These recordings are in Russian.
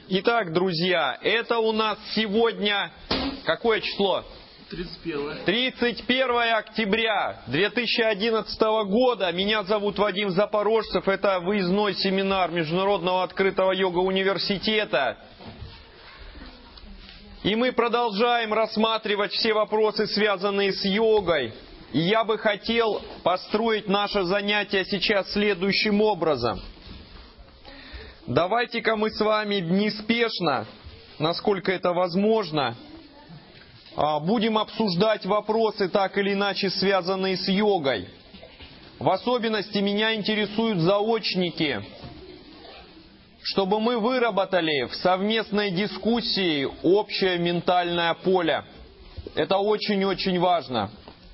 Итак, друзья, это у нас сегодня какое число? 31 октября 2011 года. Меня зовут Вадим Запорожцев. Это выездной семинар Международного открытого йога-университета. И мы продолжаем рассматривать все вопросы, связанные с йогой. И я бы хотел построить наше занятие сейчас следующим образом. Давайте-ка мы с вами неспешно, насколько это возможно, будем обсуждать вопросы, так или иначе связанные с йогой. В особенности меня интересуют заочники, чтобы мы выработали в совместной дискуссии общее ментальное поле. Это очень-очень важно.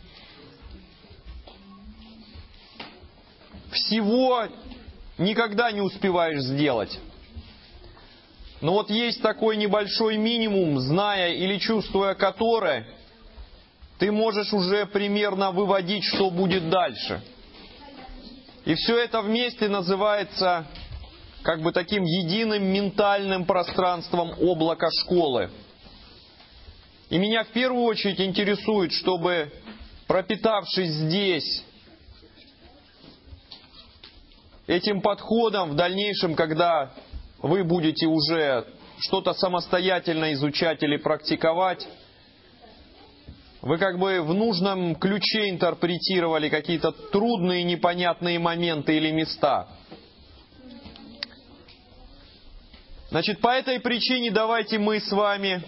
Всего никогда не успеваешь сделать. Но вот есть такой небольшой минимум, зная или чувствуя который, ты можешь уже примерно выводить, что будет дальше. И все это вместе называется как бы таким единым ментальным пространством облака школы. И меня в первую очередь интересует, чтобы, пропитавшись здесь этим подходом, в дальнейшем, когда вы будете уже что-то самостоятельно изучать или практиковать, вы как бы в нужном ключе интерпретировали какие-то трудные, непонятные моменты или места. Значит, по этой причине давайте мы с вами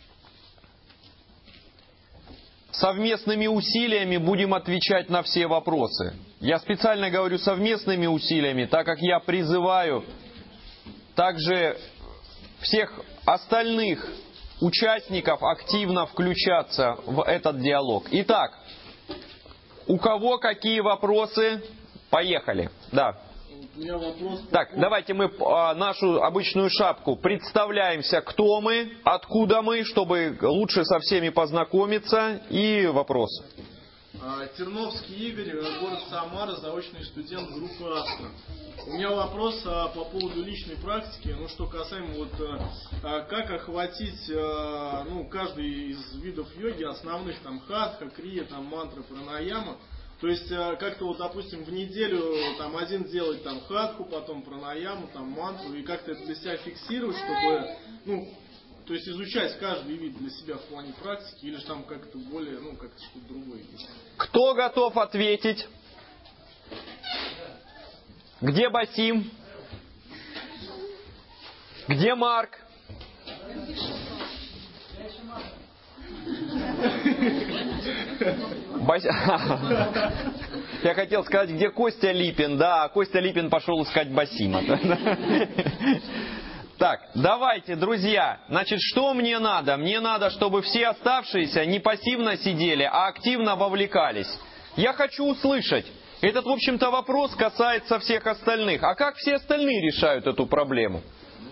совместными усилиями будем отвечать на все вопросы. Я специально говорю совместными усилиями, так как я призываю также всех остальных участников активно включаться в этот диалог. Итак, у кого какие вопросы? Поехали. Да. У меня вопрос. Так, давайте мы нашу обычную шапку представляемся, кто мы, откуда мы, чтобы лучше со всеми познакомиться. И вопрос. Терновский Игорь, город Самара, заочный студент группы Астра. У меня вопрос по поводу личной практики, что касаемо как охватить каждый из видов йоги, основных хатха, крия, мантра, пранаяма. То есть как-то допустим, в неделю один делать хатху, потом пранаяму, мантру, и как-то это для себя фиксировать, чтобы то есть изучать каждый вид для себя в плане практики, или же как-то более, как-то что-то другое. Кто готов ответить? Где Басим? Где Марк? Я хотел сказать, где Костя Липин. Да, Костя Липин пошел искать Басима. Так, давайте, друзья. Значит, что мне надо? Мне надо, чтобы все оставшиеся не пассивно сидели, а активно вовлекались. Я хочу услышать. Этот, в общем-то, вопрос касается всех остальных. А как все остальные решают эту проблему?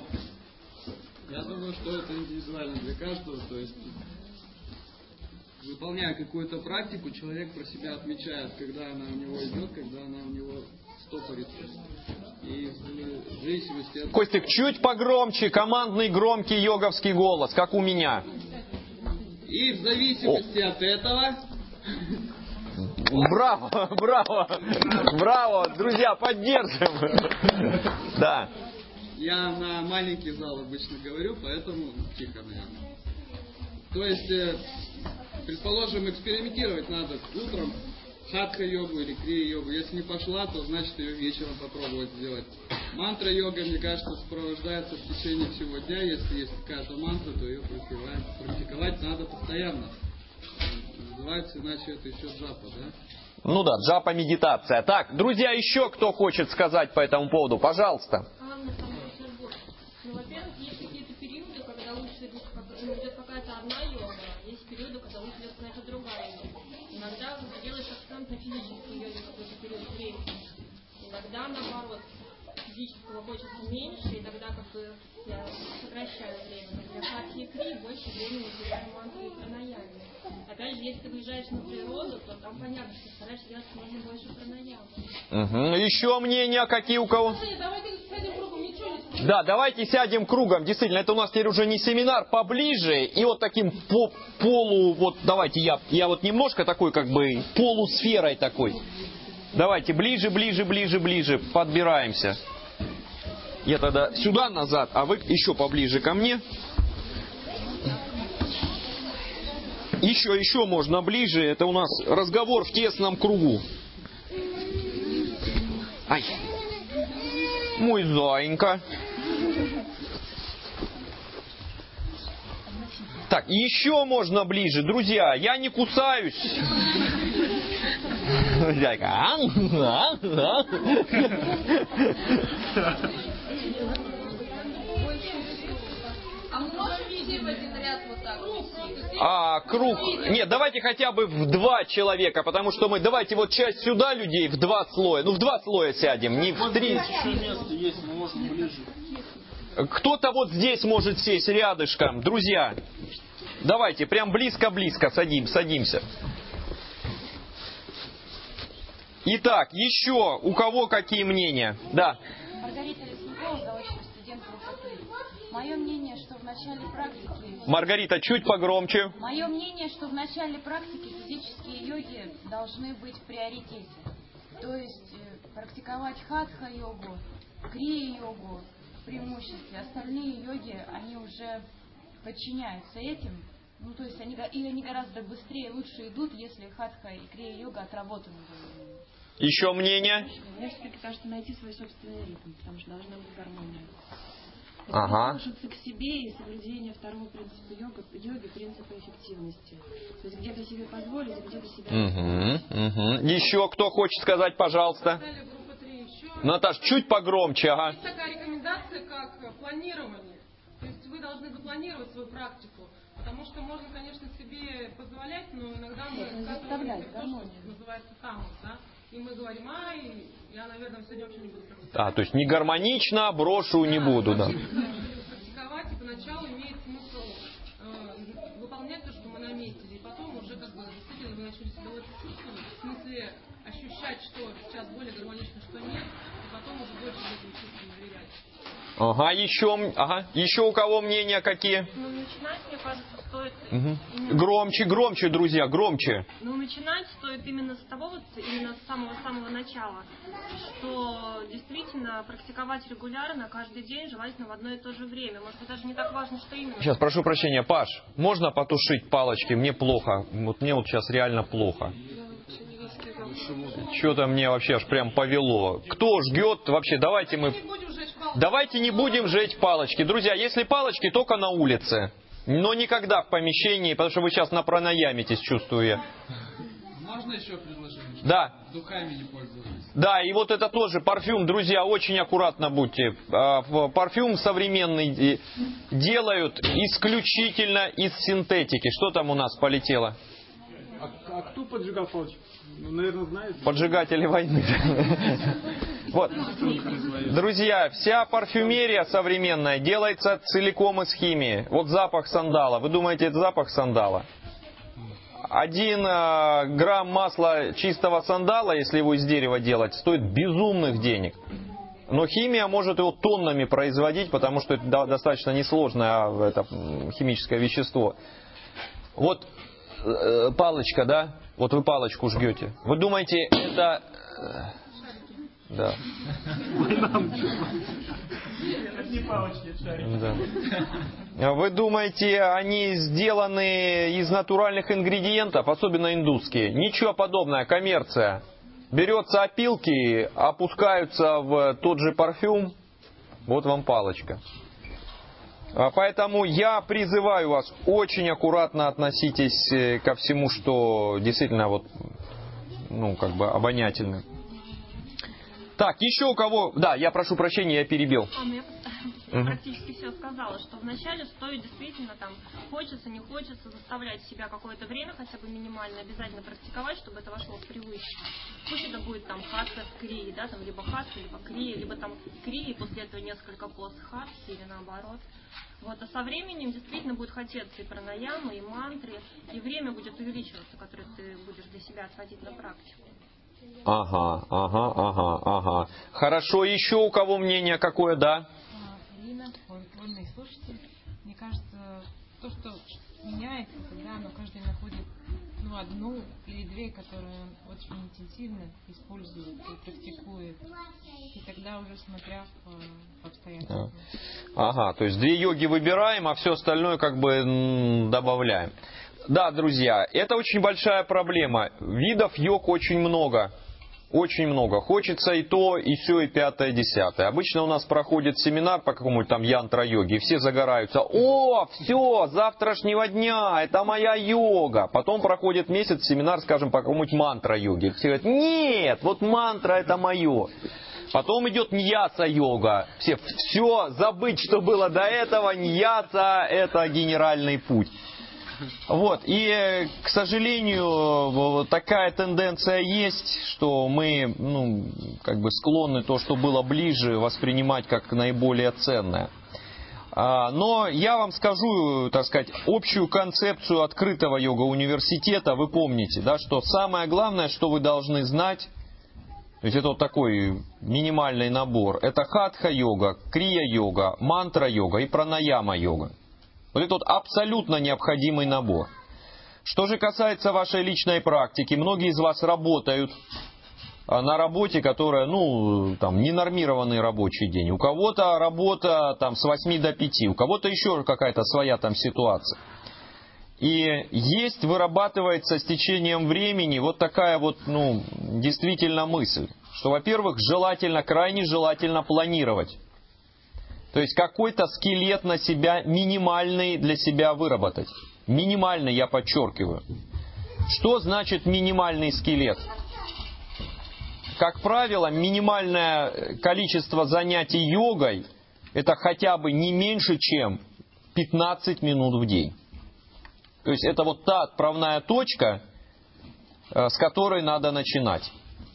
Я думаю, что это индивидуально для каждого. То есть, выполняя какую-то практику, человек про себя отмечает, когда она у него идет, когда она у него стопорится. И в зависимости от... Костик, чуть погромче, командный громкий йоговский голос, как у меня. И в зависимости от этого... Браво, браво, браво, друзья, поддержим. Да. Я на маленький зал обычно говорю, поэтому тихо, наверное. То есть, предположим, экспериментировать надо утром хатха-йогу или крия-йогу. Если не пошла, то значит ее вечером попробовать сделать. Мантра-йога, мне кажется, сопровождается в течение всего дня. Если есть какая-то мантра, то ее практиковать надо постоянно. Называется, иначе это еще джапа, да? Ну да, джапа медитация. Так, друзья, еще кто хочет сказать по этому поводу? Пожалуйста. Анна, Санкт-Петербург. Во-первых, есть какие-то периоды, когда лучше идет какая-то одна йога, есть периоды, когда лучше идет какая-то другая йога. Иногда ты делаешь акцент на физической йоге какой-то период времени. Иногда, наоборот, физического хочется меньше, и тогда я сокращаю время. Для хатхи и кри больше времени уделяю мантру и пранаяме. Опять же, если ты выезжаешь на природу, то там понятно, что стараешься делать как можно больше пранаямы. Еще мнения какие у кого? Давайте с этим кругом ничего не Да, давайте сядем кругом. Действительно, это у нас теперь уже не семинар, поближе. И вот таким полу... Вот давайте я вот немножко такой как бы полусферой такой. Давайте ближе, ближе, ближе, ближе. Подбираемся. Я тогда сюда назад, а вы еще поближе ко мне. Еще можно ближе. Это у нас разговор в тесном кругу. Ай. Мой зайенька. Так, еще можно ближе, друзья. Я не кусаюсь. А мы можем идти в один ряд вот так? Круг. Нет, давайте хотя бы в 2 человека, потому что мы... Давайте вот часть сюда людей в 2 слоя. Ну, в 2 слоя сядем, не в 3. Еще место есть, мы можем ближе. Кто-то вот здесь может сесть рядышком. Друзья, давайте, прям близко-близко садимся. Итак, еще у кого какие мнения? Да. Маргарита Лесникова, заочный студент УФТ. Мое мнение, что в начале практики... Маргарита, чуть погромче. Мое мнение, что в начале практики физические йоги должны быть в приоритете. То есть практиковать хатха-йогу, крия-йогу в преимуществе. Остальные йоги, они уже подчиняются этим. Ну, то есть они гораздо быстрее и лучше идут, если хатха и крия-йога отработаны. Еще мнение? Мне все-таки кажется найти свой собственный ритм, потому что должна быть гармония. Прислушаться к себе и соблюдение второго принципа йоги, принципа эффективности. То есть где-то себе позволить, где-то себя... Еще кто хочет сказать, пожалуйста? Наташ, чуть погромче, ага. Есть такая рекомендация, как планирование. То есть вы должны запланировать свою практику. Потому что можно, конечно, себе позволять, но иногда мы заставлять, то, что называется тамус, да? И мы говорим, я, наверное, сегодня вообще не буду практиковать. То есть не гармонично, брошу, не буду, да. Практиковать, и поначалу имеет смысл выполнять то, что мы наметили, и потом уже как бы действительно вы начали себя лучше чувствовать, в смысле ощущать, что сейчас более гармонично, что нет, и потом уже больше этим чувствам доверять. Еще у кого мнения какие? Ну, начинать, мне кажется, стоит... Громче, друзья, громче. Ну, начинать стоит именно с того, именно с самого начала, что действительно практиковать регулярно, каждый день, желательно в одно и то же время. Может быть, даже не так важно, что именно. Сейчас, прошу прощения, Паш, можно потушить палочки? Мне плохо. Мне сейчас реально плохо. Что-то мне вообще аж прям повело. Кто жгет? Вообще, давайте не будем жечь палочки. Друзья, если палочки, только на улице. Но никогда в помещении, потому что вы сейчас напронаямитесь, чувствую я. Можно еще предложение? Да. Духами не пользоваться. Да, и вот это тоже парфюм, друзья, очень аккуратно будьте. Парфюм современный делают исключительно из синтетики. Что там у нас полетело? А кто поджигал палочку? Ну, наверное, знаете. Поджигатели войны. Вот. Друзья, вся парфюмерия современная делается целиком из химии. Вот запах сандала. Вы думаете, это запах сандала? 1 грамм масла чистого сандала, если его из дерева делать, стоит безумных денег. Но химия может его тоннами производить, потому что это достаточно несложное химическое вещество. Вот палочка, да? Вот вы палочку жгете. Вы думаете, это... Да. Не палочки, шарики. Да. Вы думаете, они сделаны из натуральных ингредиентов, особенно индусские? Ничего подобного, коммерция. Берется опилки, опускаются в тот же парфюм. Вот вам палочка. Поэтому я призываю вас, очень аккуратно относитесь ко всему, что действительно обонятельно. Так, еще у кого... Да, я прошу прощения, я перебил. Я практически все сказала, что вначале стоит действительно хочется, не хочется, заставлять себя какое-то время, хотя бы минимально, обязательно практиковать, чтобы это вошло в привычку. Пусть это будет хатха с крией, да, либо хатха, либо крия, либо крия, и после этого несколько поз хатхи или наоборот. Вот, а со временем действительно будет хотеться и пранаямы, и мантры, и время будет увеличиваться, которое ты будешь для себя отводить на практику. Ага. Хорошо, еще у кого мнение какое, да? вольные слушатели. Мне кажется, то, что меняется, когда оно каждый день находит одну или две, которые он очень интенсивно использует и практикует. И тогда уже смотря по обстоятельствам. Ага, то есть 2 йоги выбираем, а все остальное как бы добавляем. Да, друзья, это очень большая проблема. Видов йог очень много. Очень много. Хочется и то, и все, и 5-е, 10-е. Обычно у нас проходит семинар по какому-то там янтра-йоге, и все загораются. О, все, с завтрашнего дня, это моя йога. Потом проходит месяц семинар, скажем, по какому-нибудь мантра-йоге. Все говорят, нет, вот мантра это мое. Потом идет ньяса-йога. Все, забыть, что было до этого, ньяса это генеральный путь. Вот, и, к сожалению, такая тенденция есть, что мы, как бы склонны то, что было ближе, воспринимать как наиболее ценное. Но я вам скажу, так сказать, общую концепцию открытого йога-университета. Вы помните, да, что самое главное, что вы должны знать, то есть это вот такой минимальный набор, это хатха-йога, крия-йога, мантра-йога и пранаяма-йога. Вот это вот абсолютно необходимый набор. Что же касается вашей личной практики, многие из вас работают на работе, которая, ненормированный рабочий день. У кого-то работа там с 8 до 5, у кого-то еще какая-то своя там ситуация. И вырабатывается с течением времени вот такая вот, действительно мысль, что, во-первых, крайне желательно планировать. То есть какой-то скелет на себя минимальный для себя выработать. Минимальный, я подчеркиваю. Что значит минимальный скелет? Как правило, минимальное количество занятий йогой это хотя бы не меньше, чем 15 минут в день. То есть это вот та отправная точка, с которой надо начинать.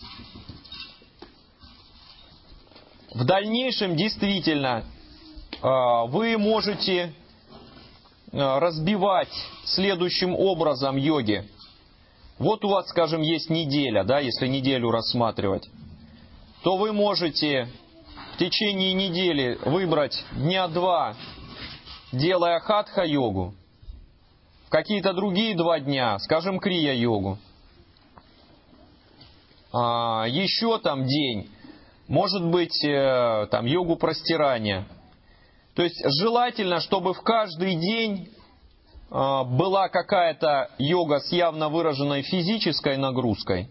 В дальнейшем действительно вы можете разбивать следующим образом йоги. Вот у вас, скажем, есть неделя, да, если неделю рассматривать, то вы можете в течение недели выбрать дня 2, делая хатха-йогу, в какие-то другие 2 дня, скажем, крия-йогу. Еще там день, может быть, там йогу простирания. То есть желательно, чтобы в каждый день была какая-то йога с явно выраженной физической нагрузкой.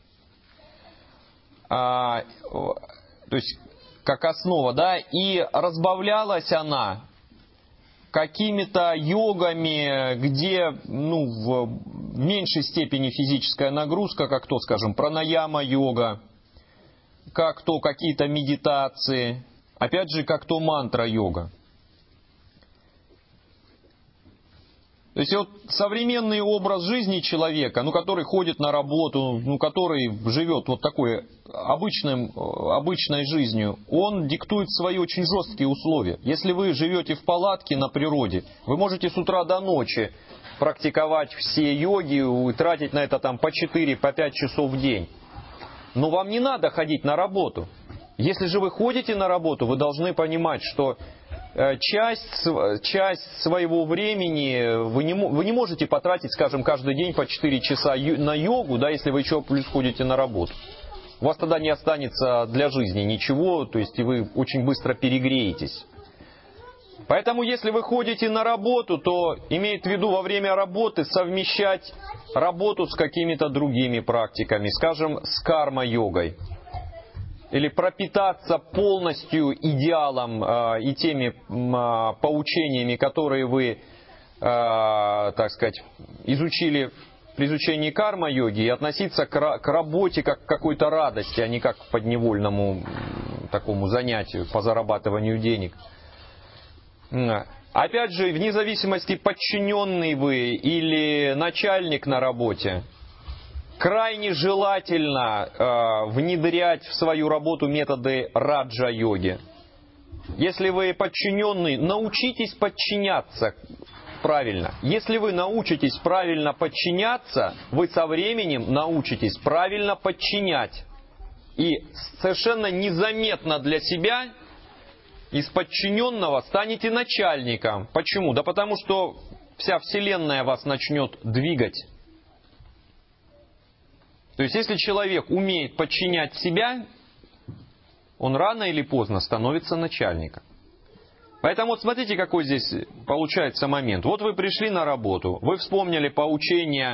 То есть как основа, да, и разбавлялась она какими-то йогами, где в меньшей степени физическая нагрузка, как то, скажем, пранаяма-йога, как то какие-то медитации. Опять же, как то мантра-йога. То есть вот современный образ жизни человека, который ходит на работу, который живет вот такой обычной жизнью, он диктует свои очень жесткие условия. Если вы живете в палатке на природе, вы можете с утра до ночи практиковать все йоги и тратить на это там по 4-5 часов в день. Но вам не надо ходить на работу. Если же вы ходите на работу, вы должны понимать, что часть своего времени вы не можете потратить, скажем, каждый день по 4 часа на йогу, да, если вы еще плюс ходите на работу. У вас тогда не останется для жизни ничего, то есть вы очень быстро перегреетесь. Поэтому, если вы ходите на работу, то имеет в виду во время работы совмещать работу с какими-то другими практиками, скажем, с карма-йогой. Или пропитаться полностью идеалом и теми поучениями, которые вы, так сказать, изучили при изучении карма-йоги, и относиться к работе как к какой-то радости, а не как к подневольному такому занятию по зарабатыванию денег. Опять же, вне зависимости, подчиненный вы или начальник на работе, крайне желательно внедрять в свою работу методы раджа-йоги. Если вы подчиненный, научитесь подчиняться правильно. Если вы научитесь правильно подчиняться, вы со временем научитесь правильно подчинять. И совершенно незаметно для себя из подчиненного станете начальником. Почему? Да потому что вся Вселенная вас начнет двигать. То есть, если человек умеет подчинять себя, он рано или поздно становится начальником. Поэтому вот смотрите, какой здесь получается момент. Вот вы пришли на работу, вы вспомнили поучение...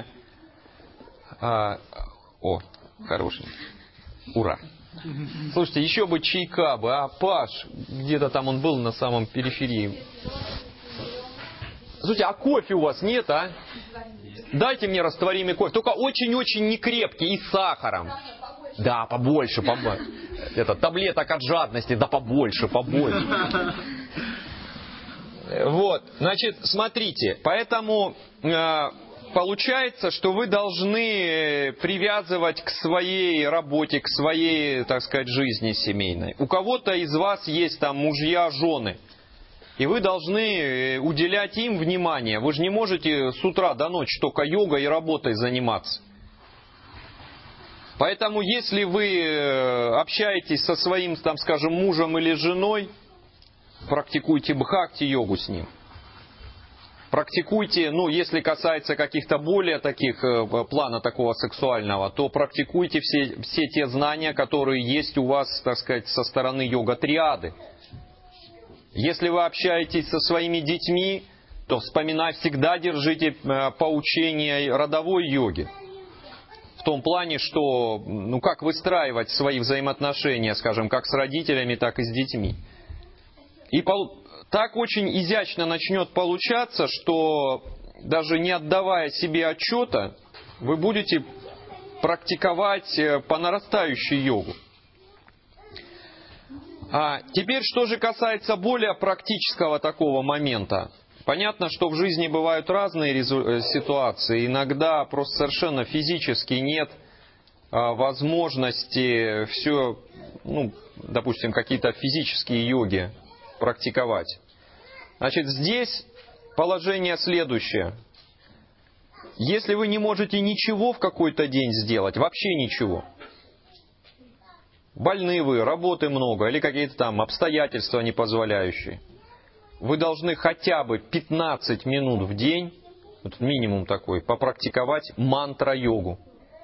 хороший. Ура. Слушайте, еще бы чайка бы, Паш, где-то там он был на самом периферии. Слушайте, а кофе у вас нет, а? Дайте мне растворимый кофе, только очень-очень некрепкий и с сахаром. Да, побольше. Это таблеток от жадности, да побольше. Вот, значит, смотрите, поэтому получается, что вы должны привязывать к своей работе, к своей, так сказать, жизни семейной. У кого-то из вас есть там мужья, жены, и вы должны уделять им внимание. Вы же не можете с утра до ночи только йогой и работой заниматься. Поэтому, если вы общаетесь со своим, там, скажем, мужем или женой, практикуйте бхакти-йогу с ним. Практикуйте, если касается каких-то более таких, плана такого сексуального, то практикуйте все те знания, которые есть у вас, так сказать, со стороны йога-триады. Если вы общаетесь со своими детьми, то всегда держите поучение родовой йоги. В том плане, что, как выстраивать свои взаимоотношения, скажем, как с родителями, так и с детьми. И так очень изящно начнет получаться, что даже не отдавая себе отчета, вы будете практиковать по нарастающей йогу. А теперь, что же касается более практического такого момента. Понятно, что в жизни бывают разные ситуации. Иногда просто совершенно физически нет возможности все, допустим, какие-то физические йоги практиковать. Значит, здесь положение следующее. Если вы не можете ничего в какой-то день сделать, вообще ничего, больны вы, работы много или какие-то там обстоятельства не позволяющие, вы должны хотя бы 15 минут в день, вот минимум такой, попрактиковать мантра-йогу.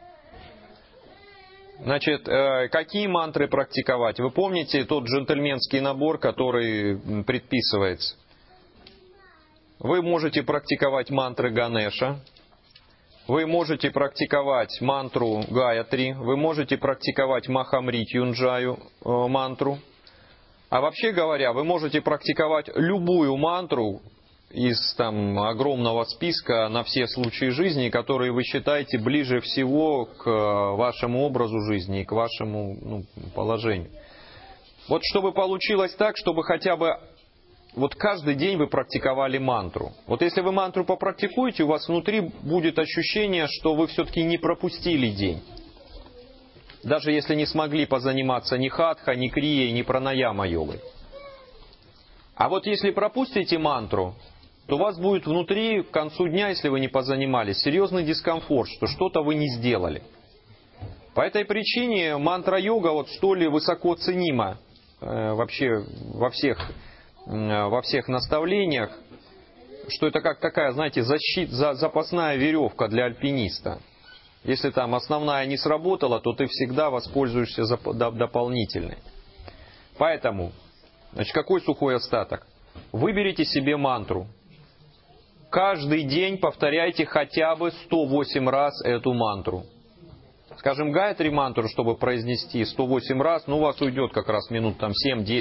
Значит, какие мантры практиковать? Вы помните тот джентльменский набор, который предписывается? Вы можете практиковать мантры Ганеша, вы можете практиковать мантру Гаятри, вы можете практиковать Махамритюнджаю мантру. А вообще говоря, вы можете практиковать любую мантру из огромного списка на все случаи жизни, которые вы считаете ближе всего к вашему образу жизни и к вашему положению. Вот чтобы получилось так, чтобы хотя бы каждый день вы практиковали мантру. Вот если вы мантру попрактикуете, у вас внутри будет ощущение, что вы все-таки не пропустили день. Даже если не смогли позаниматься ни хатха, ни крией, ни пранаяма-йогой. А вот если пропустите мантру, то у вас будет внутри к концу дня, если вы не позанимались, серьезный дискомфорт, что что-то вы не сделали. По этой причине мантра-йога столь высоко ценима вообще во всех наставлениях, что это как такая, знаете, запасная веревка для альпиниста. Если основная не сработала, то ты всегда воспользуешься дополнительной. Поэтому, какой сухой остаток? Выберите себе мантру. Каждый день повторяйте хотя бы 108 раз эту мантру. Скажем, Гаятри мантру, чтобы произнести 108 раз, у вас уйдет как раз минут 7-10.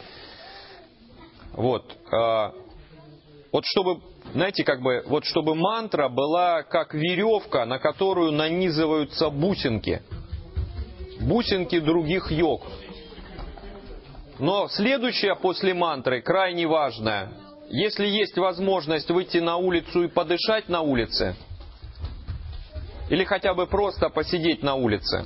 Чтобы, знаете, чтобы мантра была как веревка, на которую нанизываются бусинки. Бусинки других йог. Но следующее после мантры крайне важное. Если есть возможность выйти на улицу и подышать на улице, или хотя бы просто посидеть на улице,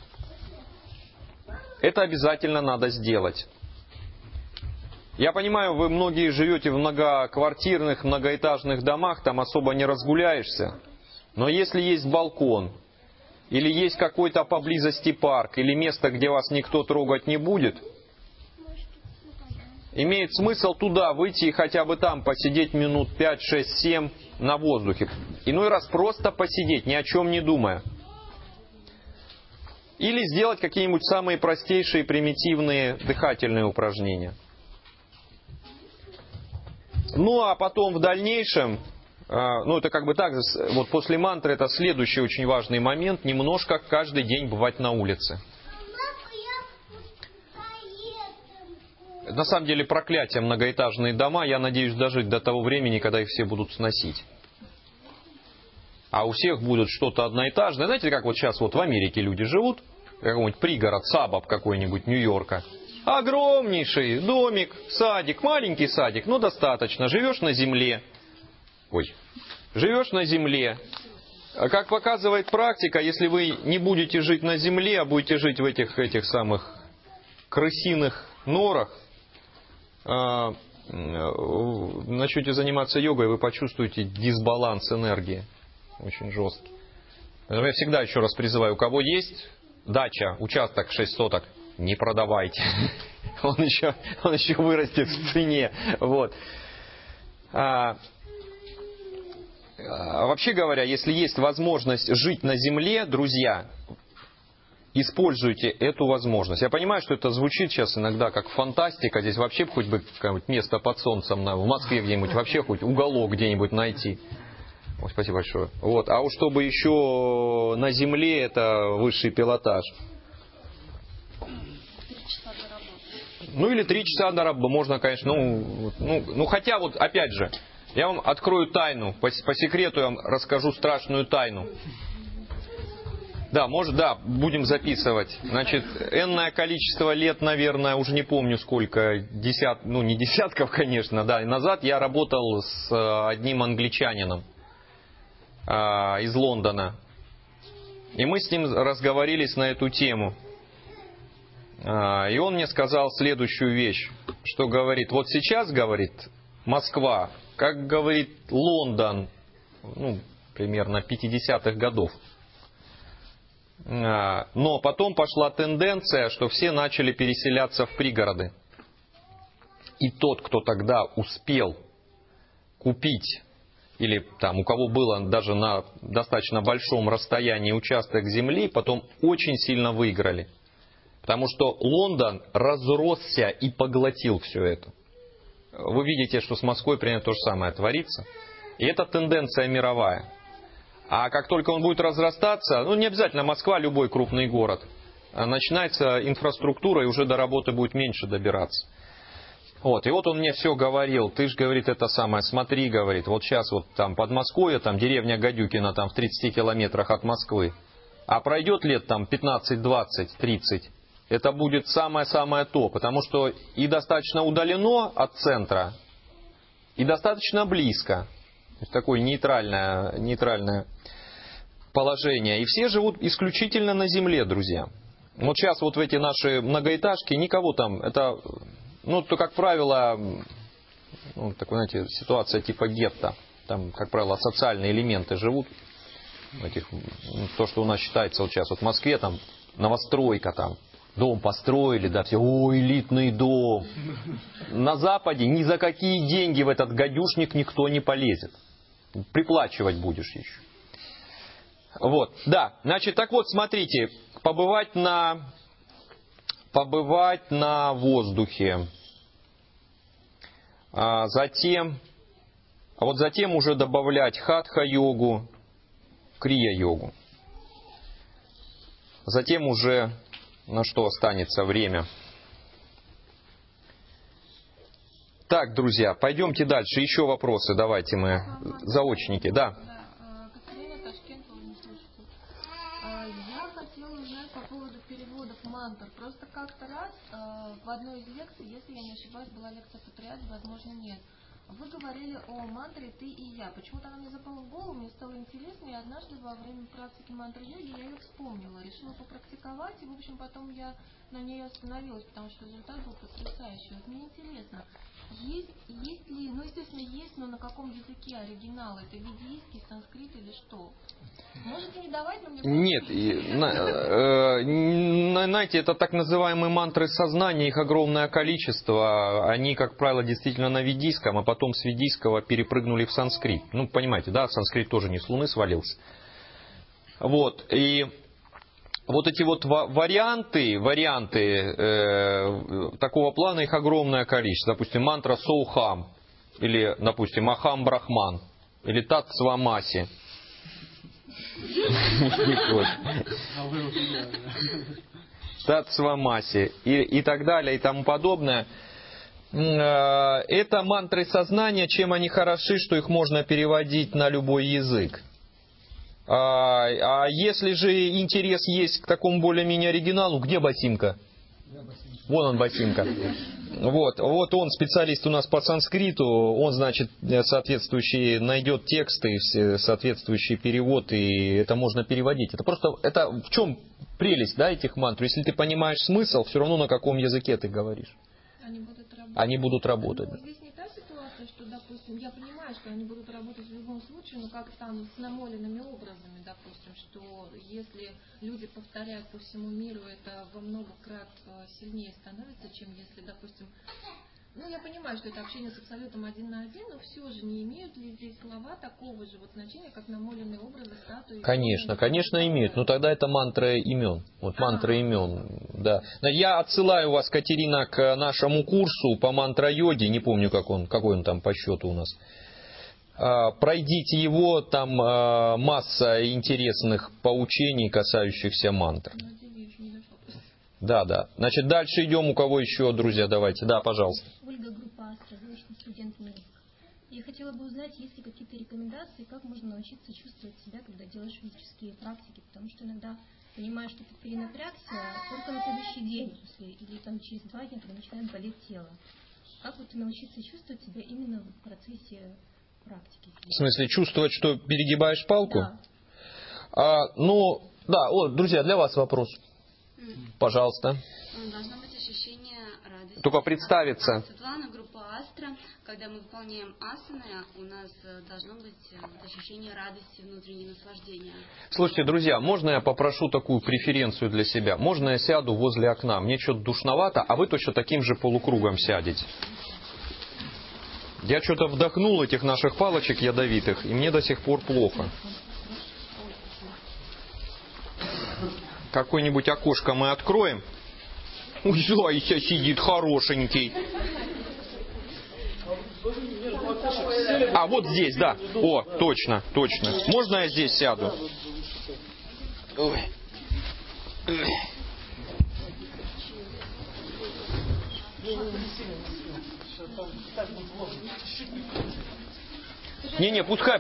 это обязательно надо сделать. Я понимаю, вы многие живете в многоквартирных, многоэтажных домах, там особо не разгуляешься. Но если есть балкон, или есть какой-то поблизости парк, или место, где вас никто трогать не будет, имеет смысл туда выйти и хотя бы там посидеть минут 5, 6, 7 на воздухе. Иной раз просто посидеть, ни о чем не думая. Или сделать какие-нибудь самые простейшие, примитивные дыхательные упражнения. Ну а потом в дальнейшем, ну это как бы так, вот после мантры это следующий очень важный момент, немножко каждый день бывать на улице. На самом деле проклятие многоэтажные дома, я надеюсь дожить до того времени, когда их все будут сносить. А у всех будет что-то одноэтажное. Знаете, как вот сейчас вот в Америке люди живут, какой-нибудь пригород, сабб какой-нибудь Нью-Йорка. Огромнейший домик, садик, маленький садик, но достаточно. Живешь на земле. Живешь на земле. Как показывает практика, если вы не будете жить на земле, а будете жить в этих самых крысиных норах, начнете заниматься йогой, вы почувствуете дисбаланс энергии. Очень жесткий. Я всегда еще раз призываю, у кого есть дача, участок 6 соток, не продавайте. Он еще вырастет в цене. Вот. Вообще говоря, если есть возможность жить на земле, друзья, используйте эту возможность. Я понимаю, что это звучит сейчас иногда как фантастика. Здесь вообще хоть бы какое-нибудь место под солнцем, в Москве где-нибудь, вообще хоть уголок где-нибудь найти. Ой, спасибо большое. Вот. А уж чтобы еще на земле, это высший пилотаж. 3 часа до работы. Ну или 3 часа до работы. Можно, конечно, ну хотя вот опять же, я вам открою тайну. По секрету я вам расскажу страшную тайну. Да, может, да, будем записывать. Значит, энное количество лет, наверное, уже не помню сколько, не десятков, конечно, да. И назад я работал с одним англичанином из Лондона. И мы с ним разговорились на эту тему. И он мне сказал следующую вещь, что говорит, вот сейчас, говорит, Москва, как говорит Лондон, примерно 50-х годов. Но потом пошла тенденция, что все начали переселяться в пригороды. И тот, кто тогда успел купить, или там у кого было даже на достаточно большом расстоянии участок земли, потом очень сильно выиграли. Потому что Лондон разросся и поглотил все это. Вы видите, что с Москвой примерно то же самое творится. И это тенденция мировая. А как только он будет разрастаться, не обязательно Москва, любой крупный город, начинается инфраструктура, и уже до работы будет меньше добираться. Вот, и вот он мне все говорил, ты же, говорит, это самое, смотри, говорит, вот сейчас вот там под Москвой, там деревня Гадюкина, там в 30 километрах от Москвы, а пройдет лет там 15, 20, 30, это будет самое-самое то, потому что и достаточно удалено от центра, и достаточно близко. Такое нейтральное положение. И все живут исключительно на земле, друзья. Вот сейчас вот в эти наши многоэтажки никого там, это, то как правило, такой, знаете, ситуация типа гетто. Там, как правило, социальные элементы живут. То, что у нас считается вот сейчас вот в Москве, там новостройка, там дом построили, да, все, элитный дом. На Западе ни за какие деньги в этот гадюшник никто не полезет. Приплачивать будешь еще. Вот, да, значит, так вот, смотрите, побывать на воздухе, затем уже добавлять хатха-йогу, крия-йогу. Затем уже на что останется время. Так, друзья, пойдемте дальше. Еще вопросы давайте мы. Заочники, да. Катерина Ташкент, вы не слышите. Я хотела узнать по поводу переводов мантр. Просто как-то раз в одной из лекций, если я не ошибаюсь, была лекция Патриады, возможно, нет. Вы говорили о мантре «ты и я». Почему-то она мне запала в голову, мне стало интересно, и однажды во время практики мантры-йоги я ее вспомнила, решила попрактиковать, и, в общем, потом я на ней остановилась, потому что результат был потрясающий. Вот мне интересно, Есть ли, ну, естественно, есть, но на каком языке оригинал? Это ведийский, санскрит или что? Можете не давать, но мне... Нет, знаете, это так называемые мантры сознания, их огромное количество. Они, как правило, действительно на ведийском, а потом с ведийского перепрыгнули в санскрит. Ну, понимаете, да, санскрит тоже не с Луны свалился. Вот, и вот эти вот варианты такого плана, их огромное количество. Допустим, мантра Соухам, или, допустим, Ахам Брахман, или Тат Свамаси. Тат Свамаси и так далее и тому подобное. Это мантры сознания. Чем они хороши, что их можно переводить на любой язык. А если же интерес есть к такому более-менее оригиналу, где Басимка? Вон он, Басимка. Вот он специалист у нас по санскриту, он, значит, соответствующий найдет тексты, соответствующий перевод, и это можно переводить. Это просто, это в чем прелесть, да, этих мантр? Если ты понимаешь смысл, все равно на каком языке ты говоришь. Они будут работать. Ну, здесь не та ситуация, что, допустим, я понимаю, что они будут работать в любом случае, но как там с намоленными образами, допустим, что если люди повторяют по всему миру, это во много крат сильнее становится, чем если, допустим, ну, я понимаю, что это общение с Абсолютом один на один, но все же не имеют ли здесь слова такого же вот значения, как намоленные образы, статуи? Конечно, конечно имеют, но тогда это мантра имен. Вот мантра имен, да. Я отсылаю вас, Катерина, к нашему курсу по мантра-йоге, не помню, какой он там по счету у нас. Пройдите его, там масса интересных поучений, касающихся мантр. Да. Значит, дальше идем. У кого еще, друзья, давайте. Да, пожалуйста. Ольга, группа Астра, заочный студент Минск. Я хотела бы узнать, есть ли какие-то рекомендации, как можно научиться чувствовать себя, когда делаешь физические практики, потому что иногда понимаешь, что ты перенапрягся только на следующий день, или там через 2 дня, когда начинает болеть тело. Как вот научиться чувствовать себя именно в процессе практики? В смысле, чувствовать, что перегибаешь палку? Да. Друзья, для вас вопрос. Пожалуйста. Должно быть ощущение радости. Только представиться. Светлана, группа Астра. Когда мы выполняем асаны, у нас должно быть ощущение радости, внутреннего наслаждения. Слушайте, друзья, можно я попрошу такую преференцию для себя? Можно я сяду возле окна? Мне что-то душновато, а вы точно таким же полукругом сядете. Я что-то вдохнул этих наших палочек ядовитых, и мне до сих пор плохо. Какое-нибудь окошко мы откроем. Ой, зайся сидит хорошенький. А вот здесь, да. О, точно. Можно я здесь сяду? Ой. Не, пускай.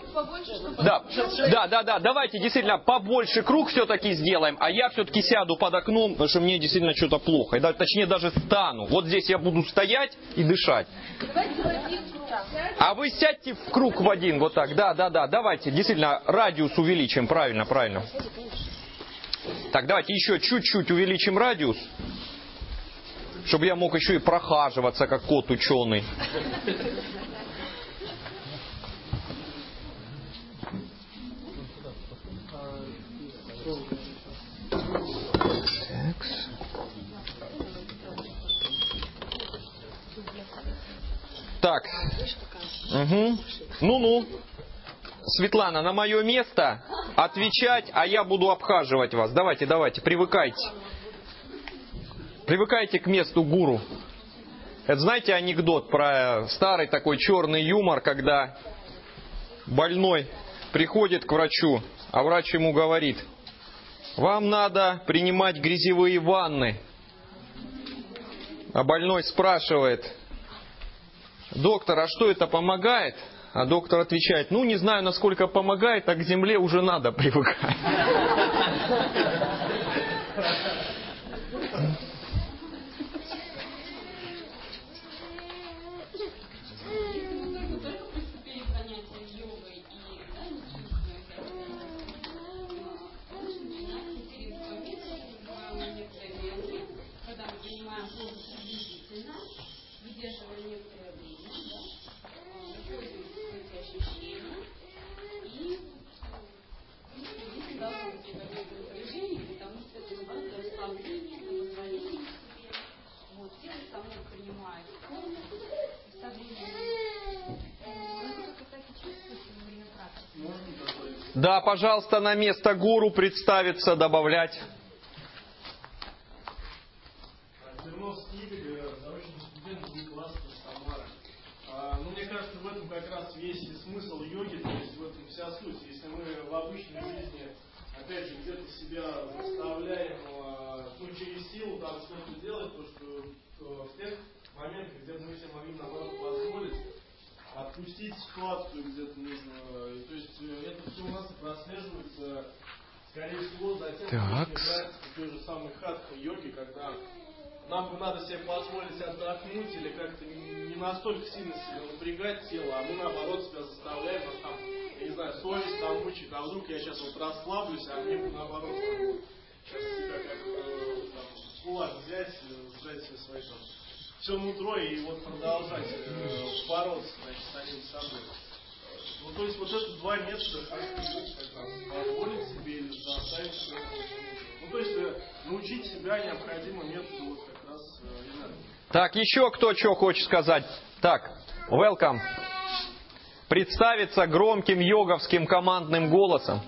Да, давайте действительно побольше круг все-таки сделаем, а я все-таки сяду под окном, потому что мне действительно что-то плохо. Точнее, даже стану. Вот здесь я буду стоять и дышать. А вы сядьте в круг в один, вот так. Да, давайте, действительно, радиус увеличим, правильно. Так, давайте еще чуть-чуть увеличим радиус, чтобы я мог еще и прохаживаться, как кот ученый. Так. Угу. Ну. Светлана, на мое место отвечать, а я буду обхаживать вас. Давайте, привыкайте. Привыкайте к месту гуру. Это знаете анекдот про старый такой черный юмор, когда больной приходит к врачу, а врач ему говорит: вам надо принимать грязевые ванны. А больной спрашивает: доктор, а что это помогает? А доктор отвечает: ну, не знаю, насколько помогает, а к земле уже надо привыкать. Выдерживая некоторое Да, пожалуйста, на место гуру представиться, добавлять. Терновский Игорь, заочный студент группы Астра Самара. Ну, мне кажется, в этом как раз весь смысл йоги, то есть в этом вся суть. Если мы в обычной жизни, опять же, где-то себя заставляем, ну, через силу там что-то делать, то что в тех моментах, где мы себе могли, наоборот, позволить отпустить ситуацию где-то нужно. То есть это все у нас прослеживается, скорее всего, затем, что практика той же самой хатха-йоги, когда нам бы надо себе позволить отдохнуть или как-то не настолько сильно себя напрягать тело, а мы наоборот себя заставляем, нас там, я не знаю, совесть там мучает, а вдруг я сейчас вот расслаблюсь, а мне бы наоборот сейчас себя как там, кулак взять, сжать все свои там, все нутро и вот продолжать бороться, значит, с самим собой. Ну, то есть вот это два метода, как позволить себе или заставить себя. Ну, то есть научить себя необходимо методу вот как раз энергии. Так, еще кто что хочет сказать? Так, welcome. Представиться громким йоговским командным голосом.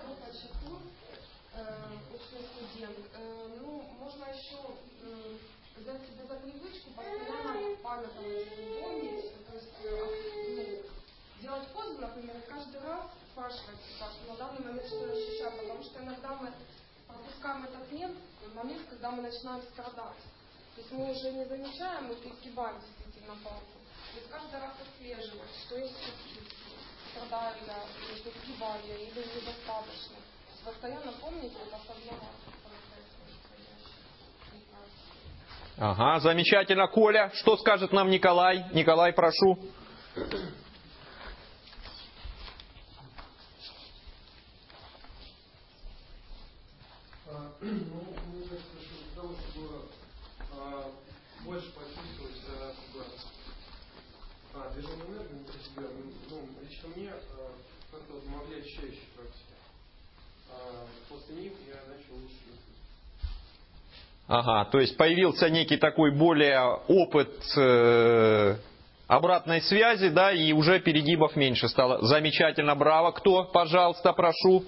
Момент, когда мы начинаем страдать. То есть мы уже не замечаем, мы перегибаем действительно палку. То есть каждый раз отслеживать, что я чувствую, страдаю я, или перегибаю я, или недостаточно. То есть постоянно помнить, вот осознавать процесс происходящий. Ага, замечательно. Коля, что скажет нам Николай? Николай, прошу. Больше почувствовать движение энергии внутри себя. Ну, лично мне как-то вот помогли очищающие практики. После них я начал лучше чувствовать. Ага, то есть появился некий такой более опыт обратной связи, да, и уже перегибов меньше стало. Замечательно, браво. Кто? Пожалуйста, прошу.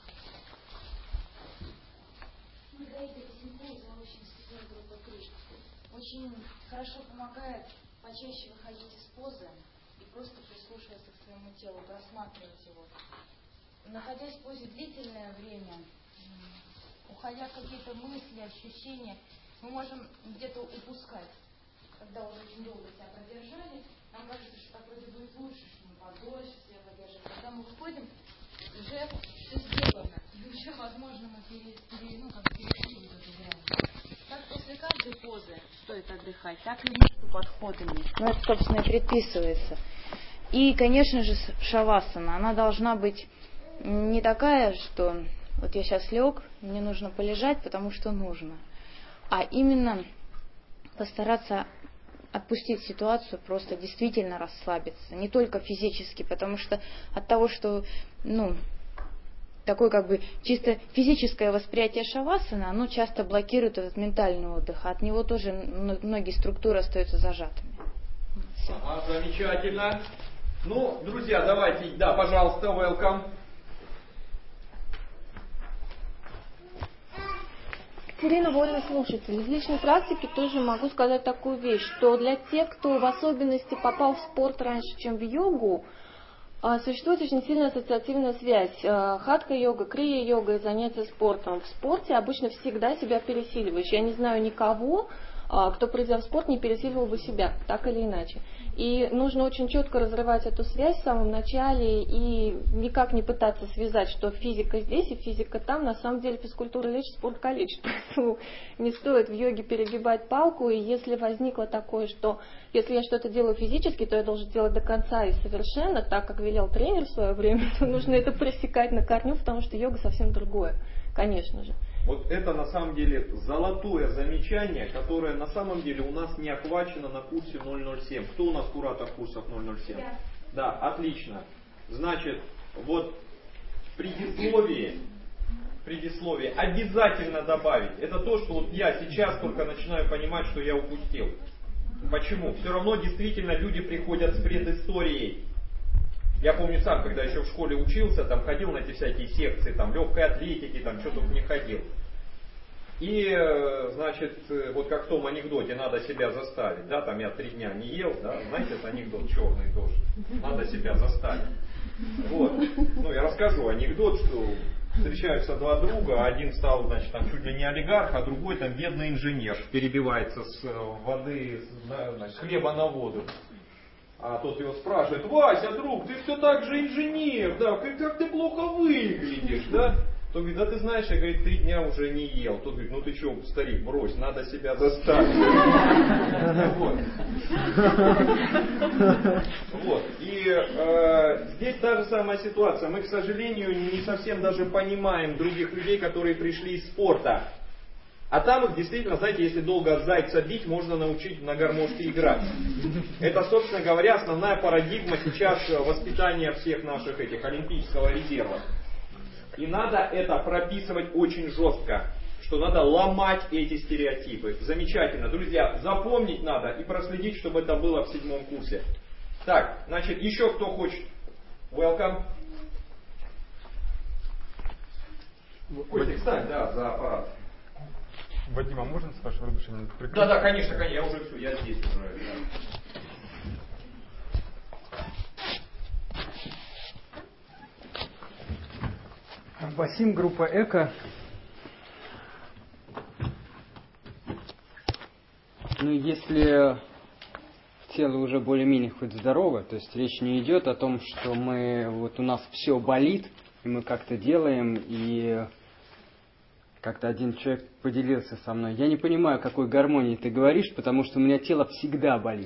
Очень хорошо помогает почаще выходить из позы и просто прислушиваться к своему телу, просматривать его. Находясь в позе длительное время, уходя в какие-то мысли, ощущения, мы можем где-то упускать. Когда уже очень долго себя продержали, нам кажется, что так вроде будет лучше, что мы подольше себя продержим. Когда мы выходим, уже все сделано, и уже, возможно, мы перешли эту грань. Как после каждой позы стоит отдыхать, так и между подходами. Ну, это, собственно, и предписывается. И, конечно же, шавасана, она должна быть не такая, что вот я сейчас лег, мне нужно полежать, потому что нужно. А именно постараться отпустить ситуацию, просто действительно расслабиться. Не только физически, потому что от того, что, такое как бы чисто физическое восприятие шавасаны, оно часто блокирует этот ментальный отдых, а от него тоже многие структуры остаются зажатыми. Все. Ага, замечательно. Ну, друзья, давайте, да, пожалуйста, welcome. Ирина, вольный слушатель. В личной практике тоже могу сказать такую вещь, что для тех, кто в особенности попал в спорт раньше, чем в йогу, существует очень сильная ассоциативная связь. Хатха-йога, крия-йога и занятия спортом. В спорте обычно всегда себя пересиливаешь. Я не знаю никого, кто, придя в спорт, не пересиливал бы себя, так или иначе. И нужно очень четко разрывать эту связь в самом начале и никак не пытаться связать, что физика здесь и физика там. На самом деле физкультура лечит, спорт калечит. Поэтому не стоит в йоге перегибать палку. И если возникло такое, что если я что-то делаю физически, то я должен делать до конца и совершенно, так как велел тренер в свое время, то нужно это пресекать на корню, потому что йога совсем другое, конечно же. Вот это на самом деле золотое замечание, которое на самом деле у нас не охвачено на курсе 007. Кто у нас куратор курсов 007? Да, отлично. Значит, вот в предисловии обязательно добавить. Это то, что вот я сейчас только начинаю понимать, что я упустил. Почему? Все равно действительно люди приходят с предысторией. Я помню сам, когда еще в школе учился, там ходил на эти всякие секции, там легкой атлетики, там что только не ходил. И, значит, вот как в том анекдоте, надо себя заставить, да, там я 3 дня не ел, да, знаете, это анекдот черный тоже, надо себя заставить. Вот, ну я расскажу анекдот, что встречаются 2 друга, один стал, значит, там чуть ли не олигарх, а другой там бедный инженер, перебивается с воды, с хлеба на воду. А тот его спрашивает: Вася, друг, ты все так же инженер, да, как ты плохо выглядишь, да? Тот говорит: да ты знаешь, я, говорит, 3 дня уже не ел. Тот говорит: ну ты что, старик, брось, надо себя заставить. Вот. И здесь та же самая ситуация. Мы, к сожалению, не совсем даже понимаем других людей, которые пришли из спорта. А там их действительно, знаете, если долго зайца бить, можно научить на гармошке играть. Это, собственно говоря, основная парадигма сейчас воспитания всех наших этих олимпийского резерва. И надо это прописывать очень жестко, что надо ломать эти стереотипы. Замечательно. Друзья, запомнить надо и проследить, чтобы это было в 7 курсе. Так, значит, еще кто хочет? Welcome. Костик, встань, да, за аппарат. Вадим, а можно с вашего разрешения? Да, конечно, я уже все, я здесь уже. Да. Басим, группа Эко. Ну, если тело уже более-менее хоть здорово, то есть речь не идет о том, что вот у нас все болит, и мы как-то делаем, и как-то один человек поделился со мной: я не понимаю, о какой гармонии ты говоришь, потому что у меня тело всегда болит.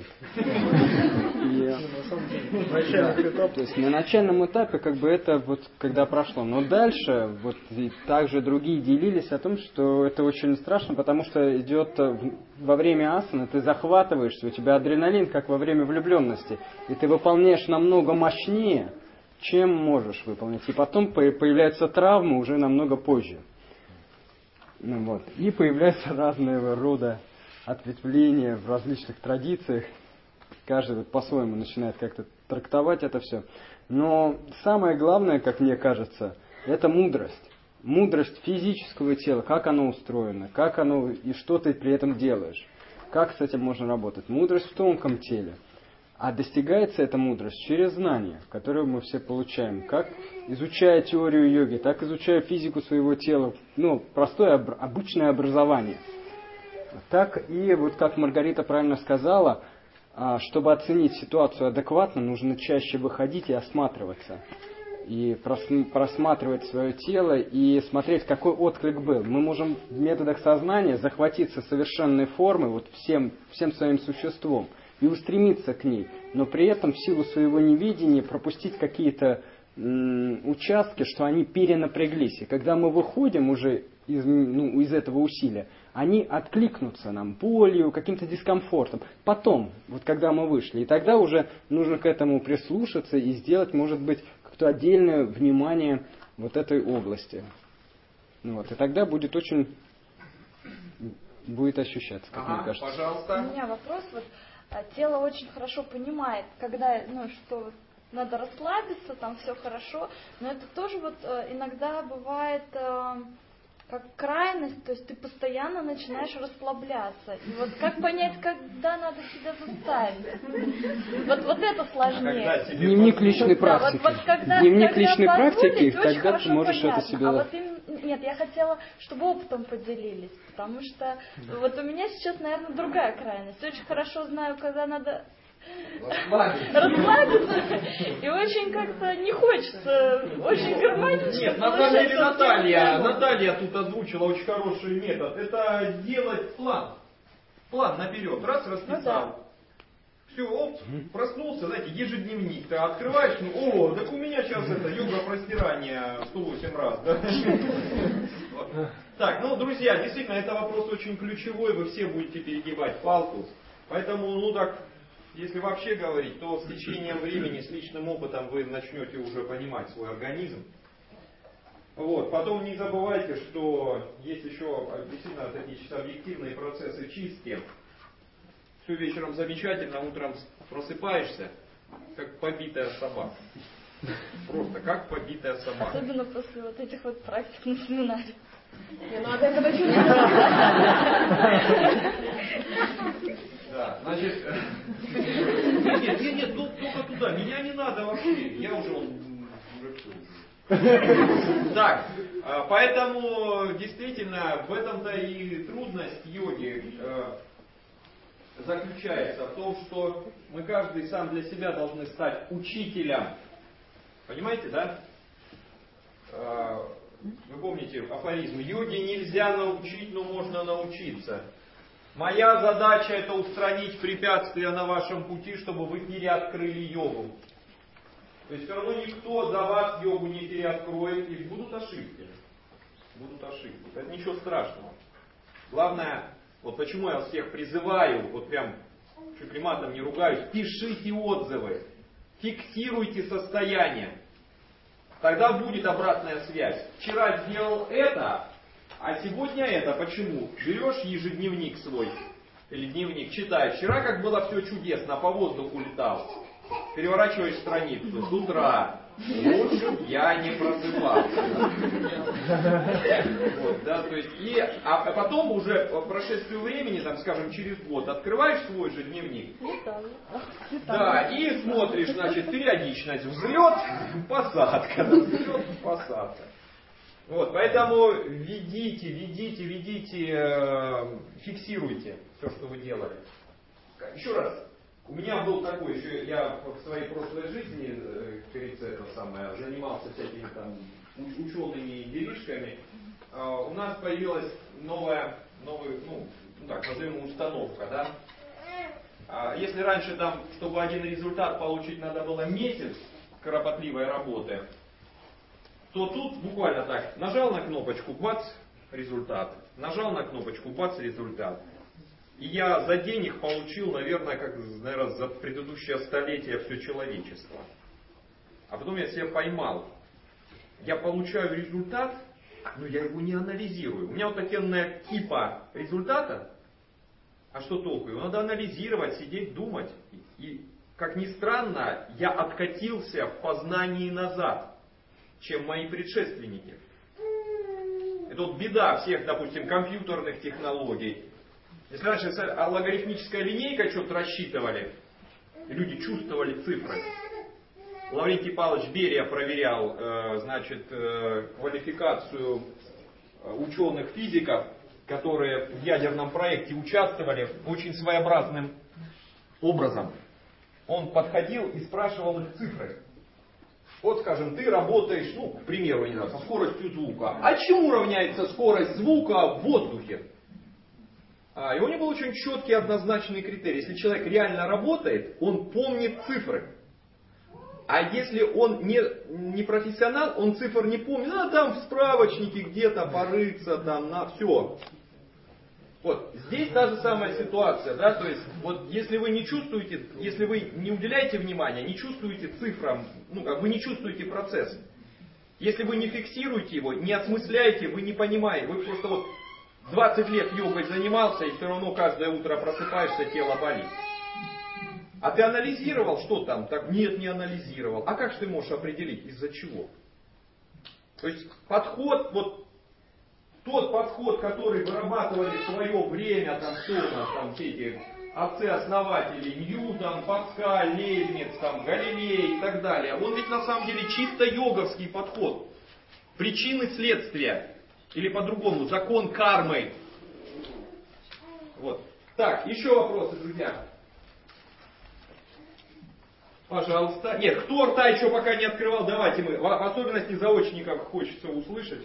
То есть на начальном этапе как бы это вот когда прошло. Но дальше вот и также другие делились о том, что это очень страшно, потому что идет во время асаны, ты захватываешься, у тебя адреналин, как во время влюбленности, и ты выполняешь намного мощнее, чем можешь выполнить. И потом появляются травмы уже намного позже. Ну, вот. И появляются разного рода ответвления в различных традициях. Каждый вот по-своему начинает как-то трактовать это все. Но самое главное, как мне кажется, это мудрость. Мудрость физического тела, как оно устроено, как оно и что ты при этом делаешь. Как с этим можно работать. Мудрость в тонком теле. А достигается эта мудрость через знания, которые мы все получаем. Как изучая теорию йоги, так изучая физику своего тела. Ну, простое, обычное образование. Так и, вот как Маргарита правильно сказала, чтобы оценить ситуацию адекватно, нужно чаще выходить и осматриваться. И просматривать свое тело и смотреть, какой отклик был. Мы можем в методах сознания захватиться совершенной формы, вот всем своим существом, и устремиться к ней, но при этом в силу своего невидения пропустить какие-то участки, что они перенапряглись. И когда мы выходим уже из этого усилия, они откликнутся нам болью, каким-то дискомфортом. Потом, вот когда мы вышли, и тогда уже нужно к этому прислушаться и сделать, может быть, какое-то отдельное внимание вот этой области. Вот, и тогда будет ощущаться, как мне кажется. Пожалуйста. У меня вопрос. Вот, тело очень хорошо понимает, когда, что надо расслабиться, там все хорошо, но это тоже вот иногда бывает как крайность, то есть ты постоянно начинаешь расслабляться. И вот как понять, когда надо себя заставить? Вот это сложнее. Дневник личной практики. Дневник личной практики, тогда ты можешь понятно. это себе... Нет, я хотела, чтобы опытом поделились, потому что вот у меня сейчас, наверное, другая крайность. Очень хорошо знаю, когда надо расслабиться, и очень как-то не хочется, очень гармонично. Нет, на самом деле Наталья тут озвучила очень хороший метод. Это делать план. План наперед. Раз расписал. Все, проснулся, знаете, ежедневник. Ты открываешь, так у меня сейчас это йога-простирание 108 раз. Да? Так, друзья, действительно, это вопрос очень ключевой. Вы все будете перегибать палку. Поэтому, если вообще говорить, то с течением времени, с личным опытом вы начнете уже понимать свой организм. Вот. Потом не забывайте, что есть еще действительно такие объективные процессы чистки. Все вечером замечательно, утром просыпаешься, как побитая собака. Просто как побитая собака. Особенно после вот этих вот практик на семинаре. Не, ну от этого чуть Да, значит, нет, только туда, меня не надо вообще, я уже Так, поэтому действительно в этом-то и трудность йоги заключается в том, что мы каждый сам для себя должны стать учителем. Понимаете, да? Вы помните афоризм: йоге нельзя научить, но можно научиться. Моя задача — это устранить препятствия на вашем пути, чтобы вы переоткрыли йогу. То есть все равно никто за вас йогу не переоткроет, и будут ошибки. Будут ошибки. Это ничего страшного. Главное, вот почему я вас всех призываю, вот прям чуть ли матом не ругаюсь, пишите отзывы, фиксируйте состояние. Тогда будет обратная связь. Вчера сделал это, а сегодня это. Почему? Берешь ежедневник свой, или дневник, читаешь. Вчера как было все чудесно, по воздуху летал. Переворачиваешь страницу. С утра. Лучше б я не просыпался. Вот, да, то есть, а потом уже по прошествию времени, там, скажем, через год, открываешь свой же дневник. Да, и смотришь, значит, периодичность. Взлет, посадка. Взлет, посадка. Вот, поэтому ведите, фиксируйте все, что вы делали. Еще раз, у меня был такой еще, я в своей прошлой жизни, как говорится, это самое, занимался всякими там учеными делишками. У нас появилась новая, ну так назовем, установка, да. Если раньше там, чтобы один результат получить, надо было месяц кропотливой работы, то тут буквально так: нажал на кнопочку, бац, результат. Нажал на кнопочку, бац, результат. И я за день их получил, наверное, за предыдущее столетие все человечество. А потом я себя поймал. Я получаю результат, но я его не анализирую. У меня вот офигенная кипа результата. А что толку? Его надо анализировать, сидеть, думать. И, как ни странно, я откатился в познании назад, чем мои предшественники. Это вот беда всех, допустим, компьютерных технологий. Если раньше логарифмическая линейка что-то рассчитывали, и люди чувствовали цифры. Лаврентий Павлович Берия проверял, квалификацию ученых-физиков, которые в ядерном проекте участвовали очень своеобразным образом. Он подходил и спрашивал их цифры. Вот, скажем, ты работаешь, к примеру, не знаю, со скоростью звука. А чему равняется скорость звука в воздухе? И у него был очень четкий однозначный критерий. Если человек реально работает, он помнит цифры. А если он не профессионал, он цифр не помнит. Там в справочнике где-то порыться, там на все. Вот здесь та же самая ситуация, да, то есть вот если вы не чувствуете, если вы не уделяете внимания, не чувствуете цифрам, вы не чувствуете процесс, если вы не фиксируете его, не осмысляете, вы не понимаете, вы просто вот 20 лет йогой занимался, и все равно каждое утро просыпаешься, тело болит. А ты анализировал, что там? Так, нет, не анализировал. А как же ты можешь определить, из-за чего? То есть подход, вот тот подход, который вырабатывали в свое время, там что у нас, там все эти отцы-основатели, Ньютон, Паскаль, Лейбниц, там, Галилей и так далее, он ведь на самом деле чисто йоговский подход. Причины следствия. Или по-другому, закон кармы. Вот. Так, еще вопросы, друзья. Пожалуйста. Нет, кто рта еще пока не открывал, давайте мы. В особенности заочников хочется услышать.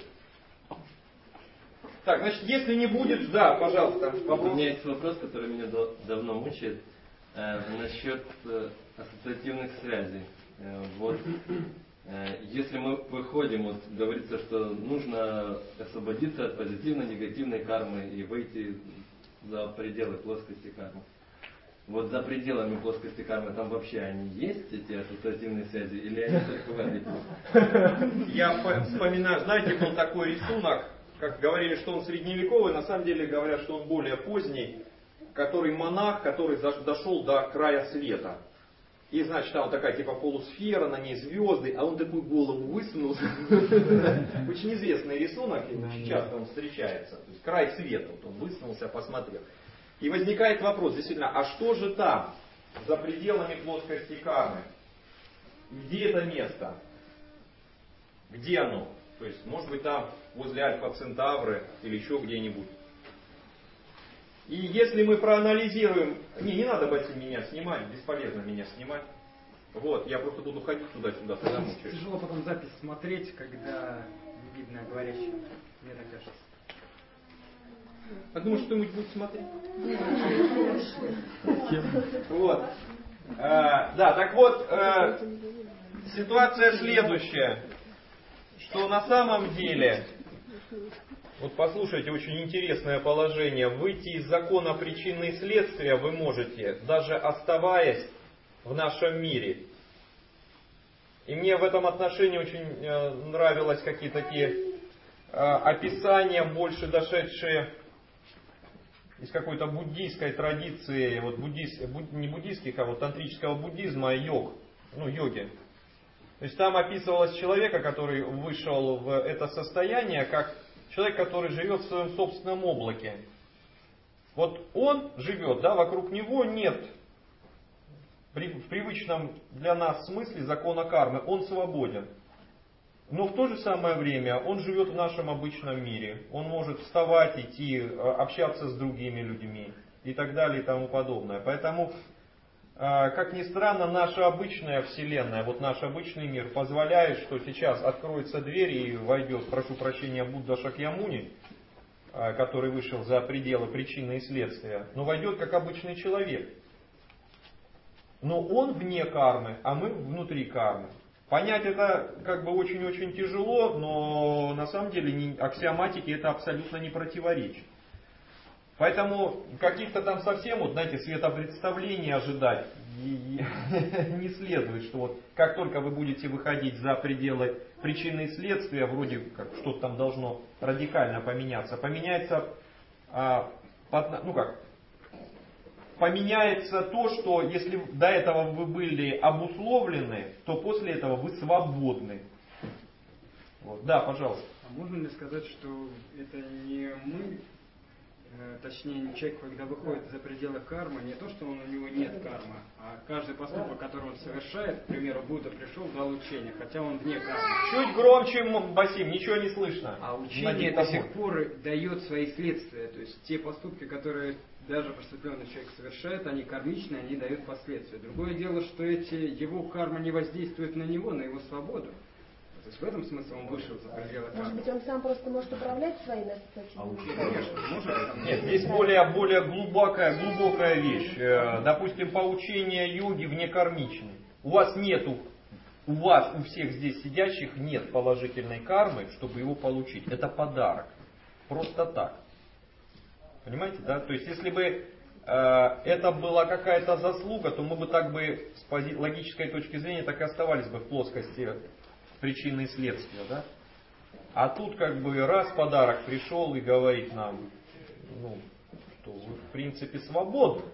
Так, значит, если не будет, да, пожалуйста. Вопрос. У меня есть вопрос, который меня давно мучает, насчет ассоциативных связей. Вот, если мы выходим, вот говорится, что нужно освободиться от позитивно-негативной кармы и выйти за пределы плоскости кармы. Вот за пределами плоскости кармы там вообще они есть, эти ассоциативные связи, или они только в этой? Я вспоминаю, знаете, был такой рисунок, как говорили, что он средневековый, на самом деле говорят, что он более поздний, который монах, который дошел до края света. И, значит, там такая типа полусфера, на ней звезды, а он такую голову высунул. Очень известный рисунок, очень часто он встречается. То есть край света, вот он высунулся, посмотрел. И возникает вопрос, действительно, а что же там, за пределами плоскости кармы? Где это место? Где оно? То есть, может быть, там возле Альфа Центавры или еще где-нибудь. И если мы проанализируем... Не надо, Басим, меня снимать, бесполезно меня снимать. Вот, я просто буду ходить туда-сюда, тогда мучаюсь. Тяжело потом запись смотреть, когда не видно говорящего. Мне так кажется. А думаешь, кто-нибудь будет смотреть? Вот. Да, так вот, ситуация следующая. Что на самом деле... Вот послушайте, очень интересное положение. Выйти из закона причины и следствия вы можете, даже оставаясь в нашем мире. И мне в этом отношении очень нравилось какие-то такие описания, больше дошедшие из какой-то буддийской традиции, вот не буддийских, а вот тантрического буддизма, йоги. То есть там описывалось человека, который вышел в это состояние, как человек, который живет в своем собственном облаке. Вот он живет, да, вокруг него нет в привычном для нас смысле закона кармы. Он свободен. Но в то же самое время он живет в нашем обычном мире. Он может вставать, идти, общаться с другими людьми и так далее и тому подобное. Поэтому, как ни странно, наша обычная вселенная, вот наш обычный мир позволяет, что сейчас откроется дверь и войдет, прошу прощения, Будда Шакьямуни, который вышел за пределы причины и следствия, но войдет как обычный человек. Но он вне кармы, а мы внутри кармы. Понять это как бы очень-очень тяжело, но на самом деле аксиоматике это абсолютно не противоречит. Поэтому каких-то там совсем, вот, знаете, светопредставлений ожидать не следует, что вот как только вы будете выходить за пределы причины и следствия, вроде как что-то там должно радикально поменяться. Поменяется то, что если до этого вы были обусловлены, то после этого вы свободны. Вот. Да, пожалуйста. А можно ли сказать, что это не мы, точнее человек, когда выходит за пределы кармы, не то, что у него нет кармы, а каждый поступок, который он совершает, к примеру, Будда пришел, дал учение, хотя он вне кармы. Чуть громче, Басим, ничего не слышно. А учение до сих пор дает свои следствия, то есть те поступки, которые даже просветленный человек совершает, они кармичные, они дают последствия. Другое дело, что его карма не воздействует на него, на его свободу. То есть в этом смысле он вышел за пределы кармы. Может быть, он сам просто может управлять своими ассоциативными? Конечно, может. Нет, здесь более глубокая вещь. Допустим, поучение йоги внекармичны. У вас, у всех здесь сидящих нет положительной кармы, чтобы его получить. Это подарок. Просто так. Понимаете, да? То есть, если бы это была какая-то заслуга, то мы бы так бы с логической точки зрения так и оставались бы в плоскости причины и следствия, да? А тут как бы раз подарок пришел и говорит нам, что вы в принципе свободны.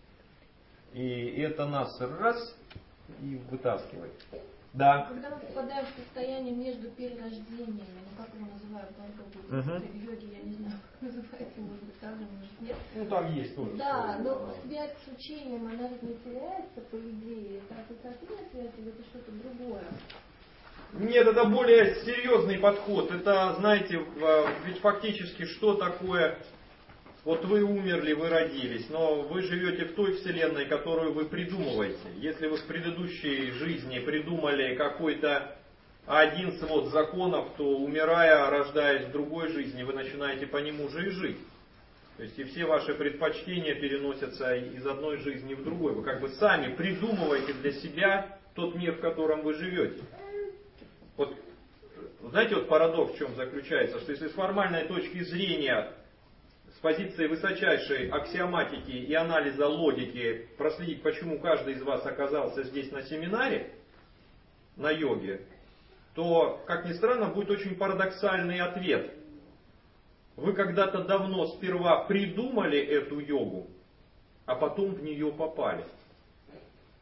И это нас раз и вытаскивает. Да. Когда мы попадаем в состояние между перерождениями, как его называют в йоге, я не знаю, как называется, может быть, там же, может, нет. Там есть тоже. Да, но связь с учением, она ведь не теряется, по идее. Это ассоциативная связь или это что-то другое? Нет, это более серьезный подход. Это, знаете, ведь фактически что такое... Вот вы умерли, вы родились, но вы живете в той вселенной, которую вы придумываете. Если вы в предыдущей жизни придумали какой-то один свод законов, то умирая, рождаясь в другой жизни, вы начинаете по нему же и жить. То есть и все ваши предпочтения переносятся из одной жизни в другую. Вы как бы сами придумываете для себя тот мир, в котором вы живете. Вот, знаете, вот парадокс в чем заключается, что если с формальной точки зрения, с позиции высочайшей аксиоматики и анализа логики проследить, почему каждый из вас оказался здесь на семинаре, на йоге, то, как ни странно, будет очень парадоксальный ответ. Вы когда-то давно сперва придумали эту йогу, а потом в нее попали.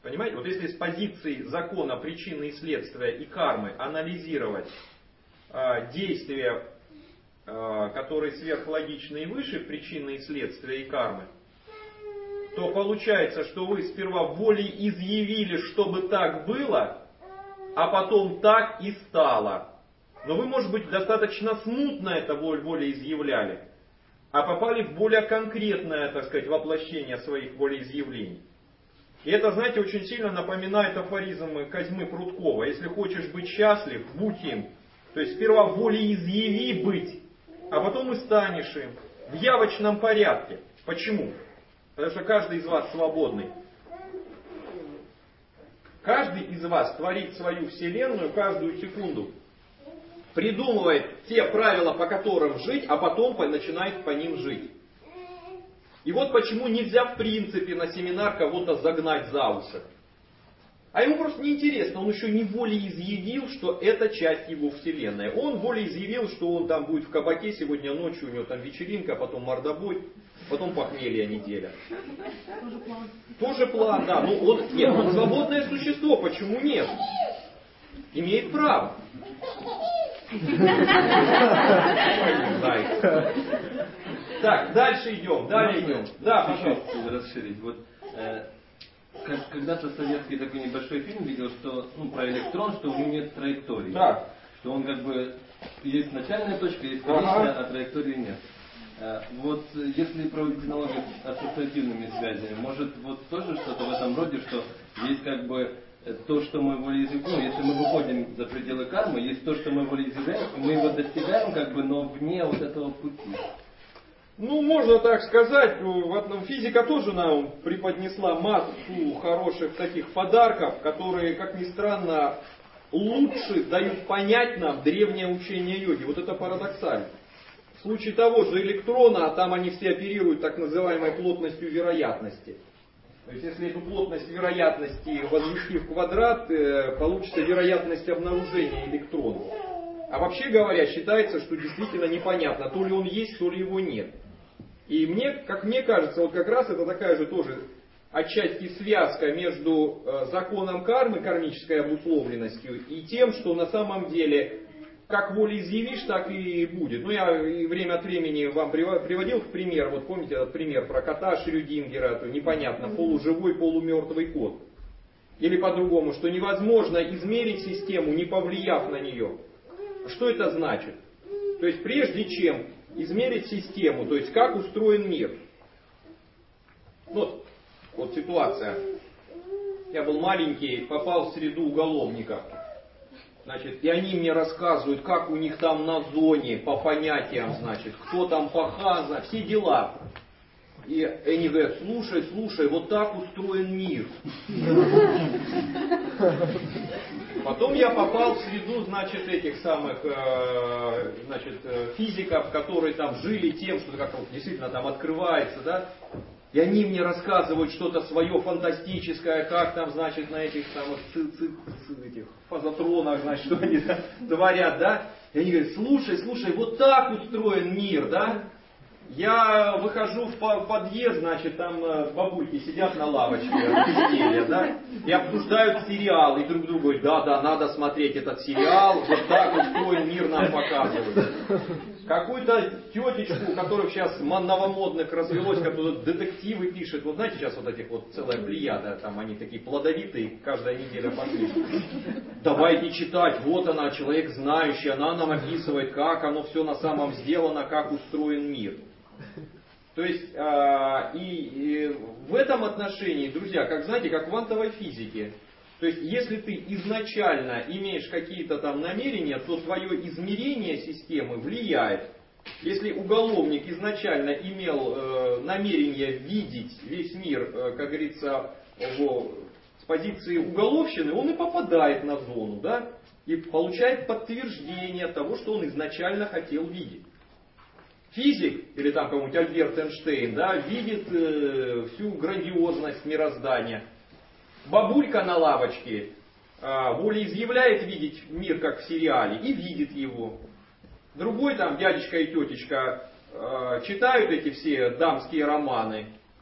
Понимаете? Вот если с позиции закона причины и следствия и кармы анализировать действия, которые сверхлогичны и выше причины и следствия и кармы, то получается, что вы сперва волей изъявили, чтобы так было, а потом так и стало. Но вы, может быть, достаточно смутно это волеизъявляли, а попали в более конкретное, так сказать, воплощение своих волеизъявлений. И это, знаете, очень сильно напоминает афоризм Козьмы Прудкова. Если хочешь быть счастлив, будь им. То есть сперва волеизъяви быть, а потом и станешь им. В явочном порядке. Почему? Потому что каждый из вас свободный. Каждый из вас творит свою вселенную каждую секунду. Придумывает те правила, по которым жить, а потом начинает по ним жить. И вот почему нельзя в принципе на семинар кого-то загнать за уши. А ему просто неинтересно, он еще не волеизъявил, что это часть его вселенной. Он волеизъявил, что он там будет в кабаке сегодня ночью, у него там вечеринка, а потом мордобой, потом похмелье неделя. Тоже план, да. Ну, он свободное существо, почему нет? Имеет право. Так, дальше идем, далее идем. Да, пожалуйста. Расширить. Вот, когда-то советский такой небольшой фильм видел, что про электрон, что у него нет траектории. Да. Что он как бы есть начальная точка, есть конечная, а траектории нет. Вот если проводить аналогию с ассоциативными связями, может вот тоже что-то в этом роде, что есть как бы то, что мы волеизъявляем, если мы выходим за пределы кармы, есть то, что мы волеизъявляем, мы его достигаем как бы, но вне вот этого пути. Ну, можно так сказать. Физика тоже нам преподнесла массу хороших таких подарков, которые, как ни странно, лучше дают понять нам древнее учение йоги. Вот это парадоксально. В случае того же электрона, там они все оперируют так называемой плотностью вероятности. То есть, если эту плотность вероятности возвести в квадрат, получится вероятность обнаружения электрона. А вообще говоря, считается, что действительно непонятно, то ли он есть, то ли его нет. И как мне кажется, вот как раз это такая же тоже отчасти связка между законом кармы, кармической обусловленностью, и тем, что на самом деле как волеизъявишь, так и будет. Ну, я время от времени вам приводил в пример, вот помните этот пример про кота Шрёдингера, то непонятно, полуживой, полумертвый кот. Или по-другому, что невозможно измерить систему, не повлияв на нее. Что это значит? То есть прежде чем измерить систему, то есть как устроен мир. Вот ситуация. Я был маленький, попал в среду уголовников. Значит, и они мне рассказывают, как у них там на зоне, по понятиям, значит, кто там пахан, все дела. И они говорят, слушай, вот так устроен мир. Потом я попал в среду, значит, этих самых, физиков, которые там жили тем, что как действительно там открывается, да. И они мне рассказывают что-то свое фантастическое, как там, значит, на этих самых этих фазотронах, значит, что они творят, да. И они говорят, слушай, вот так устроен мир, да. Я выхожу в подъезд, значит, там бабульки сидят на лавочке, да, и обсуждают сериал, и друг другу говорят, да, надо смотреть этот сериал, вот так устроен мир нам показывают. Какую-то тетечку, у которых сейчас новомодных развелось, которая детективы пишет, вот знаете, сейчас вот этих вот целая плеяда, там они такие плодовитые, каждая неделя пошли. Давайте читать, вот она, человек знающий, она нам описывает, как оно все на самом сделано, как устроен мир. То есть, и в этом отношении, друзья, как знаете, как в квантовой физике, то есть, если ты изначально имеешь какие-то там намерения, то твое измерение системы влияет. Если уголовник изначально имел намерение видеть весь мир, как говорится, с позиции уголовщины, он и попадает на зону, да, и получает подтверждение того, что он изначально хотел видеть. Физик, или там кому-нибудь Альберт Эйнштейн, да, видит всю грандиозность мироздания. Бабулька на лавочке волеизъявляет видеть мир как в сериале и видит его. Другой там дядечка и тетечка читают эти все дамские романы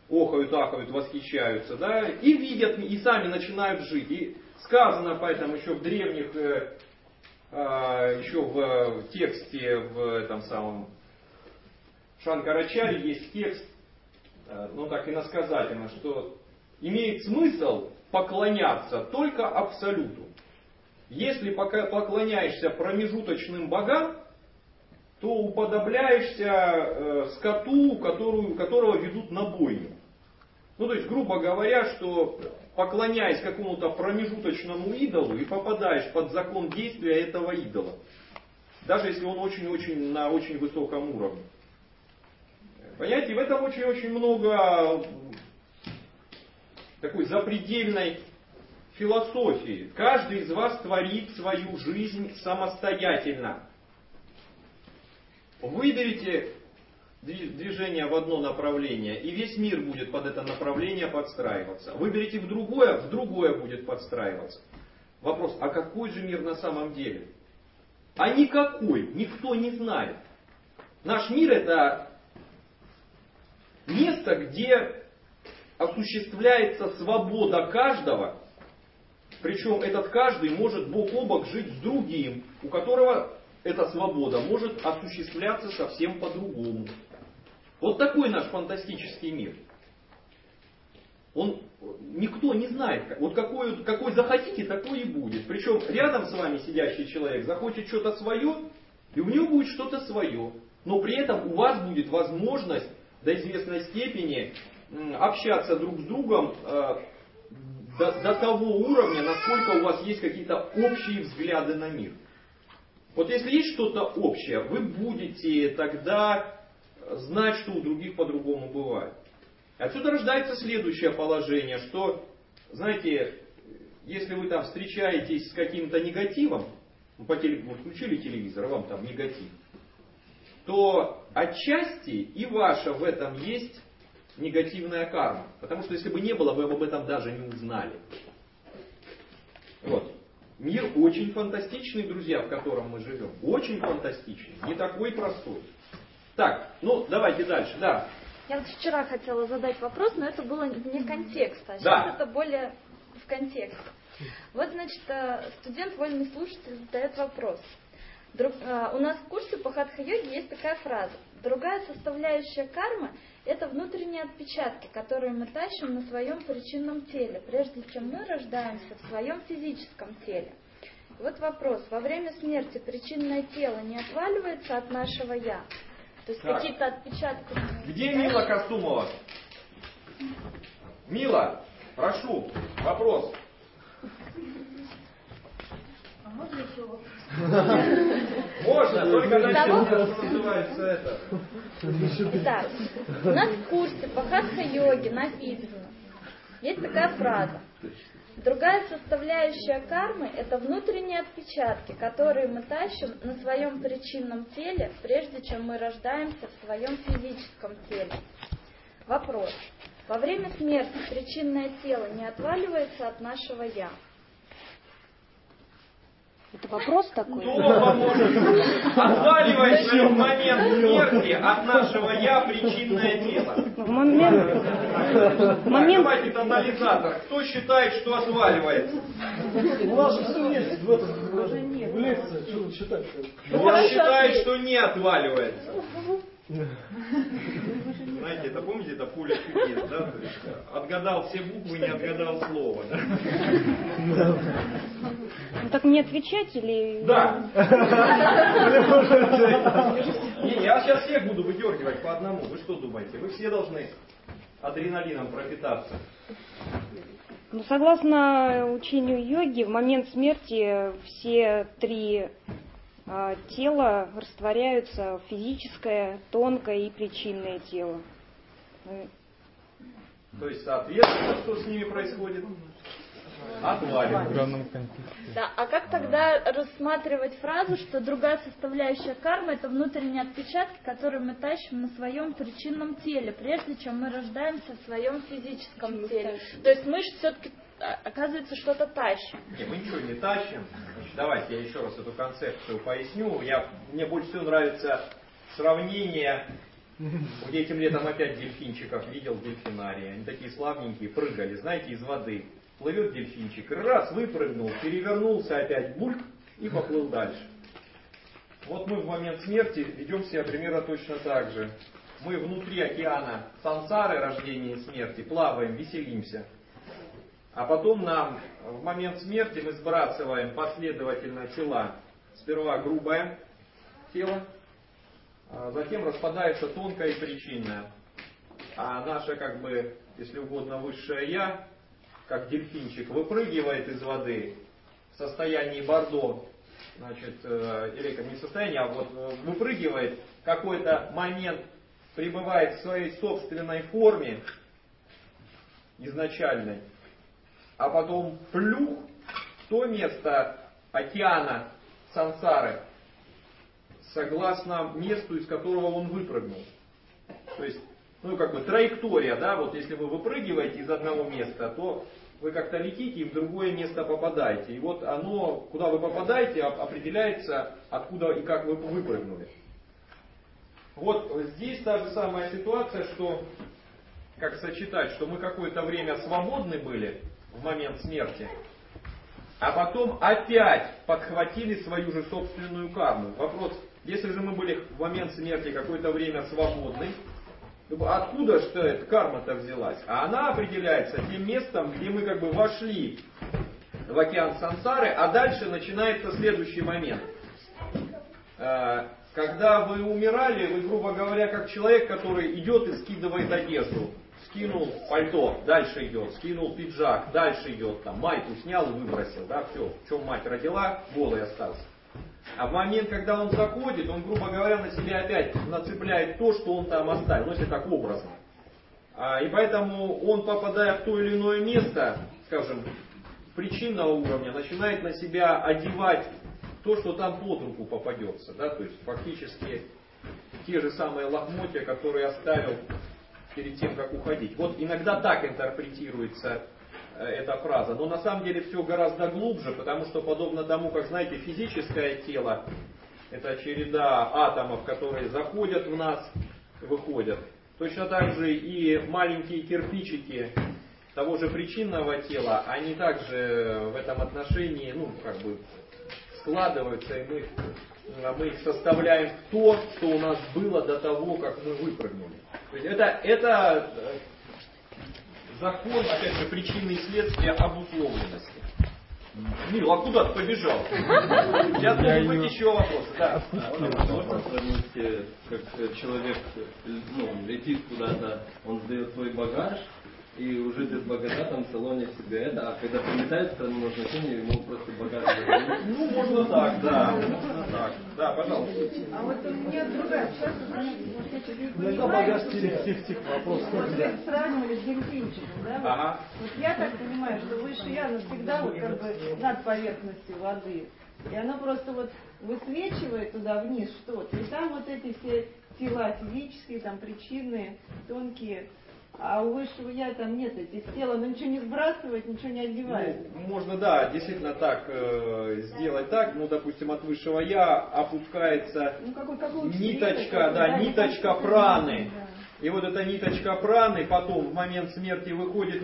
охают, ахают, восхищаются, да, и видят, и сами начинают жить. И сказано поэтому еще в древних, еще в тексте, в этом самом Шанкарачарье есть текст, ну так иносказательно, что имеет смысл поклоняться только Абсолюту. Если поклоняешься промежуточным богам, то уподобляешься скоту, которого ведут на бойню. Ну, то есть, грубо говоря, что поклоняясь какому-то промежуточному идолу и попадаешь под закон действия этого идола. Даже если он очень-очень на очень высоком уровне. Понимаете, в этом очень-очень много такой запредельной философии. Каждый из вас творит свою жизнь самостоятельно. Выберите движение в одно направление, и весь мир будет под это направление подстраиваться. Выберите в другое будет подстраиваться. Вопрос, а какой же мир на самом деле? А никакой, никто не знает. Наш мир это место, где осуществляется свобода каждого, причем этот каждый может бок о бок жить с другим, у которого эта свобода может осуществляться совсем по-другому. Вот такой наш фантастический мир. Никто не знает. Вот какой захотите, такой и будет. Причем рядом с вами сидящий человек захочет что-то свое, и у него будет что-то свое. Но при этом у вас будет возможность до известной степени общаться друг с другом до того уровня, насколько у вас есть какие-то общие взгляды на мир. Вот если есть что-то общее, вы будете тогда знать, что у других по-другому бывает. Отсюда рождается следующее положение, что, знаете, если вы там встречаетесь с каким-то негативом, вы включили телевизор, а вам там негатив, то отчасти и ваша в этом есть негативная карма. Потому что если бы не было, вы об этом даже не узнали. Вот. Мир очень фантастичный, друзья, в котором мы живем. Очень фантастичный. Не такой простой. Так, ну давайте дальше. Да. Я вот вчера хотела задать вопрос, но это было вне контекста. А сейчас да. Это более в контексте. Вот, значит, студент, вольный слушатель, задает вопрос. У нас в курсе по хатха-йоге есть такая фраза. Другая составляющая кармы – это внутренние отпечатки, которые мы тащим на своем причинном теле, прежде чем мы рождаемся в своем физическом теле. Вот вопрос. Во время смерти причинное тело не отваливается от нашего «я»? То есть так. Какие-то отпечатки... Где Мила Косумова? Мила, прошу, вопрос. А можно еще вопрос? Можно, только начнем, что называется это. Итак, у нас в курсе по хатха-йоге написано, есть такая фраза. Другая составляющая кармы – это внутренние отпечатки, которые мы тащим на своем причинном теле, прежде чем мы рождаемся в своем физическом теле. Вопрос. Во время смерти причинное тело не отваливается от нашего «я»? Это вопрос такой? Кто поможет отваливать в момент смерти от нашего «я» причинное тело? Давайте тотализатор. Кто считает, что отваливается? У нас же все есть в лекции. Что вы считаете? Кто считает, что не отваливается? Знаете, это помните, это поле чудес, да? То есть, отгадал все буквы, не отгадал слово. Да? Ну так мне отвечать или... Да. Я сейчас всех буду выдергивать по одному. Вы что думаете? Вы все должны адреналином пропитаться. Ну, согласно учению йоги, в момент смерти все три тела растворяются в физическое, тонкое и причинное тело. То есть, соответственно, что с ними происходит? Отваливают. Да, а как тогда рассматривать фразу, что другая составляющая кармы – это внутренние отпечатки, которые мы тащим на своем причинном теле, прежде чем мы рождаемся в своем физическом теле? То есть мы же все-таки, оказывается, что-то тащим. Не, мы ничего не тащим. Значит, давайте я еще раз эту концепцию поясню. Мне больше всего нравится сравнение Вот я этим летом опять дельфинчиков видел в дельфинарии. Они такие славненькие, прыгали, знаете, из воды. Плывет дельфинчик, раз, выпрыгнул, перевернулся опять, бульк, и поплыл дальше. Вот мы в момент смерти ведем себя примерно точно так же. Мы внутри океана сансары, рождения и смерти, плаваем, веселимся. А потом нам в момент смерти мы сбрасываем последовательно тела. Сперва грубое тело, а затем распадается тонкое и причинное. А наше, как бы, если угодно, высшее я, как дельфинчик, выпрыгивает из воды в состоянии бордо, значит, или как не состояние, а вот выпрыгивает, какой-то момент пребывает в своей собственной форме изначальной, а потом плюх в то место океана сансары, согласно месту, из которого он выпрыгнул. То есть, ну, как бы траектория, да, вот если вы выпрыгиваете из одного места, то вы как-то летите и в другое место попадаете. И вот оно, куда вы попадаете, определяется, откуда и как вы выпрыгнули. Вот здесь та же самая ситуация, что, как сочетать, что мы какое-то время свободны были в момент смерти, а потом опять подхватили свою же собственную карму. Вопрос, если же мы были в момент смерти какое-то время свободны, откуда что эта карма-то взялась? А она определяется тем местом, где мы как бы вошли в океан сансары, а дальше начинается следующий момент. Когда вы умирали, вы, грубо говоря, как человек, который идет и скидывает одежду. Скинул пальто, дальше идет, скинул пиджак, дальше идет, там, майку снял и выбросил, да, все, в чем мать родила, голый остался. А в момент, когда он заходит, он, грубо говоря, на себя опять нацепляет то, что он там оставил, ну, если так образно. И поэтому он, попадая в то или иное место, скажем, причинного уровня, начинает на себя одевать то, что там под руку попадется, да, то есть фактически те же самые лохмотья, которые оставил перед тем, как уходить. Вот иногда так интерпретируется эта фраза, но на самом деле все гораздо глубже, потому что подобно тому, как, знаете, физическое тело, это череда атомов, которые заходят в нас, выходят. Точно так же и маленькие кирпичики того же причинного тела, они также в этом отношении, ну, как бы складываются, и мы их составляем в то, что у нас было до того, как мы выпрыгнули. То есть это закон, опять же, причины и следствия обусловленности. Мил, а куда ты побежал? Сейчас могут быть еще вопросы. Да. Можно сравнить, как человек летит куда-то, он сдает свой багаж, и уже без багажа там в салоне себе это, а когда прилетает в страну назначения, ему просто багаж выдают. Ну, можно так, да. Можно так. Да, пожалуйста. А вот у меня другая часть, вот я чуть не понимаю. Это багаж тех вопросов. Вот вы сравнивали с дельфинчиком, да? Ага. Вот я так понимаю, что выше я навсегда вот как бы над поверхностью воды. И оно просто вот высвечивает туда вниз что-то. И там вот эти все тела физические, там причинные, тонкие. А у высшего я там нет этих тел, оно ничего не сбрасывает, ничего не одевает. Ну, можно, да, действительно так сделать так. Ну, допустим, от высшего я опускается ниточка, да, ниточка праны. Да. И вот эта ниточка праны потом в момент смерти выходит,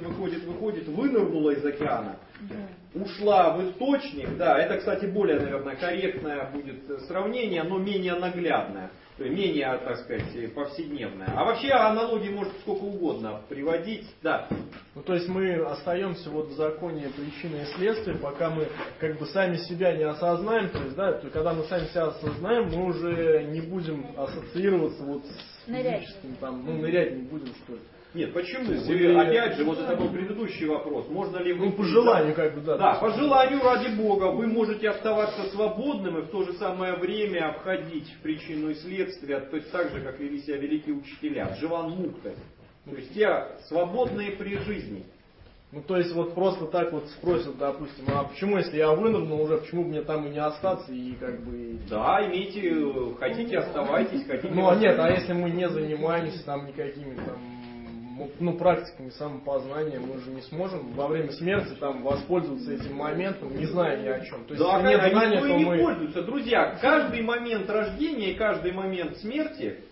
вынырнула из океана. Да. Ушла в источник, да, это, кстати, более, наверное, корректное будет сравнение, но менее наглядное. Менее, так сказать, повседневная. А вообще аналогии может сколько угодно приводить. Да. Ну, то есть мы остаемся вот в законе причины и следствия, пока мы как бы сами себя не осознаем. То есть, да, то когда мы сами себя осознаем, мы уже не будем ассоциироваться вот с физическим, там, нырять не будем, что ли. Нет, почему? Вы, опять же, вот это был предыдущий вопрос. Можно ли вы... по желанию, как бы, да. Да, по желанию, ради Бога, вы можете оставаться свободным и в то же самое время обходить причину и следствие, то есть так же, как вели себя великие учителя, Дживан Мукта. То есть те свободные при жизни. Ну, то есть, вот просто так вот спросят, допустим, а почему, если я вынырнул уже, почему бы мне там и не остаться, и как бы... Да, имейте, хотите, оставайтесь, хотите... Ну, нет, а если мы не занимаемся там никакими там... практиками самопознания, мы же не сможем во время смерти там воспользоваться этим моментом, не зная ни о чем. То есть, да, если нет знания, никто и не пользуется. Друзья, каждый момент рождения и каждый момент смерти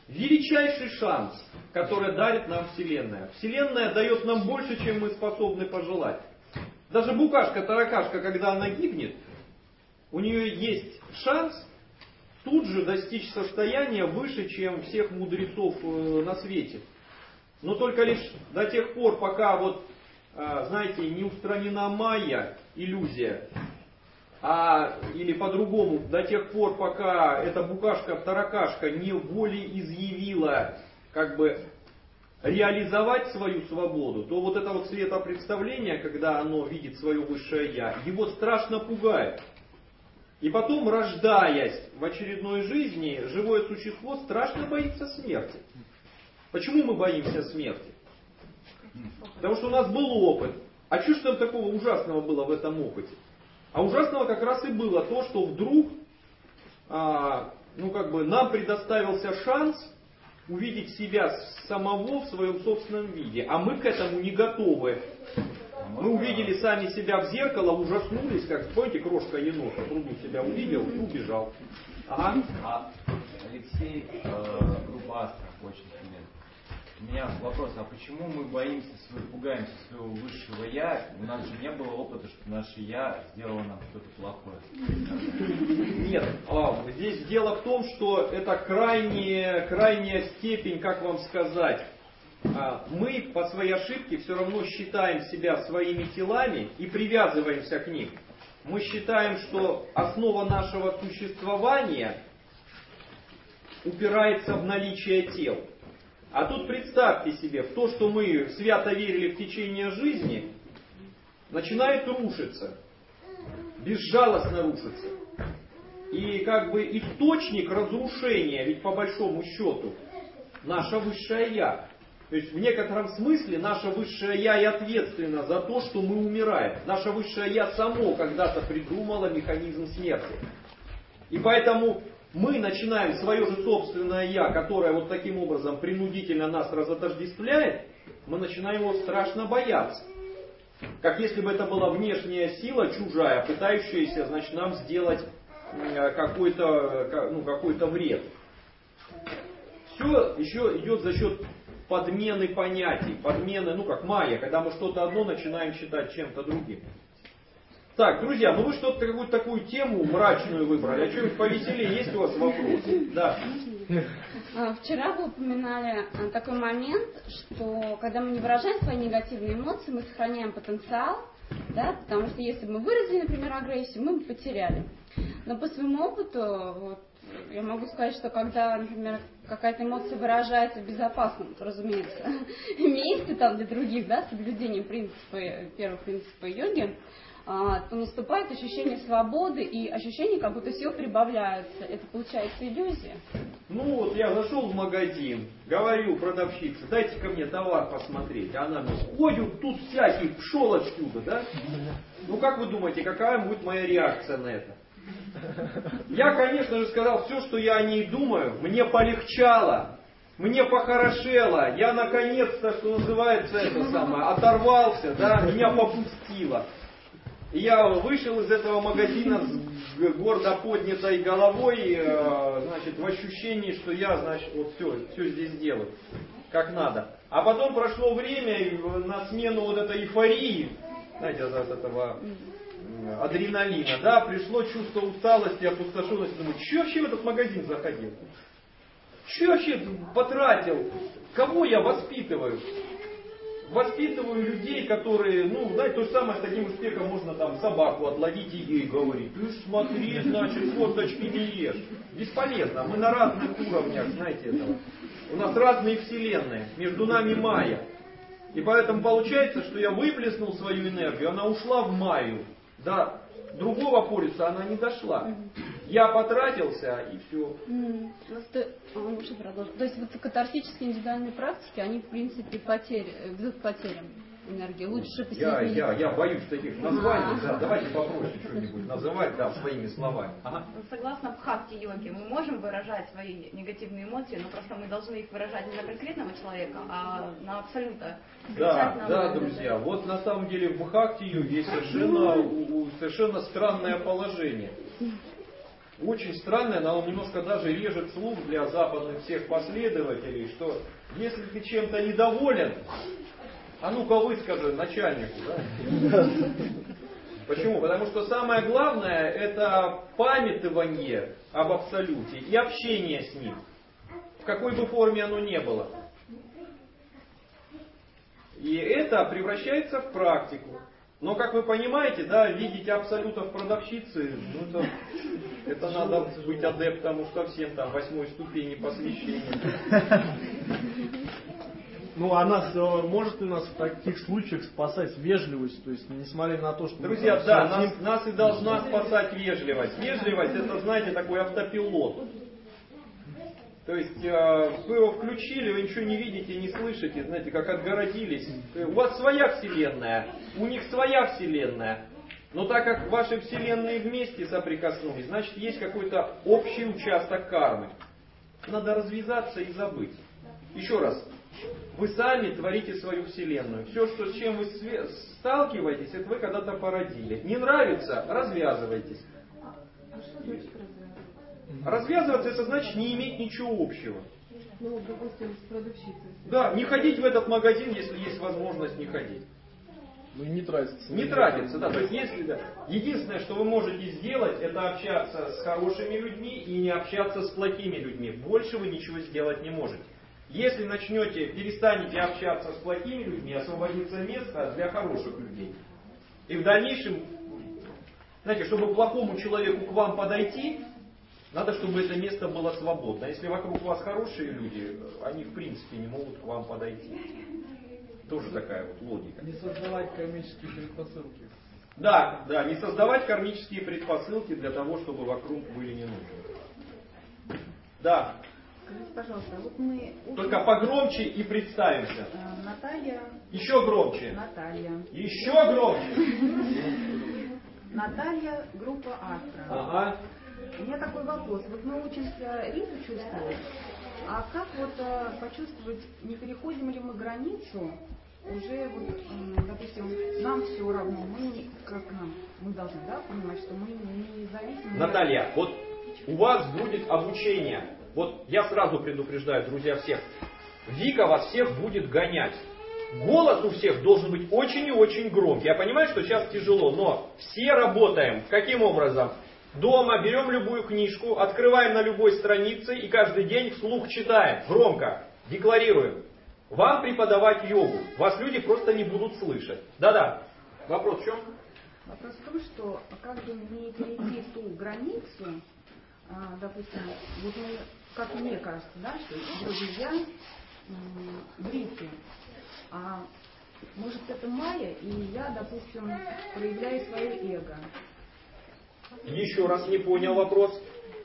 величайший шанс, который дарит нам Вселенная. Вселенная дает нам больше, чем мы способны пожелать. Даже букашка-таракашка, когда она гибнет, у нее есть шанс тут же достичь состояния выше, чем всех мудрецов на свете. Но только лишь до тех пор, пока вот, знаете, не устранена майя, иллюзия, или по-другому, до тех пор, пока эта букашка-таракашка не волеизъявила как бы реализовать свою свободу, то вот это вот светопредставление, когда оно видит свое высшее Я, его страшно пугает. И потом, рождаясь в очередной жизни, живое существо страшно боится смерти. Почему мы боимся смерти? Потому что у нас был опыт. А что ж там такого ужасного было в этом опыте? А ужасного как раз и было то, что вдруг нам предоставился шанс увидеть себя самого в своем собственном виде. А мы к этому не готовы. Мы увидели сами себя в зеркало, ужаснулись, как, помните, крошка енота, в пруду себя увидел и убежал. Ага. Алексей, группа Астра, очень пример. У меня вопрос, а почему мы боимся, пугаемся своего высшего Я? У нас же не было опыта, что наше Я сделало нам что-то плохое. Нет, здесь дело в том, что это крайняя степень, как вам сказать, мы по своей ошибке все равно считаем себя своими телами и привязываемся к ним. Мы считаем, что основа нашего существования упирается в наличие тел. А тут представьте себе, в то, что мы свято верили в течение жизни, начинает рушиться, безжалостно рушиться. И как бы источник разрушения, ведь по большому счету, наше высшее Я. То есть в некотором смысле наше высшее Я и ответственно за то, что мы умираем. Наше высшее Я само когда-то придумало механизм смерти. И поэтому мы начинаем свое же собственное Я, которое вот таким образом принудительно нас разотождествляет, мы начинаем его страшно бояться. Как если бы это была внешняя сила чужая, пытающаяся, значит, нам сделать какой-то вред. Все еще идет за счет подмены понятий, подмены, как майя, когда мы что-то одно начинаем считать чем-то другим. Так, друзья, вы что-то какую-то такую тему мрачную выбрали, а что-нибудь повеселее, есть у вас вопросы? Да. Вчера вы упоминали такой момент, что когда мы не выражаем свои негативные эмоции, мы сохраняем потенциал, да, потому что если бы мы выразили, например, агрессию, мы бы потеряли. Но по своему опыту, я могу сказать, что когда, например, какая-то эмоция выражается в безопасном, разумеется, месте там для других, да, соблюдением первых принципов йоги, то наступает ощущение свободы и ощущение, как будто сил прибавляются. Это получается иллюзия. Я зашел в магазин, говорю продавщице, дайте ко мне товар посмотреть. А она мне, ой, тут всякий, пшел отсюда, да? Как вы думаете, какая будет моя реакция на это? Я, конечно же, сказал все, что я о ней думаю. Мне полегчало, мне похорошело. Я наконец-то, что называется, оторвался, да, меня попустило. И я вышел из этого магазина с гордо поднятой головой, в ощущении, что я, все здесь делаю, как надо. А потом прошло время, и на смену вот этой эйфории, знаете, от этого адреналина, да, пришло чувство усталости, опустошенности. Думаю, что вообще в этот магазин заходил? Что вообще потратил? Кого я воспитываю? Воспитываю людей, которые, то же самое, с таким успехом можно собаку отловить и ей говорить. Ты смотри, косточки не ешь. Бесполезно. Мы на разных уровнях, знаете этого. У нас разные вселенные. Между нами майя. И поэтому получается, что я выплеснул свою энергию, она ушла в майю. До другого полюса она не дошла. Я потратился, и все. То есть катарсические индивидуальные практики, они в принципе ведут к потерям энергии. Лучше посередине. Я боюсь таких названий. Да, давайте попроще что-нибудь называть, своими словами. Ага. Согласно бхакти-йоге, мы можем выражать свои негативные эмоции, но просто мы должны их выражать не на конкретного человека, а на абсолюта. Да, друзья, вот на самом деле в бхакти-йоге есть совершенно странное положение. очень странное, но оно немножко даже режет слух для западных всех последователей, что если ты чем-то недоволен, а ну-ка выскажи начальнику, да? Почему? Потому что самое главное это памятование об абсолюте и общение с ним, в какой бы форме оно ни было. И это превращается в практику. Но, как вы понимаете, да, видеть абсолютов продавщицы, ну, это надо быть адептом уж совсем там 8-й ступени посвящения. Ну, а нас может ли нас в таких случаях спасать вежливость? То есть, несмотря на то, что... Друзья, да, нас и должна спасать вежливость. Вежливость, это, знаете, такой автопилот. То есть, вы его включили, вы ничего не видите, не слышите, знаете, как отгородились. У вас своя вселенная, у них своя вселенная. Но так как ваши вселенные вместе соприкоснулись, значит, есть какой-то общий участок кармы. Надо развязаться и забыть. Еще раз. Вы сами творите свою вселенную. Все, с чем вы сталкиваетесь, это вы когда-то породили. Не нравится? Развязывайтесь. А что значит Развязываться, это значит не иметь ничего общего. Ну, допустим, с продавщицей. Да, не ходить в этот магазин, если есть возможность не ходить. Ну и не тратиться. Не тратиться, да. То есть, если, да. Единственное, что вы можете сделать, это общаться с хорошими людьми и не общаться с плохими людьми. Больше вы ничего сделать не можете. Если начнете, перестанете общаться с плохими людьми, освободится место для хороших людей. И в дальнейшем, знаете, чтобы плохому человеку к вам подойти, надо, чтобы это место было свободно. Если вокруг вас хорошие люди, они в принципе не могут к вам подойти. Тоже такая вот логика. Не создавать кармические предпосылки. Да, не создавать кармические предпосылки для того, чтобы вокруг были не нужны. Да. Скажите, пожалуйста, вот мы... Только погромче и представимся. Наталья. Еще громче. Наталья. Еще громче. Наталья, группа Астра. Ага. У меня такой вопрос. Вот мы учимся риту чувствовать, а как вот почувствовать, не переходим ли мы границу, уже вот, допустим, нам все равно, мы должны, да, понимать, что мы не зависим. Наталья, вот у вас будет обучение. Вот я сразу предупреждаю, друзья, всех. Вика вас всех будет гонять. Голос у всех должен быть очень и очень громкий. Я понимаю, что сейчас тяжело, но все работаем. Каким образом? Дома берем любую книжку, открываем на любой странице и каждый день вслух читаем. Громко. Декларируем. Вам преподавать йогу. Вас люди просто не будут слышать. Да-да. Вопрос в чем? Вопрос в том, что как бы не перейти ту границу, допустим, вот мы, как мне кажется, да, что вроде я в рите, а может это майя, и я, допустим, проявляю свое эго. Еще раз не понял вопрос.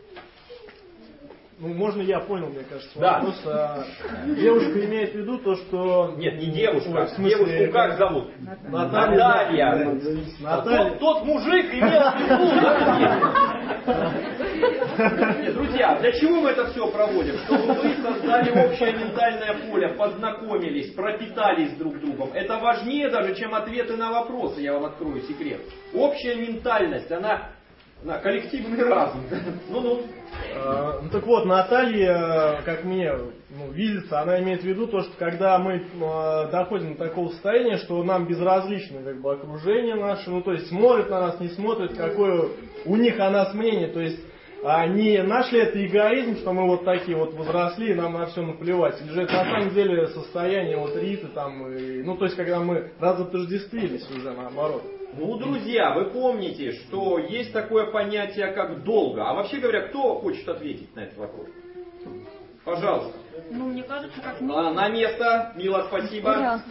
Ну, можно я понял, мне кажется. Да. Вопрос, девушка имеет в виду то, что... Нет, не девушка. Ой, в смысле, девушку как зовут? Наталья. Наталья. Тот мужик имел в виду, да? Друзья, для чего мы это все проводим? Чтобы вы создали общее ментальное поле, познакомились, пропитались друг другом. Это важнее даже, чем ответы на вопросы, я вам открою секрет. Общая ментальность, она коллективный разум. Ну. Ну так вот, Наталья, как мне видится, она имеет в виду то, что когда мы доходим до такого состояния, что нам безразлично как бы окружение наше, ну то есть смотрят на нас, не смотрят, какое у них о нас мнение, то есть не наш ли это эгоизм, что мы вот такие вот возросли и нам на все наплевать, или же это на самом деле состояние вот риты там, ну то есть когда мы разотождествились уже наоборот. Ну, друзья, вы помните, что есть такое понятие, как долго. А вообще говоря, кто хочет ответить на этот вопрос? Пожалуйста. Ну, мне кажется, как минимум... На место. Мила, спасибо. Ура.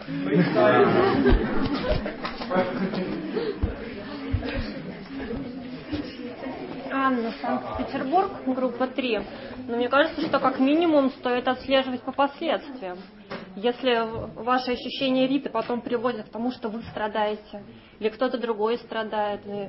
Анна, Санкт-Петербург, группа 3. Но мне кажется, что как минимум стоит отслеживать по последствиям. Если ваши ощущения риты потом приводят к тому, что вы страдаете, или кто-то другой страдает, или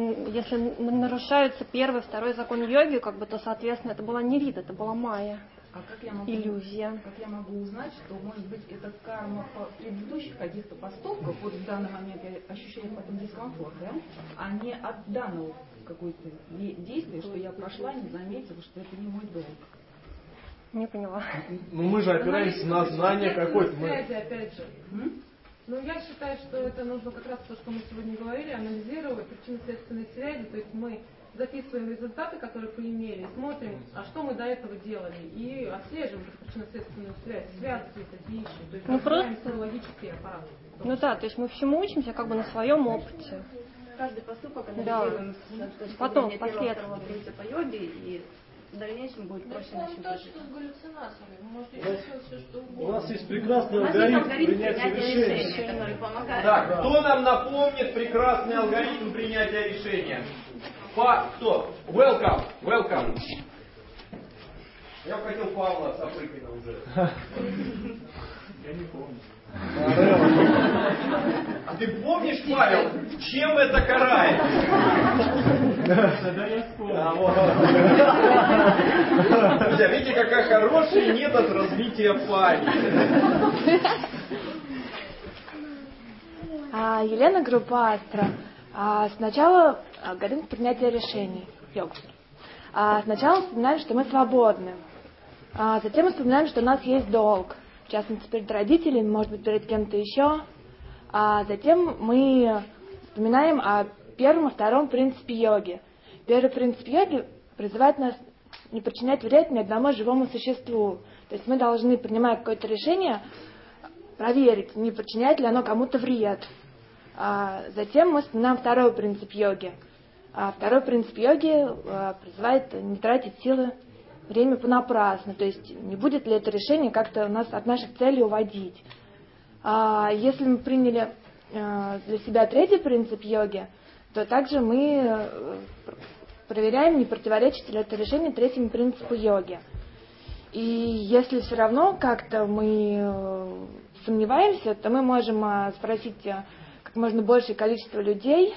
если нарушаются первый, второй закон йоги, как бы, то, соответственно, это была не рита, это была майя. А как я могу, иллюзия. Как я могу узнать, что, может быть, это карма предыдущих каких-то поступков, вот в данный момент я ощущаю потом дискомфорт, да? А не от данного какой-то действия, что я прошла, не заметила, что это не мой долг. Не поняла. Ну мы же опираемся на знание какое-то. Опять же. Ну, я считаю, что это нужно как раз то, что мы сегодня говорили, анализировать причинно-следственные связи, то есть мы записываем результаты, которые поимели, смотрим, а что мы до этого делали, и отслеживаем причинно-следственную связь, связываем эти вещи, то есть развиваем свой логический аппарат. Ну да, то есть мы всему учимся как бы на своем опыте. Каждый поступок анализируем с точки зрения первого, второго принципа йоги, и в дальнейшем будет проще начать жить. У нас есть прекрасный алгоритм принятия решений, который помогает. Так, кто нам напомнит прекрасный алгоритм принятия решения? Кто? Welcome. Я хотел Павла Сапрыкина уже. Я не помню. А ты помнишь, Павел, чем это карает? Да, я вспомнил. Друзья, видите, какой хороший метод развития памяти. Елена, группа Астра. Сначала алгоритм принятия решений. Йога. Сначала вспоминаем, что мы свободны. Затем мы вспоминаем, что у нас есть долг. В частности, перед родителями, может быть, перед кем-то еще. Затем мы вспоминаем о первом и втором принципе йоги. Первый принцип йоги призывает нас не причинять вред ни одному живому существу. То есть мы должны, принимая какое-то решение, проверить, не причиняет ли оно кому-то вред. Затем мы вспоминаем второй принцип йоги. Второй принцип йоги призывает не тратить силы, время понапрасну. То есть не будет ли это решение как-то нас от наших целей уводить. Если мы приняли для себя третий принцип йоги, то также мы проверяем, не противоречит ли это решение третьему принципу йоги. И если все равно как-то мы сомневаемся, то мы можем спросить как можно большее количество людей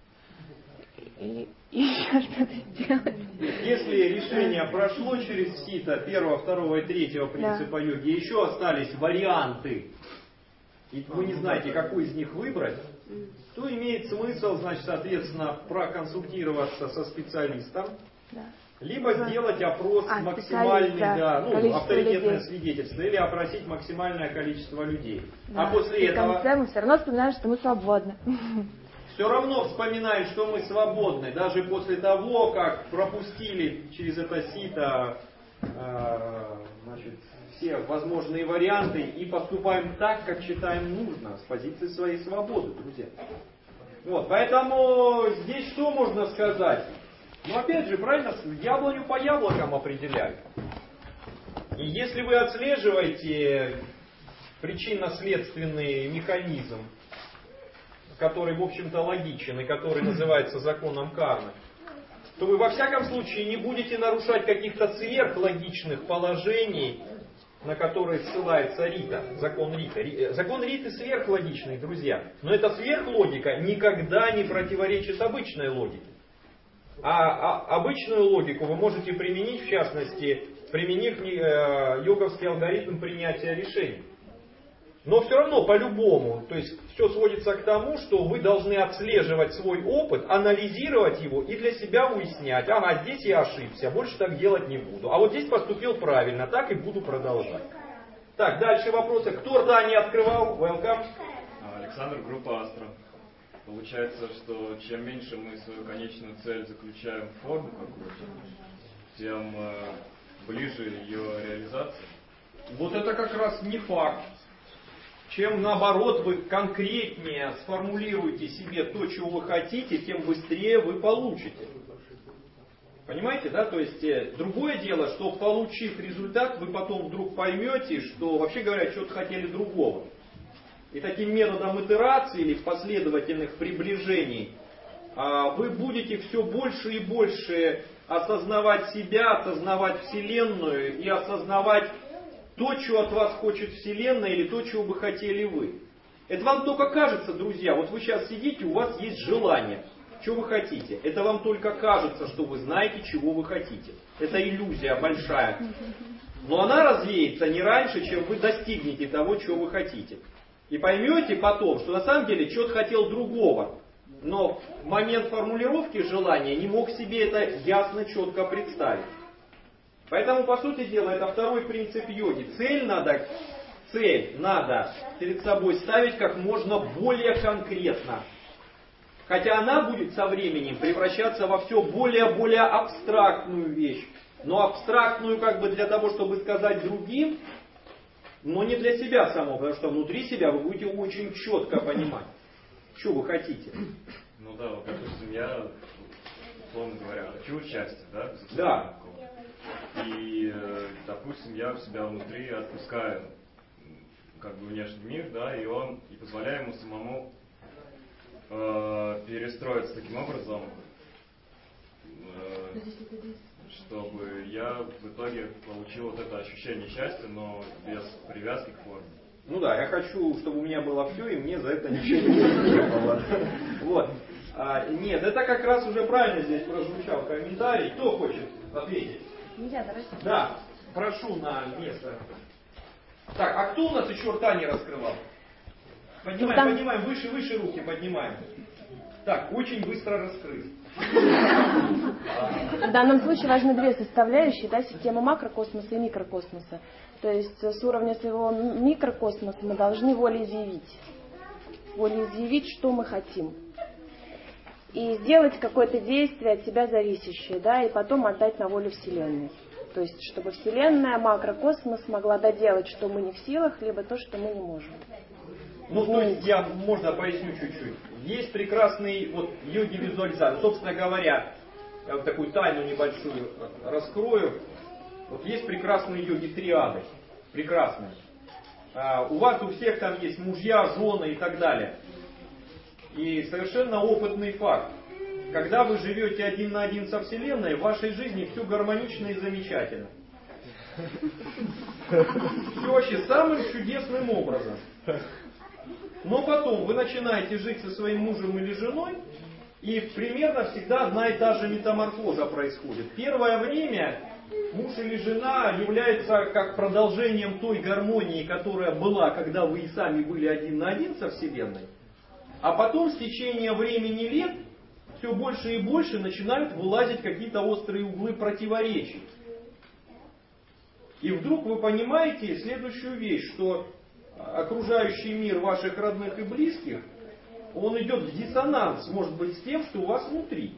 и еще что-то сделать. Если решение прошло через сито первого, второго и третьего принципа йоги, еще остались варианты, и вы не знаете, какой из них выбрать, то имеет смысл, значит, соответственно, проконсультироваться со специалистом, либо сделать опрос максимальный, авторитетное свидетельство, или опросить максимальное количество людей. Да. А после этого... в конце мы все равно вспоминаем, что мы свободны. Все равно вспоминаем, что мы свободны, даже после того, как пропустили через это сито все возможные варианты и поступаем так, как считаем нужно, с позиции своей свободы, друзья. Вот, поэтому здесь что можно сказать? Ну, опять же, правильно, яблоню по яблокам определяют. И если вы отслеживаете причинно-следственный механизм, который, в общем-то, логичен и который называется законом кармы, то вы во всяком случае не будете нарушать каких-то сверхлогичных положений, на которые ссылается Рита, закон Риты. Закон Риты сверхлогичный, друзья. Но эта сверхлогика никогда не противоречит обычной логике. А обычную логику вы можете применить, в частности, применив йоговский алгоритм принятия решений. Но все равно по-любому, то есть все сводится к тому, что вы должны отслеживать свой опыт, анализировать его и для себя уяснять, ага, здесь я ошибся, больше так делать не буду. А вот здесь поступил правильно, так и буду продолжать. Так, дальше вопросы. Кто рта не открывал? Welcome. Александр, группа Астра. Получается, что чем меньше мы свою конечную цель заключаем в форму какую-то, тем ближе ее реализация. Вот это как раз не факт. Чем наоборот вы конкретнее сформулируете себе то, чего вы хотите, тем быстрее вы получите. Понимаете, да? То есть другое дело, что получив результат, вы потом вдруг поймете, что вообще говоря, что-то хотели другого. И таким методом итерации или последовательных приближений вы будете все больше и больше осознавать себя, осознавать Вселенную и осознавать то, чего от вас хочет Вселенная, или то, чего бы хотели вы. Это вам только кажется, друзья. Вот вы сейчас сидите, у вас есть желание. Что вы хотите? Это вам только кажется, что вы знаете, чего вы хотите. Это иллюзия большая. Но она развеется не раньше, чем вы достигнете того, чего вы хотите. И поймете потом, что на самом деле человек хотел другого. Но в момент формулировки желания не мог себе это ясно, четко представить. Поэтому, по сути дела, это второй принцип йоги. Цель надо перед собой ставить как можно более конкретно. Хотя она будет со временем превращаться во все более абстрактную вещь. Но абстрактную как бы для того, чтобы сказать другим, но не для себя самого, потому что внутри себя вы будете очень четко понимать, что вы хотите. Ну да, вот, допустим, я, условно говоря, хочу счастья, да? Да. И, допустим, я себя внутри отпускаю как бы внешний мир, да, и позволяю ему самому перестроиться таким образом, чтобы я в итоге получил вот это ощущение счастья, но без привязки к форме. Ну да, я хочу, чтобы у меня было все, и мне за это ничего не было. Вот. Нет, это как раз уже правильно здесь прозвучал комментарий. Кто хочет ответить? Я, давайте. Да, прошу на место. Так, а кто у нас еще рта не раскрывал? Поднимаем, выше руки поднимаем. Так, очень быстро раскрыть. В данном случае важны две составляющие, да, система макрокосмоса и микрокосмоса. То есть с уровня своего микрокосмоса мы должны волеизъявить, что мы хотим. И сделать какое-то действие от себя зависящее, да, и потом отдать на волю Вселенной. То есть, чтобы Вселенная, макрокосмос могла доделать, что мы не в силах, либо то, что мы не можем. Ну, то есть я, можно поясню чуть-чуть. Есть прекрасный вот йоги-визуализатор. Собственно говоря, я вот такую тайну небольшую раскрою. Вот есть прекрасные йоги-триады. Прекрасные. У вас у всех там есть мужья, жены и так далее. И совершенно опытный факт. Когда вы живете один на один со Вселенной, в вашей жизни все гармонично и замечательно. Все вообще самым чудесным образом. Но потом вы начинаете жить со своим мужем или женой, и примерно всегда одна и та же метаморфоза происходит. Первое время муж или жена является как продолжением той гармонии, которая была, когда вы и сами были один на один со Вселенной. А потом с течением времени лет все больше и больше начинают вылазить какие-то острые углы противоречий. И вдруг вы понимаете следующую вещь, что окружающий мир ваших родных и близких, он идет в диссонанс, может быть, с тем, что у вас внутри.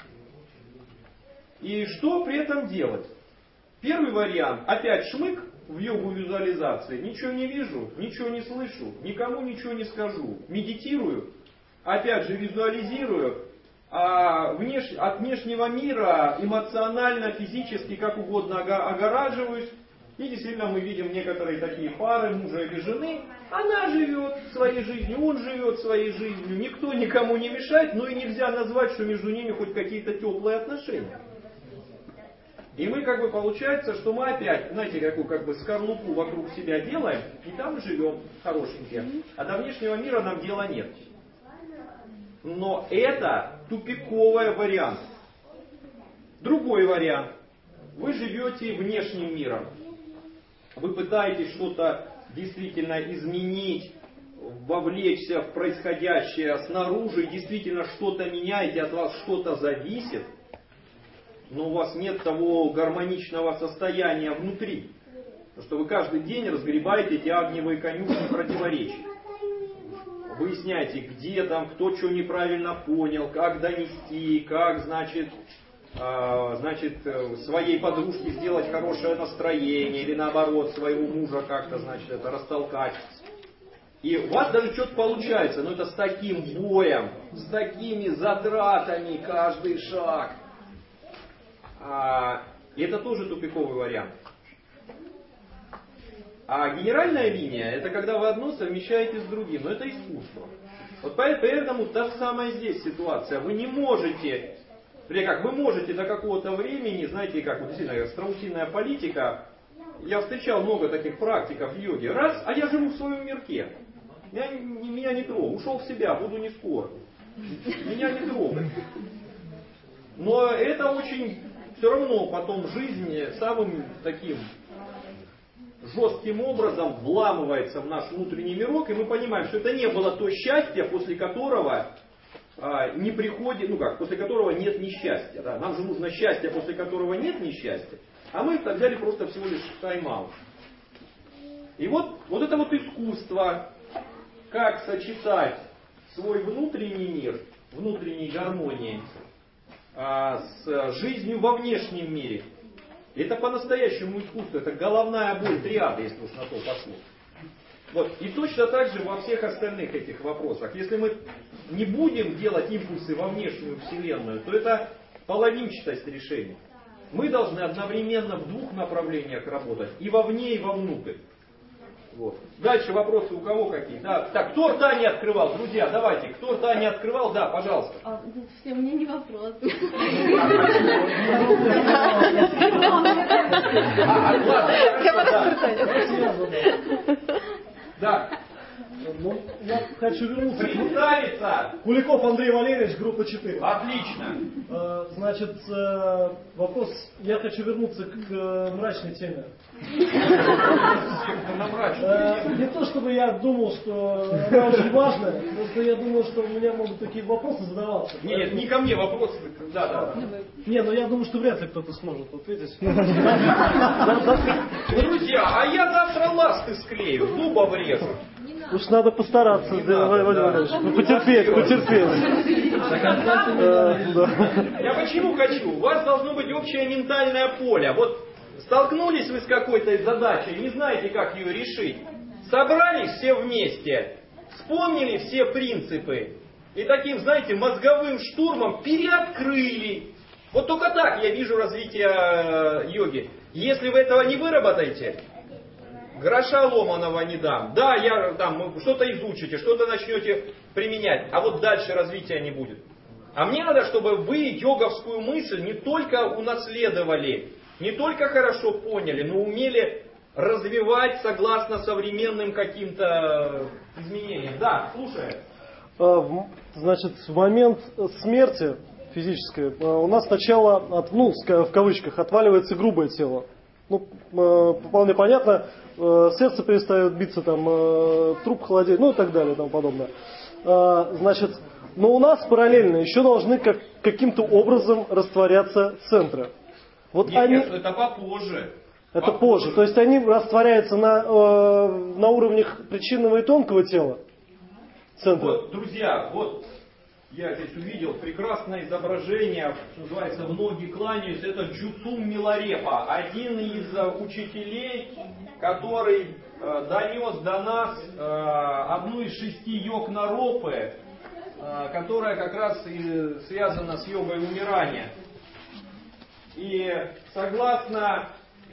И что при этом делать? Первый вариант, опять шмык в йогу визуализации. Ничего не вижу, ничего не слышу, никому ничего не скажу. Медитирую, опять же визуализирую, от внешнего мира эмоционально, физически, как угодно огораживаюсь. И действительно мы видим некоторые такие пары мужа или жены. Она живет своей жизнью, он живет своей жизнью. Никто никому не мешает, но и нельзя назвать, что между ними хоть какие-то теплые отношения. И мы как бы получается, что мы опять, знаете, какую как бы скорлупу вокруг себя делаем, и там живем хорошенькие. А до внешнего мира нам дела нет. Но это тупиковый вариант. Другой вариант. Вы живете внешним миром. Вы пытаетесь что-то действительно изменить, вовлечься в происходящее снаружи, действительно что-то меняете, от вас что-то зависит, но у вас нет того гармоничного состояния внутри. Потому что вы каждый день разгребаете эти огневые конюшни противоречий. Выясняете, где там, кто что неправильно понял, как донести, как, значит, своей подружке сделать хорошее настроение, или наоборот, своего мужа как-то, значит, это растолкать. И у вас даже что-то получается, но это с таким боем, с такими затратами каждый шаг. И это тоже тупиковый вариант. А генеральная линия, это когда вы одно совмещаете с другим, но это искусство. Вот поэтому та же самая здесь ситуация. Вы не можете... Вы можете до какого-то времени, знаете, как вот действительно страусиная политика, я встречал много таких практиков в йоге, а я живу в своем мирке, меня не трогай, ушел в себя, буду не скоро, меня не трогай. Но это очень, все равно потом жизнь самым таким жестким образом вламывается в наш внутренний мирок, и мы понимаем, что это не было то счастье, после которого не приходит, после которого нет несчастья. Да? Нам же нужно счастье, после которого нет несчастья, а мы взяли просто всего лишь тайм-аут. И вот это вот искусство, как сочетать свой внутренний мир, внутренней гармонии с жизнью во внешнем мире. Это по-настоящему искусство, это головная боль триады, если уж на то пошло. Вот. И точно так же во всех остальных этих вопросах. Если мы не будем делать импульсы во внешнюю Вселенную, то это половинчатость решения. Мы должны одновременно в двух направлениях работать, и вовне, и вовнутрь. Вот. Дальше вопросы у кого какие? Да. Так, кто рта не открывал? Друзья, давайте. Кто рта не открывал? Да, пожалуйста. Все, у меня не вопрос. Да. Ну, я хочу вернуться. Представиться! Куликов Андрей Валерьевич, группа 4. Отлично. Значит, вопрос. Я хочу вернуться к мрачной теме. Не то, чтобы я думал, что она очень важная, просто я думал, что у меня могут такие вопросы задаваться. Нет, не ко мне вопросы. Да. Не, но я думаю, что вряд ли кто-то сможет ответить. Друзья, а я завтра ласты склею, дуба врежу. Уж надо постараться, потерпеть. Я почему хочу? У вас должно быть общее ментальное поле. Вот столкнулись вы с какой-то задачей, не знаете, как ее решить. Собрались все вместе, вспомнили все принципы и таким, знаете, мозговым штурмом переоткрыли. Вот только так я вижу развитие йоги. Если вы этого не выработаете, гроша ломаного не дам. Да, что-то изучите, что-то начнете применять, а вот дальше развития не будет. А мне надо, чтобы вы йоговскую мысль не только унаследовали, не только хорошо поняли, но умели развивать согласно современным каким-то изменениям. Да, слушай. Значит, в момент смерти физической у нас сначала, в кавычках, отваливается грубое тело. Вполне понятно, сердце перестает биться, труп холодеет, и так далее, и тому подобное. Значит, но у нас параллельно еще должны каким-то образом растворяться центры. Нет, это попозже. Это позже. То есть они растворяются на уровнях причинного и тонкого тела. Центра. Вот, друзья, я здесь увидел прекрасное изображение, что называется, в ноги кланяюсь. Это Джуцум Миларепа, один из учителей, который донес до нас одну из 6 йог Наропы, которая как раз и связана с йогой умирания. И согласно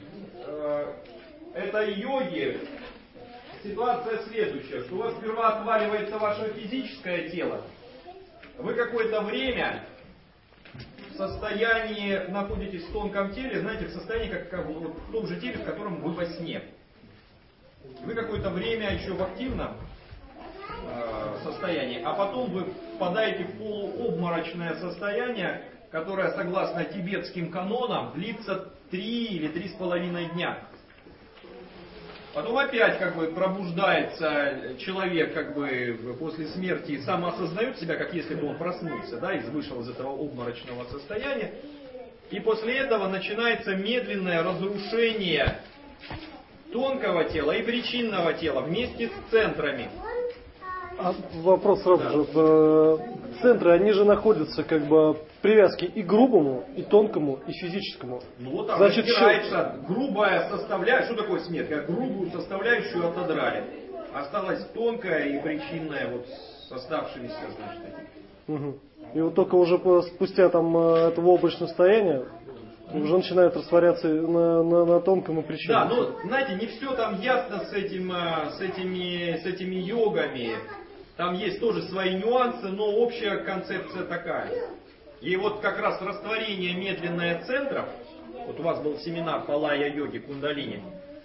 этой йоге, ситуация следующая, что у вас сперва отваливается ваше физическое тело, вы какое-то время в состоянии находитесь в тонком теле, знаете, в состоянии как в том же теле, в котором вы во сне. Вы какое-то время еще в активном состоянии, а потом вы впадаете в полуобморочное состояние, которое, согласно тибетским канонам, длится 3 или 3,5 дня. Потом опять пробуждается человек после смерти, сам осознает себя, как если бы он проснулся, и вышел из этого обморочного состояния. И после этого начинается медленное разрушение тонкого тела и причинного тела вместе с центрами. Вопрос сразу же. Центры, они же находятся привязки и к грубому, и тонкому, и физическому. Значит, разбирается грубая составляющая. Что такое смерть? Грубую составляющую отодрали. Осталась тонкая и причинная с оставшимися, Угу. И только уже спустя этого облачного состояния уже начинает растворяться на тонком и причинном. Да, знаете, не все там ясно с этими йогами. Там есть тоже свои нюансы, но общая концепция такая. И как раз растворение медленное центров, у вас был семинар по лая-йоге, кундалини,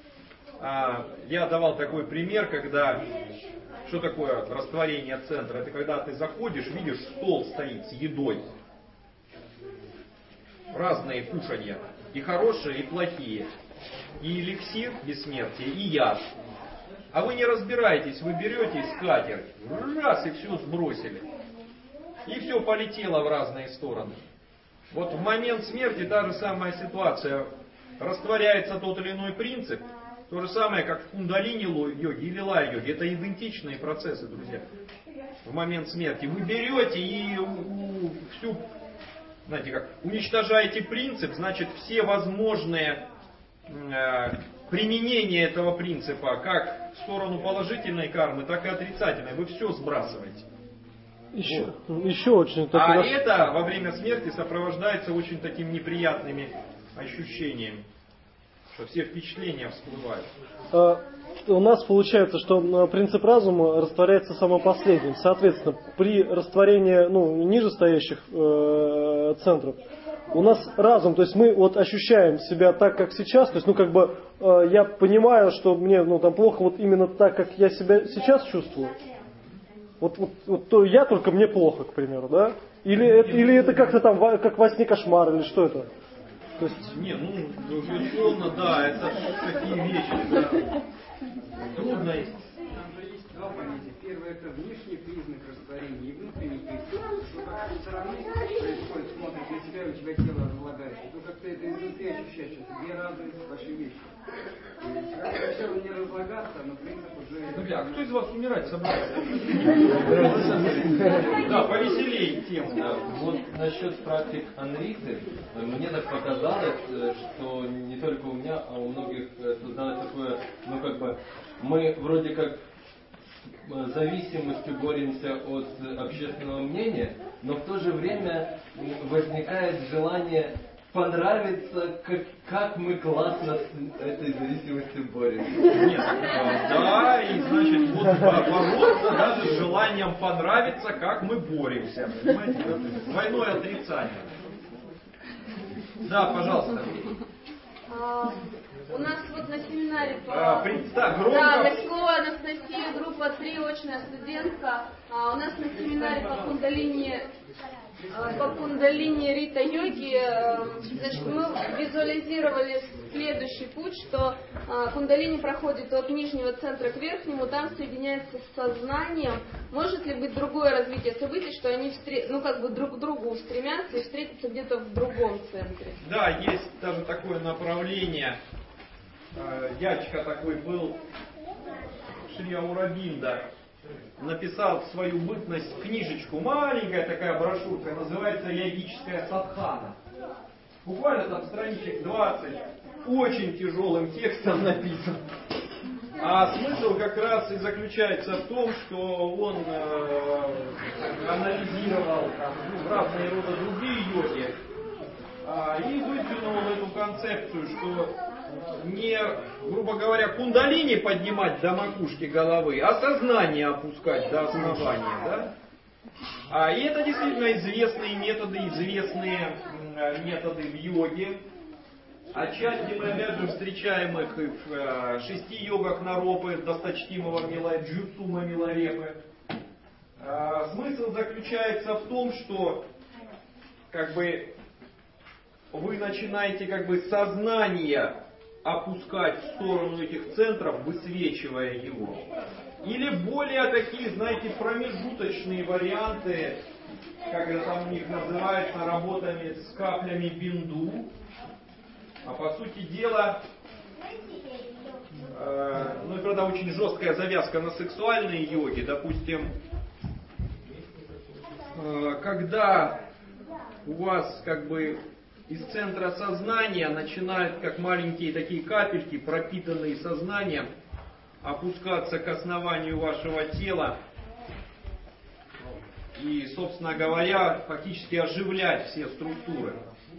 я давал такой пример, что такое растворение центра? Это когда ты заходишь, видишь, стол стоит с едой. Разные кушанья, и хорошие, и плохие. и эликсир бессмертия, и яд. А вы не разбираетесь, вы берете скатерть, раз и все сбросили. И все полетело в разные стороны. Вот в момент смерти та же самая ситуация. Растворяется тот или иной принцип. То же самое, как в кундалини-йоге или лай-йоге. Это идентичные процессы, друзья. В момент смерти вы берете и всю, знаете как, уничтожаете принцип, значит все возможные применения этого принципа, как в сторону положительной кармы, так и отрицательной, вы все сбрасываете. Еще очень такой это во время смерти сопровождается очень такими неприятными ощущениями, что все впечатления всплывают. У нас получается, что принцип разума растворяется самым последним. Соответственно, при растворении ниже стоящих центров у нас разум, то есть мы вот ощущаем себя так, как сейчас, то есть я понимаю, что мне там плохо вот именно так, как я себя сейчас чувствую. Вот то я только мне плохо, к примеру, да? Или это как-то там как во сне кошмар, или что это? То есть... Не, безусловно, да, это такие вещи, да. Трудно. Там же есть два понятия. Первое — это внешний признак растворения и внутренний признак. Что как со стороны происходит, смотришь на себя, у тебя тело разлагается. То как-то это изнутри ощущаешь, это две разные большие вещи. Когда тело не разлагаться, но принцип уже... Друзья, а кто из вас умирать собрался? Да, повеселее тему. Вот насчет практик Анриты, мне так показалось, что не только у меня, а у многих создалось такое, мы вроде как зависимостью боремся от общественного мнения, но в то же время возникает желание понравиться, как мы классно с этой зависимостью боремся. Нет, да, и значит, бороться даже с желанием понравиться, как мы боремся. Понимаете, двойное отрицание. Да, пожалуйста. У нас вот на семинаре Морскова Анастасия, группа 3, очная студентка. У нас на семинаре по кундалини Рита йоги, значит, мы визуализировали следующий путь, что кундалини проходит от нижнего центра к верхнему, там соединяется с сознанием. Может ли быть другое развитие событий, что они друг к другу устремятся и встретятся где-то в другом центре? Да, есть даже такое направление. Дядька такой был, Шри Аурабинда, написал в свою бытность книжечку, маленькая такая брошюрка, называется «Йогическая садхана». Буквально там страничек 20, очень тяжелым текстом написан. А смысл как раз и заключается в том, что он анализировал разные рода другие йоги и выдвинул эту концепцию, что не, грубо говоря, кундалини поднимать до макушки головы, а сознание опускать до основания. Да? И это действительно известные методы в йоге. Отчасти мы опять же встречаем их и в 6 йогах Наропы, досточтимого Джутсума Миларепы. Смысл заключается в том, что вы начинаете сознание опускать в сторону этих центров, высвечивая его. Или более такие, знаете, промежуточные варианты, как это там у них называется, работами с каплями бинду. А по сути дела, правда, очень жесткая завязка на сексуальные йоги. Допустим, когда у вас из центра сознания начинают, как маленькие такие капельки, пропитанные сознанием, опускаться к основанию вашего тела и, собственно говоря, фактически оживлять все структуры.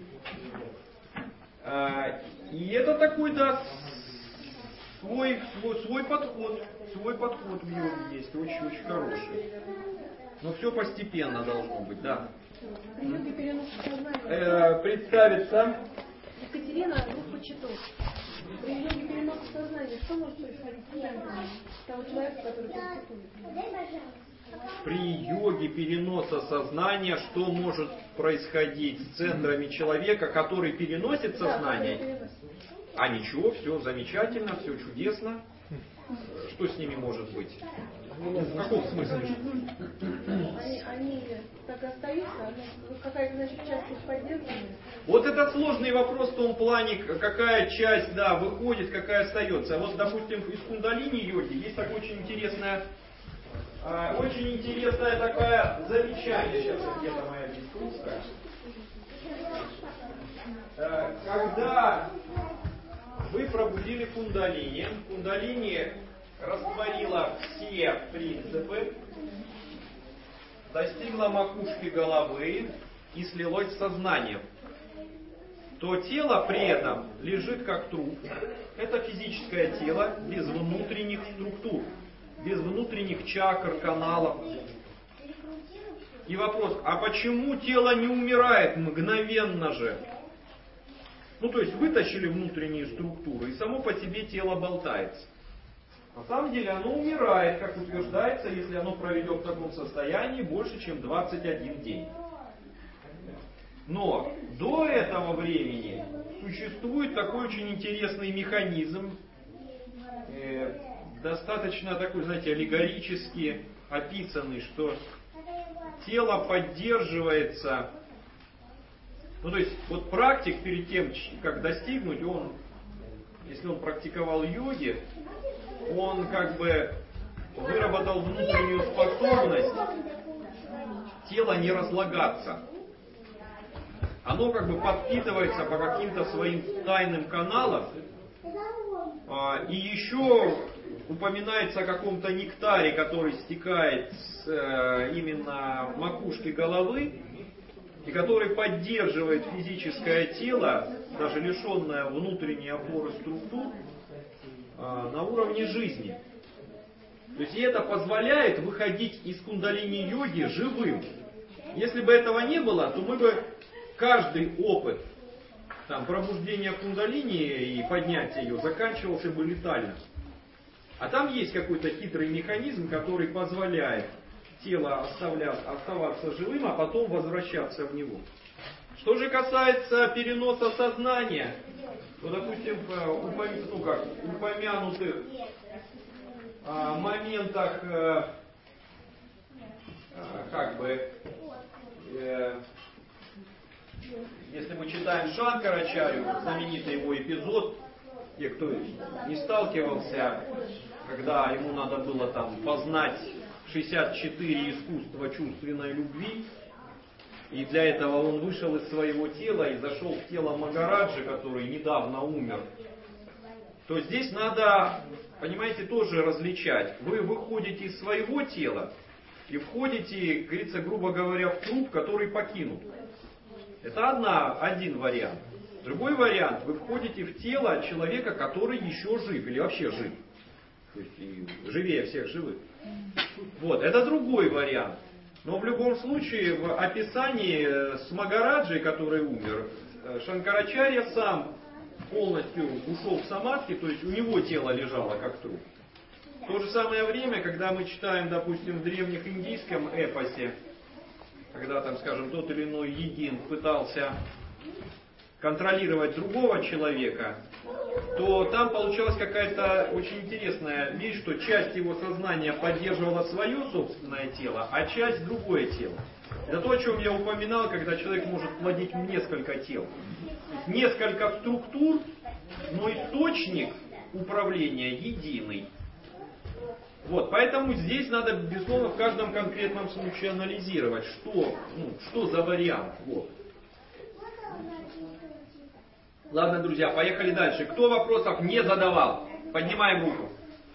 И это такой, да, свой подход в йоге есть, очень-очень хороший. Но все постепенно должно быть, да. Представиться. Екатерина, группа Читов. При йоге переноса сознания, что может происходить с того человека, который практикует? При йоге переноса сознания, что может происходить с центрами человека, который переносит сознание? А ничего, все замечательно, все чудесно. Что с ними может быть? В каком смысле? Они так остаются, какая-то, значит, часть их поддерживает. Вот это сложный вопрос в том плане, какая часть, да, выходит, какая остается. Вот, допустим, из кундалини-йоги есть такое очень интересное такое замечание. Сейчас где-то моя здесь русская. Когда вы пробудили кундалини, кундалини растворила все принципы, достигла макушки головы и слилось с сознанием, то тело при этом лежит как труп. Это физическое тело без внутренних структур, без внутренних чакр, каналов. И вопрос, а почему тело не умирает мгновенно же? Ну, то есть вытащили внутренние структуры, и само по себе тело болтается. На самом деле оно умирает, как утверждается, если оно проведет в таком состоянии больше, чем 21 день. Но до этого времени существует такой очень интересный механизм, достаточно такой, знаете, аллегорически описанный, что тело поддерживается. Ну, то есть, вот практик перед тем, как достигнуть, он, если он практиковал йоги, он как бы выработал внутреннюю способность тела не разлагаться. Оно как бы подпитывается по каким-то своим тайным каналам. И еще упоминается о каком-то нектаре, который стекает с именно макушки головы, и который поддерживает физическое тело, даже лишенное внутренней опоры структур, на уровне жизни. То есть и это позволяет выходить из кундалини-йоги живым. Если бы этого не было, то мы бы каждый опыт пробуждения кундалини и поднятия ее заканчивался бы летально. А там есть какой-то хитрый механизм, который позволяет тело оставаться живым, а потом возвращаться в него. Что же касается переноса сознания, то, допустим, в упомянутых моментах, если мы читаем Шанкарачарью, знаменитый его эпизод, те, кто не сталкивался, когда ему надо было познать 64 искусства чувственной любви, и для этого он вышел из своего тела и зашел в тело Магараджи, который недавно умер, то здесь надо, понимаете, тоже различать. Вы выходите из своего тела и входите, как говорится, грубо говоря, в труп, который покинут. Это один вариант. Другой вариант, вы входите в тело человека, который еще жив, или вообще жив. То есть и живее всех живых. Вот, это другой вариант. Но в любом случае, в описании с Магараджей, который умер, Шанкарачарья сам полностью ушел в самадхи, то есть у него тело лежало как труп. В то же самое время, когда мы читаем, допустим, в древних индийском эпосе, когда скажем, тот или иной йогин пытался контролировать другого человека, то там получалась какая-то очень интересная вещь, что часть его сознания поддерживала свое собственное тело, а часть другое тело. Это то, о чем я упоминал, когда человек может плодить несколько тел. Несколько структур, но источник управления единый. Вот, поэтому здесь надо, безусловно, в каждом конкретном случае анализировать, что за вариант. Вот. Ладно, друзья, поехали дальше. Кто вопросов не задавал? Поднимаем руку.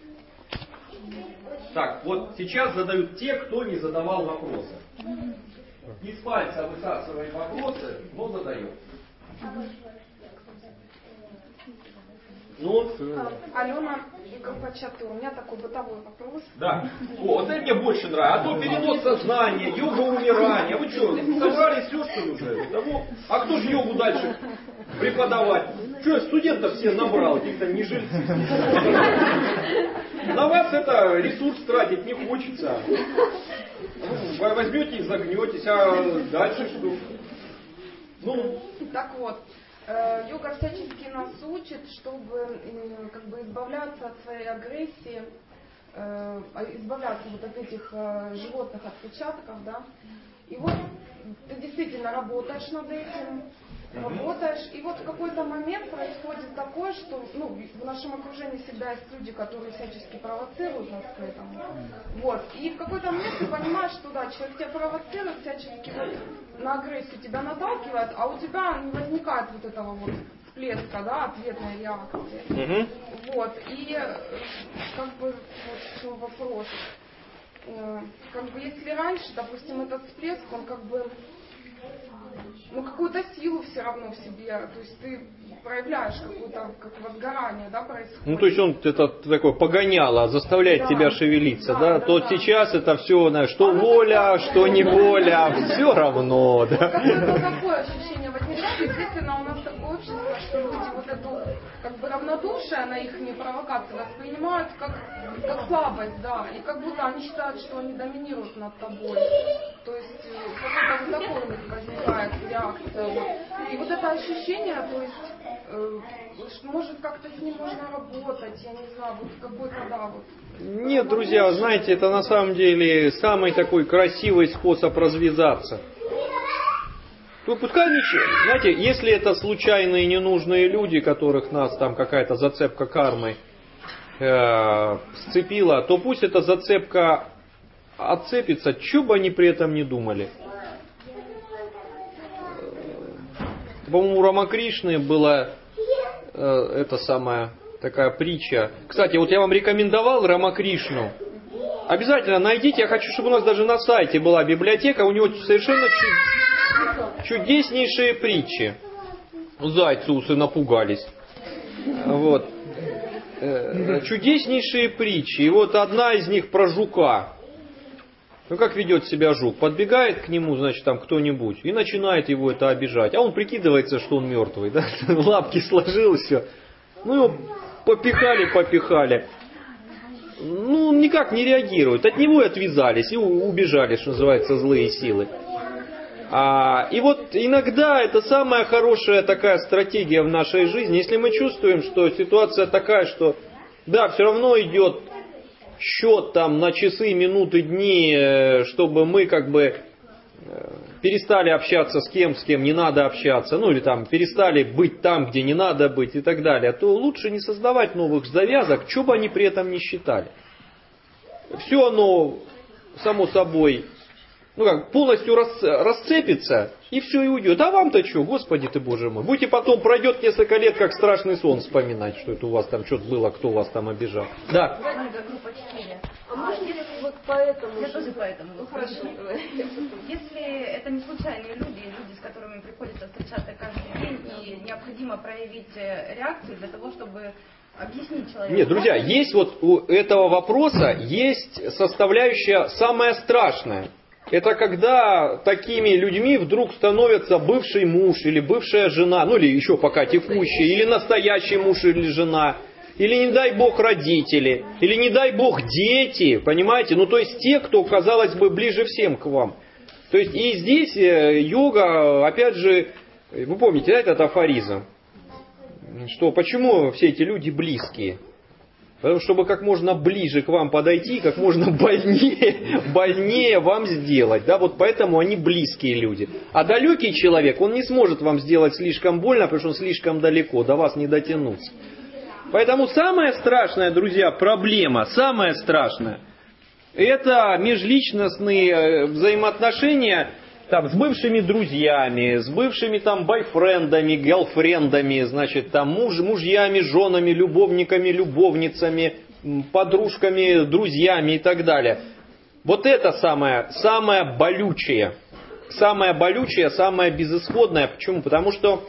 Так, вот сейчас задают те, кто не задавал вопросы. Из пальца высасываем вопросы, но задаем. Алена, группа Чатур. У меня такой бытовой вопрос. Да. Вот это мне больше нравится. А то перенос сознания, йога умирания. Вы что, собрались все, что ли, уже? А кто же йогу дальше преподавать? Что, студентов все набрал, каких-то нежильцев. На вас это ресурс тратить не хочется. Вы возьмете и загнетесь, а дальше что? Так вот, йога всячески нас учит, чтобы как бы избавляться от своей агрессии, избавляться вот от этих животных отпечатков, да. И вот ты действительно работаешь над этим, работаешь, и вот в какой-то момент происходит такое, что в нашем окружении всегда есть люди, которые всячески провоцируют нас к этому. Вот. И в какой-то момент ты понимаешь, что да, человек тебя провоцирует, всячески вот на агрессию тебя наталкивает, а у тебя не возникает вот этого вот всплеска, да, ответной реакции. Вот. И как бы вот в чем вопрос. Как бы если раньше, допустим, этот всплеск, он как бы какую-то силу все равно в себе, то есть ты проявляешь какое-то как возгорание, да, происходит. Ну, то есть он это такое погоняло, заставляет тебя шевелиться, да? Сейчас это все, знаешь, что воля, что не воля, все равно, да. Какое-то такое ощущение возникает, естественно, у нас такое общество, что люди вот эту как бы равнодушие на их провокации воспринимают как слабость, да, и как будто они считают, что они доминируют над тобой. То есть какой-то вот такой у них возникает реакция. И вот это ощущение, то есть, может как-то с ним можно работать, я не знаю, вот какой-то, да, вот. Нет, друзья, знаете, это на самом деле самый такой красивый способ развязаться. Пускай ничего. Знаете, если это случайные ненужные люди, которых нас там какая-то зацепка кармы сцепила, то пусть эта зацепка отцепится, что бы они при этом не думали. По-моему, у Рамакришны была эта самая такая притча. Кстати, вот я вам рекомендовал Рамакришну. Обязательно найдите, я хочу, чтобы у нас даже на сайте была библиотека, у него совершенно чудеснейшие притчи. Зайцы усы напугались. Вот. Чудеснейшие притчи. И вот одна из них про жука. Ну как ведет себя жук? Подбегает к нему, значит, там кто-нибудь и начинает его это обижать. А он прикидывается, что он мертвый, да? Лапки сложил, все. Ну его попихали. Ну он никак не реагирует. От него и отвязались, и убежали, что называется, злые силы. И вот иногда это самая хорошая такая стратегия в нашей жизни. Если мы чувствуем, что ситуация такая, что да, все равно идет счет там на часы, минуты, дни, чтобы мы как бы перестали общаться с кем не надо общаться, ну или там перестали быть там, где не надо быть и так далее, то лучше не создавать новых завязок, что бы они при этом ни считали. Все оно само собой полностью расцепится, и все, и уйдет. А вам-то что, Господи ты, Боже мой. Будете потом, пройдет несколько лет, как страшный сон вспоминать, что это у вас там что-то было, кто вас там обижал. Да. А может вот поэтому? Я тоже поэтому. Ну хорошо. Если это не случайные люди, с которыми приходится встречаться каждый день, и необходимо проявить реакцию для того, чтобы объяснить человеку. Нет, друзья, есть вот у этого вопроса есть составляющая самая страшная. Это когда такими людьми вдруг становятся бывший муж или бывшая жена, ну или еще пока текущий, или настоящий муж или жена, или не дай бог родители, или не дай бог дети, понимаете? Ну то есть те, кто, казалось бы, ближе всем к вам. То есть и здесь йога, опять же, вы помните, да, этот афоризм, что почему все эти люди близкие? Потому что, чтобы как можно ближе к вам подойти, как можно больнее вам сделать. Да, вот поэтому они близкие люди. А далекий человек, он не сможет вам сделать слишком больно, потому что он слишком далеко, до вас не дотянуться. Поэтому самая страшная, друзья, проблема, самая страшная, это межличностные взаимоотношения там, с бывшими друзьями, с бывшими там бойфрендами, гелфрендами, значит, там мужьями, женами, любовниками, любовницами, подружками, друзьями и так далее. Вот это самое болючее, самое безысходное. Почему? Потому что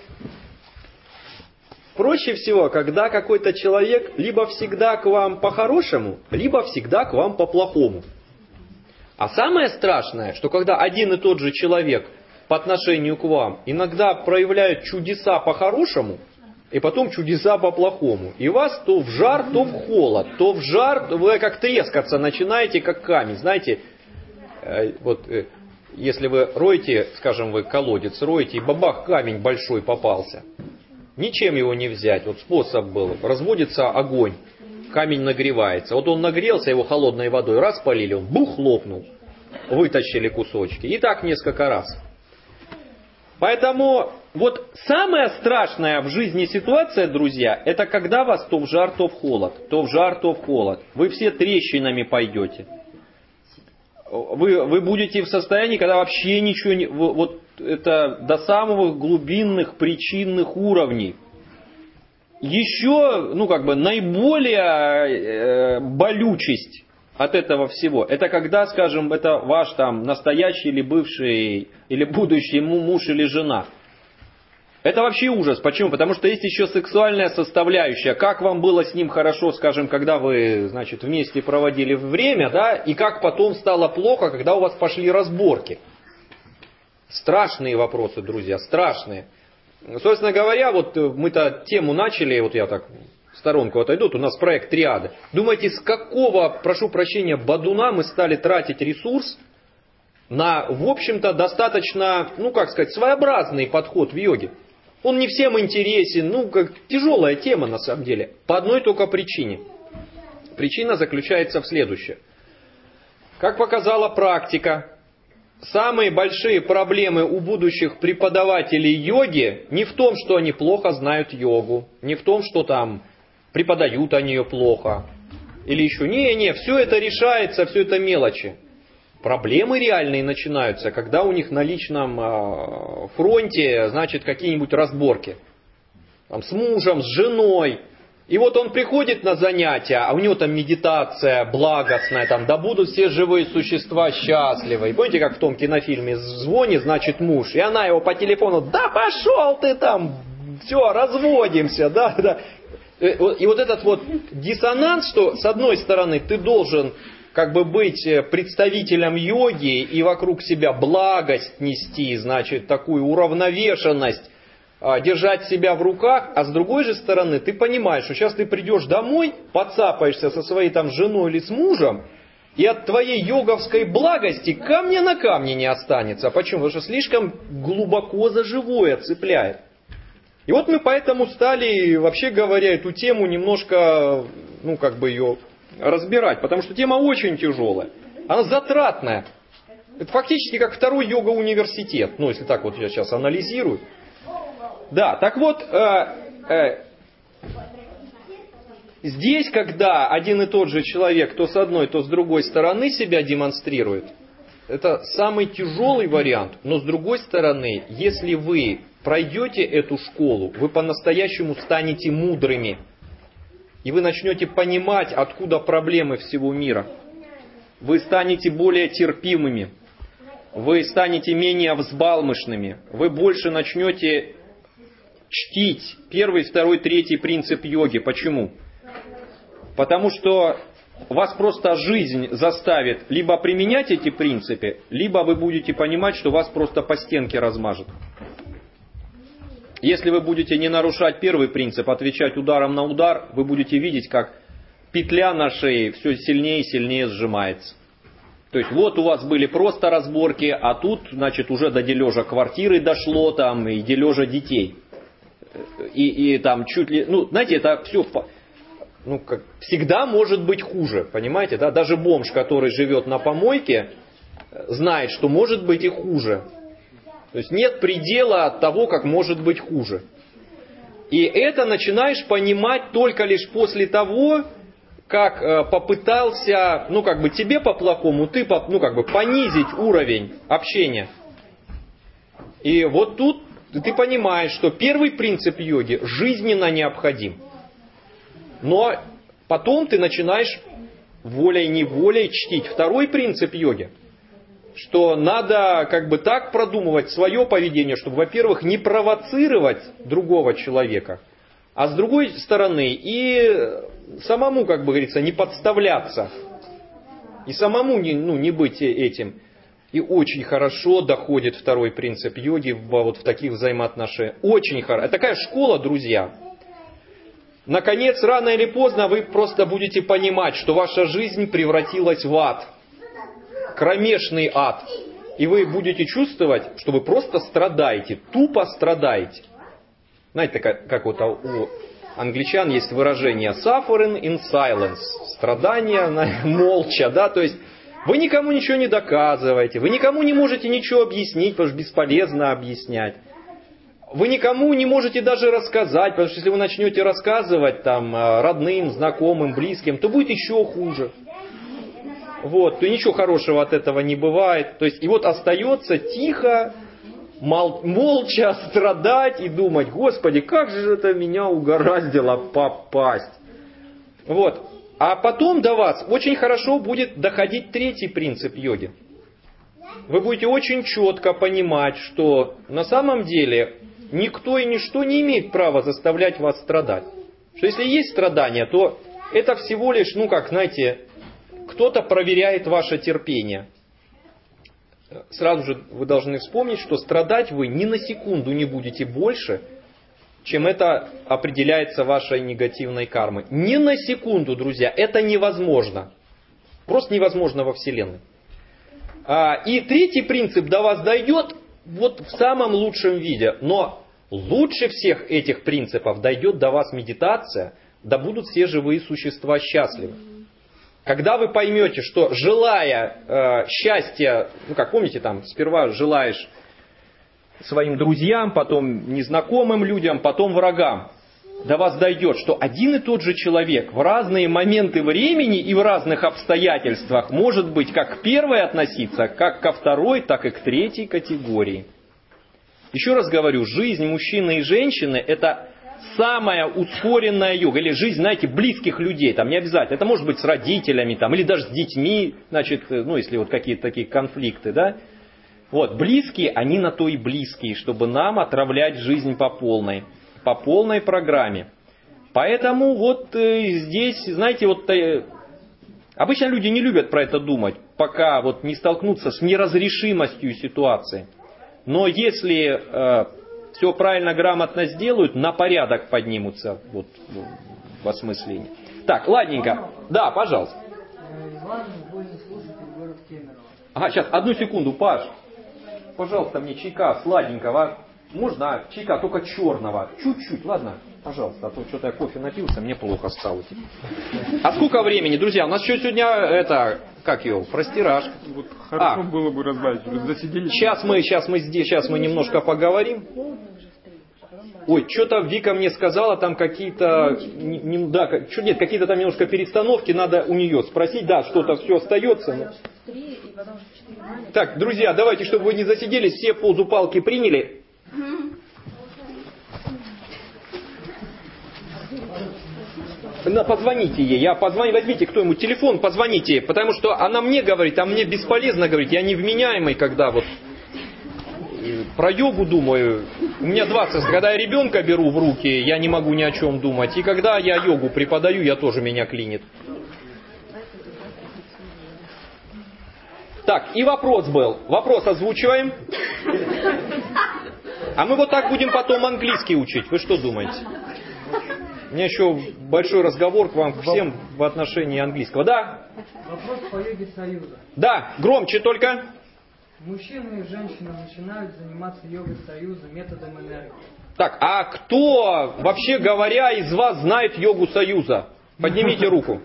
проще всего, когда какой-то человек либо всегда к вам по-хорошему, либо всегда к вам по-плохому. А самое страшное, что когда один и тот же человек по отношению к вам иногда проявляет чудеса по-хорошему, и потом чудеса по-плохому. И вас то в жар, то в холод, то в жар, вы как трескаться начинаете, как камень. Знаете, вот если вы роете, скажем, вы колодец роете, и бабах, камень большой попался. Ничем его не взять. Вот способ был. Разводится огонь, камень нагревается. Вот он нагрелся, его холодной водой раз полили, он бух лопнул. Вытащили кусочки. И так несколько раз. Поэтому вот самая страшная в жизни ситуация, друзья, это когда вас то в жар, то в холод. То в жар, то в холод. Вы все трещинами пойдете. Вы будете в состоянии, когда вообще ничего не... Вот это до самых глубинных причинных уровней. Еще, наиболее болючесть от этого всего, это когда, скажем, это ваш там настоящий или бывший, или будущий муж или жена. Это вообще ужас. Почему? Потому что есть еще сексуальная составляющая. Как вам было с ним хорошо, скажем, когда вы, вместе проводили время, да, и как потом стало плохо, когда у вас пошли разборки. Страшные вопросы, друзья, страшные. Собственно говоря, вот мы-то тему начали, вот я так в сторонку отойду, у нас проект триады. Думаете, с какого, прошу прощения, бадуна мы стали тратить ресурс на, в общем-то, достаточно, своеобразный подход в йоге? Он не всем интересен, тяжелая тема на самом деле. По одной только причине. Причина заключается в следующем. Как показала практика, самые большие проблемы у будущих преподавателей йоги не в том, что они плохо знают йогу, не в том, что там преподают они ее плохо, или еще все это решается, все это мелочи. Проблемы реальные начинаются, когда у них на личном фронте, какие-нибудь разборки. Там, с мужем, с женой. И вот он приходит на занятия, а у него там медитация благостная, там, да будут все живые существа счастливы. И помните, как в том кинофильме звонит, муж, и она его по телефону, да пошел ты там, все, разводимся, да. И вот этот вот диссонанс, что с одной стороны ты должен быть представителем йоги и вокруг себя благость нести, такую уравновешенность, держать себя в руках, а с другой же стороны ты понимаешь, что сейчас ты придешь домой, подцапаешься со своей там женой или с мужем, и от твоей йоговской благости камня на камне не останется. Почему? Потому что слишком глубоко за живое цепляет. И вот мы поэтому стали, вообще говоря, эту тему немножко, ее разбирать, потому что тема очень тяжелая. Она затратная. Это фактически как второй йога-университет. Если так вот я сейчас анализирую. Да, так вот, здесь, когда один и тот же человек то с одной, то с другой стороны себя демонстрирует, это самый тяжелый вариант. Но с другой стороны, если вы пройдете эту школу, вы по-настоящему станете мудрыми. И вы начнете понимать, откуда проблемы всего мира. Вы станете более терпимыми. Вы станете менее взбалмошными. Вы больше начнете чтить первый, второй, третий принцип йоги. Почему? Потому что вас просто жизнь заставит либо применять эти принципы, либо вы будете понимать, что вас просто по стенке размажет. Если вы будете не нарушать первый принцип, отвечать ударом на удар, вы будете видеть, как петля на шее все сильнее и сильнее сжимается. То есть вот у вас были просто разборки, а тут, уже до дележа квартиры дошло там и дележа детей. И там чуть ли... это все... всегда может быть хуже, понимаете? Да? Даже бомж, который живет на помойке, знает, что может быть и хуже. То есть нет предела от того, как может быть хуже. И это начинаешь понимать только лишь после того, как попытался, тебе по-плохому, ты понизить уровень общения. И вот тут ты понимаешь, что первый принцип йоги жизненно необходим. Но потом ты начинаешь волей-неволей чтить второй принцип йоги. Что надо так продумывать свое поведение, чтобы, во-первых, не провоцировать другого человека, а с другой стороны и самому, не подставляться, и самому не быть этим. И очень хорошо доходит второй принцип йоги в таких взаимоотношениях. Очень хорошо. Это такая школа, друзья. Наконец, рано или поздно вы просто будете понимать, что ваша жизнь превратилась в ад. Кромешный ад. И вы будете чувствовать, что вы просто страдаете, тупо страдаете. Знаете, как вот у англичан есть выражение suffering in silence, страдания молча, да, то есть вы никому ничего не доказываете, вы никому не можете ничего объяснить, потому что бесполезно объяснять. Вы никому не можете даже рассказать, потому что если вы начнете рассказывать там родным, знакомым, близким, то будет еще хуже. Вот, то ничего хорошего от этого не бывает. То есть, и вот остается тихо, молча страдать и думать: Господи, как же это меня угораздило попасть. Вот. А потом до вас очень хорошо будет доходить третий принцип йоги. Вы будете очень четко понимать, что на самом деле никто и ничто не имеет права заставлять вас страдать. Что если есть страдания, то это всего лишь, кто-то проверяет ваше терпение. Сразу же вы должны вспомнить, что страдать вы ни на секунду не будете больше, чем это определяется вашей негативной кармой. Ни на секунду, друзья, это невозможно. Просто невозможно во Вселенной. И третий принцип до вас дойдет вот в самом лучшем виде. Но лучше всех этих принципов дойдет до вас медитация, да будут все живые существа счастливы. Когда вы поймете, что желая счастья, помните, сперва желаешь своим друзьям, потом незнакомым людям, потом врагам, до вас дойдет, что один и тот же человек в разные моменты времени и в разных обстоятельствах может быть как к первой относиться, как ко второй, так и к третьей категории. Еще раз говорю, жизнь мужчины и женщины – это самая ускоренная йога. Или жизнь, близких людей. Не обязательно. Это может быть с родителями, или даже с детьми, если вот какие-то такие конфликты, да. Вот, близкие, они на то и близкие, чтобы нам отравлять жизнь по полной программе. Поэтому вот здесь, обычно люди не любят про это думать, пока вот не столкнутся с неразрешимостью ситуации. Но если все правильно, грамотно сделают, на порядок поднимутся в осмыслении. Так, ладненько. Да, пожалуйста. Ага, сейчас, одну секунду, Паш. Пожалуйста, мне чайка сладенького. Можно чайка, только черного. Чуть-чуть, ладно? Пожалуйста, а то что-то я кофе напился, мне плохо стало. А сколько времени, друзья? У нас еще сегодня простираж. Вот хорошо было бы разбавить. Засиделись. Сейчас мы немножко поговорим. Ой, что-то Вика мне сказала, там какие-то какие-то там немножко перестановки, надо у нее спросить. Да, что-то все остается. Так, друзья, давайте, чтобы вы не засиделись, все позу палки приняли. Позвоните ей, возьмите кто-нибудь телефон, позвоните, потому что она мне говорит, а мне бесполезно говорить, я невменяемый, когда вот про йогу думаю. У меня 20, когда я ребенка беру в руки, я не могу ни о чем думать, и когда я йогу преподаю, меня клинит. Так, и вопрос был. Вопрос озвучиваем. А мы вот так будем потом английский учить. Вы что думаете? У меня еще большой разговор к вам всем в отношении английского. Да? Вопрос по йоге союза. Да, громче только. Мужчины и женщины начинают заниматься йогой союза методом энергии. Так, а кто, вообще говоря, из вас знает йогу союза? Поднимите руку.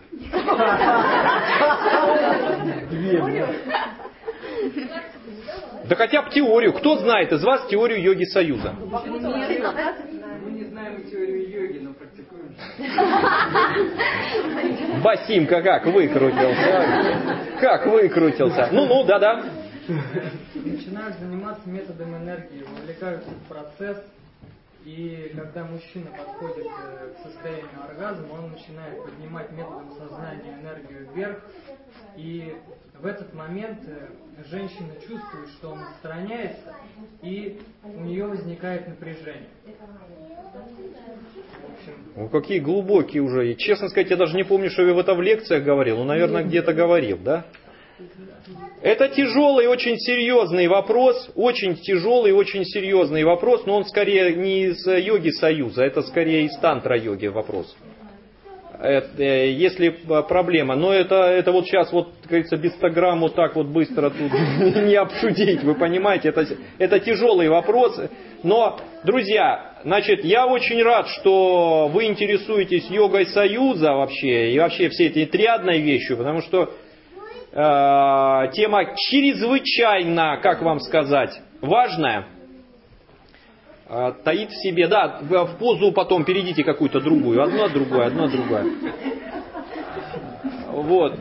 Да хотя бы теорию. Кто знает из вас теорию йоги союза? Мы не знаем теорию йоги, но практикуем. Басимка как выкрутился. Как выкрутился. Ну, да. Начинают заниматься методом энергии, вовлекаются в процесс. И когда мужчина подходит к состоянию оргазма, он начинает поднимать методом сознания энергию вверх. И в этот момент женщина чувствует, что он отстраняется, и у нее возникает напряжение. Какие глубокие уже. И, честно сказать, я даже не помню, что я в лекциях говорил. Ну, наверное, где-то говорил, да? Это тяжелый, очень серьезный вопрос, но он скорее не из йоги союза, это скорее из тантра-йоги вопрос. если проблема. Но это вот сейчас, вот, как говорится, без 100 грамм вот так вот быстро тут не обсудить, вы понимаете, это тяжелые вопросы. Но, друзья, значит, я очень рад, что вы интересуетесь йогой союза вообще, и вообще всей этой триадной вещью, потому что тема чрезвычайно, как вам сказать, важная. Таит в себе, да, в позу потом перейдите какую-то другую, одно другое. Вот.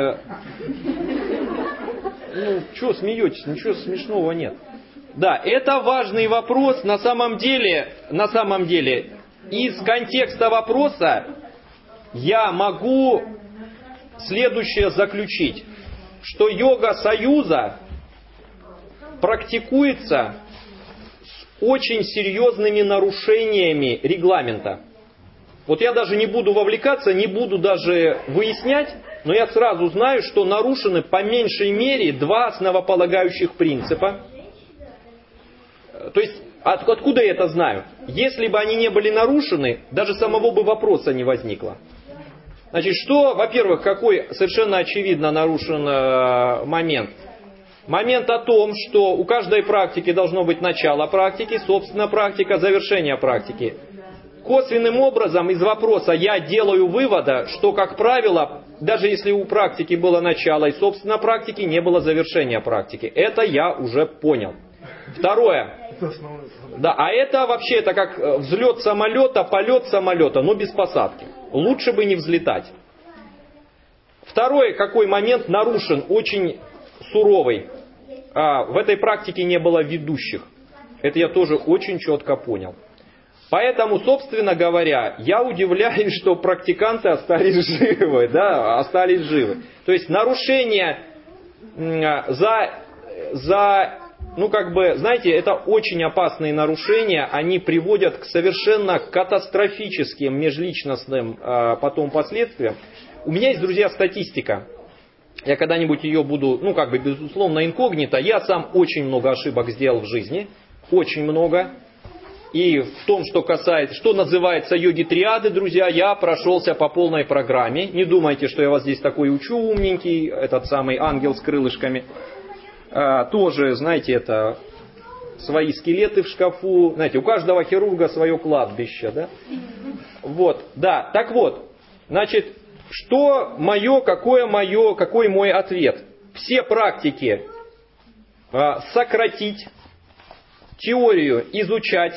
Ну, что смеетесь, ничего смешного нет. Да, это важный вопрос, на самом деле, из контекста вопроса я могу следующее заключить, что йога союза практикуется очень серьезными нарушениями регламента. Вот я даже не буду вовлекаться, не буду даже выяснять, но я сразу знаю, что нарушены по меньшей мере 2 основополагающих принципа. То есть, откуда я это знаю? Если бы они не были нарушены, даже самого бы вопроса не возникло. Значит, что, во-первых, какой совершенно очевидно нарушен момент? Момент о том, что у каждой практики должно быть начало практики, собственно практика, завершение практики. Косвенным образом из вопроса я делаю вывода, что, как правило, даже если у практики было начало и собственно практики, не было завершения практики. Это я уже понял. Второе. Да, а это вообще это как взлет самолета, полет самолета, но без посадки. Лучше бы не взлетать. Второй какой момент нарушен, очень суровый. В этой практике не было ведущих. Это я тоже очень четко понял. Поэтому, собственно говоря, я удивляюсь, что практиканты остались живы. Да, остались живы. То есть нарушение знаете, это очень опасные нарушения. Они приводят к совершенно катастрофическим межличностным потом последствиям. У меня есть, друзья, статистика. Я когда-нибудь ее буду, безусловно, инкогнито. Я сам очень много ошибок сделал в жизни. Очень много. И в том, что называется йоги-триады, друзья, я прошелся по полной программе. Не думайте, что я вас здесь такой учу умненький, этот самый ангел с крылышками. Тоже, знаете, это свои скелеты в шкафу. Знаете, у каждого хирурга свое кладбище, да? Вот, да. Так вот, значит, какой мой ответ? Все практики сократить, теорию изучать,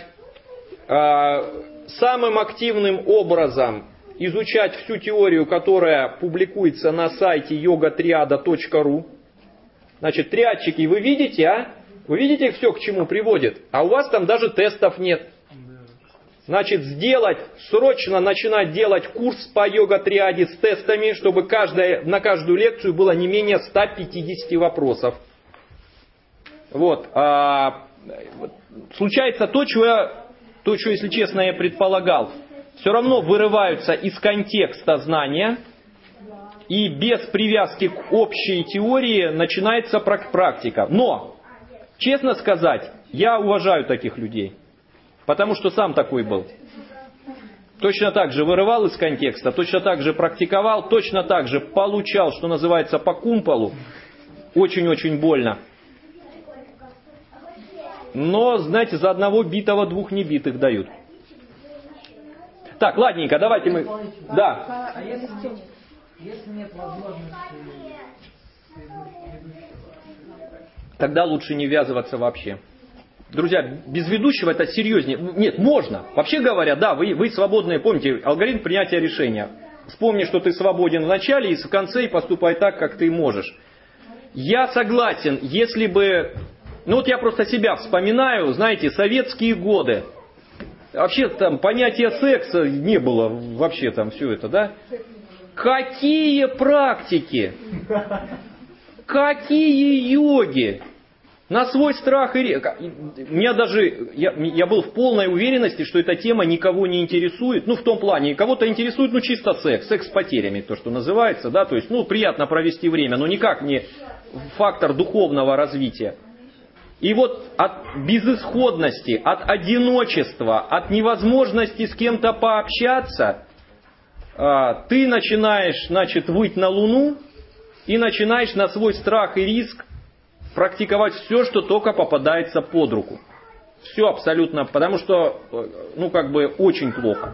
самым активным образом изучать всю теорию, которая публикуется на сайте yogatriada.ru. Значит, триадчики, вы видите, Вы видите все, к чему приводит? А у вас там даже тестов нет. Значит, срочно начинать делать курс по йога-триаде с тестами, чтобы на каждую лекцию было не менее 150 вопросов. Вот. Случается то, что, если честно, я предполагал. Все равно вырываются из контекста знания, и без привязки к общей теории начинается практика. Но, честно сказать, я уважаю таких людей. Потому что сам такой был. Точно так же вырывал из контекста, точно так же практиковал, точно так же получал, что называется, по кумполу. Очень-очень больно. Но, знаете, за одного битого двух небитых дают. Так, ладненько, давайте мы... Да. А если нет возможности... Тогда лучше не ввязываться вообще. Друзья, без ведущего это серьезнее. Нет, можно. Вообще говоря, да, вы свободные. Помните, алгоритм принятия решения. Вспомни, что ты свободен в начале и в конце, и поступай так, как ты можешь. Я согласен, если бы... я просто себя вспоминаю, знаете, советские годы. Вообще там понятия секса не было, вообще там все это, да? Какие практики? Какие йоги? На свой страх и риск. Я был в полной уверенности, что эта тема никого не интересует. В том плане, кого-то интересует, чисто секс с потерями, то, что называется, да, то есть, приятно провести время, но никак не фактор духовного развития. И вот от безысходности, от одиночества, от невозможности с кем-то пообщаться, ты начинаешь, значит, выть на Луну и начинаешь на свой страх и риск практиковать все, что только попадается под руку. Все абсолютно, потому что, ну, как бы, очень плохо.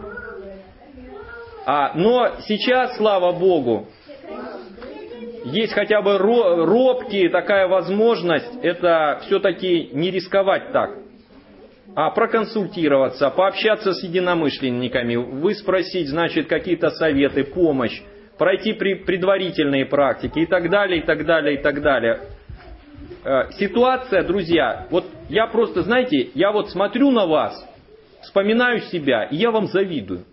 Но сейчас, слава Богу, есть хотя бы робкие такая возможность, это все-таки не рисковать так, а проконсультироваться, пообщаться с единомышленниками, вы спросить, значит, какие-то советы, помощь, пройти предварительные практики и так далее, и так далее, и так далее. Ситуация, друзья, вот я просто, знаете, я вот смотрю на вас, вспоминаю себя, и я вам завидую.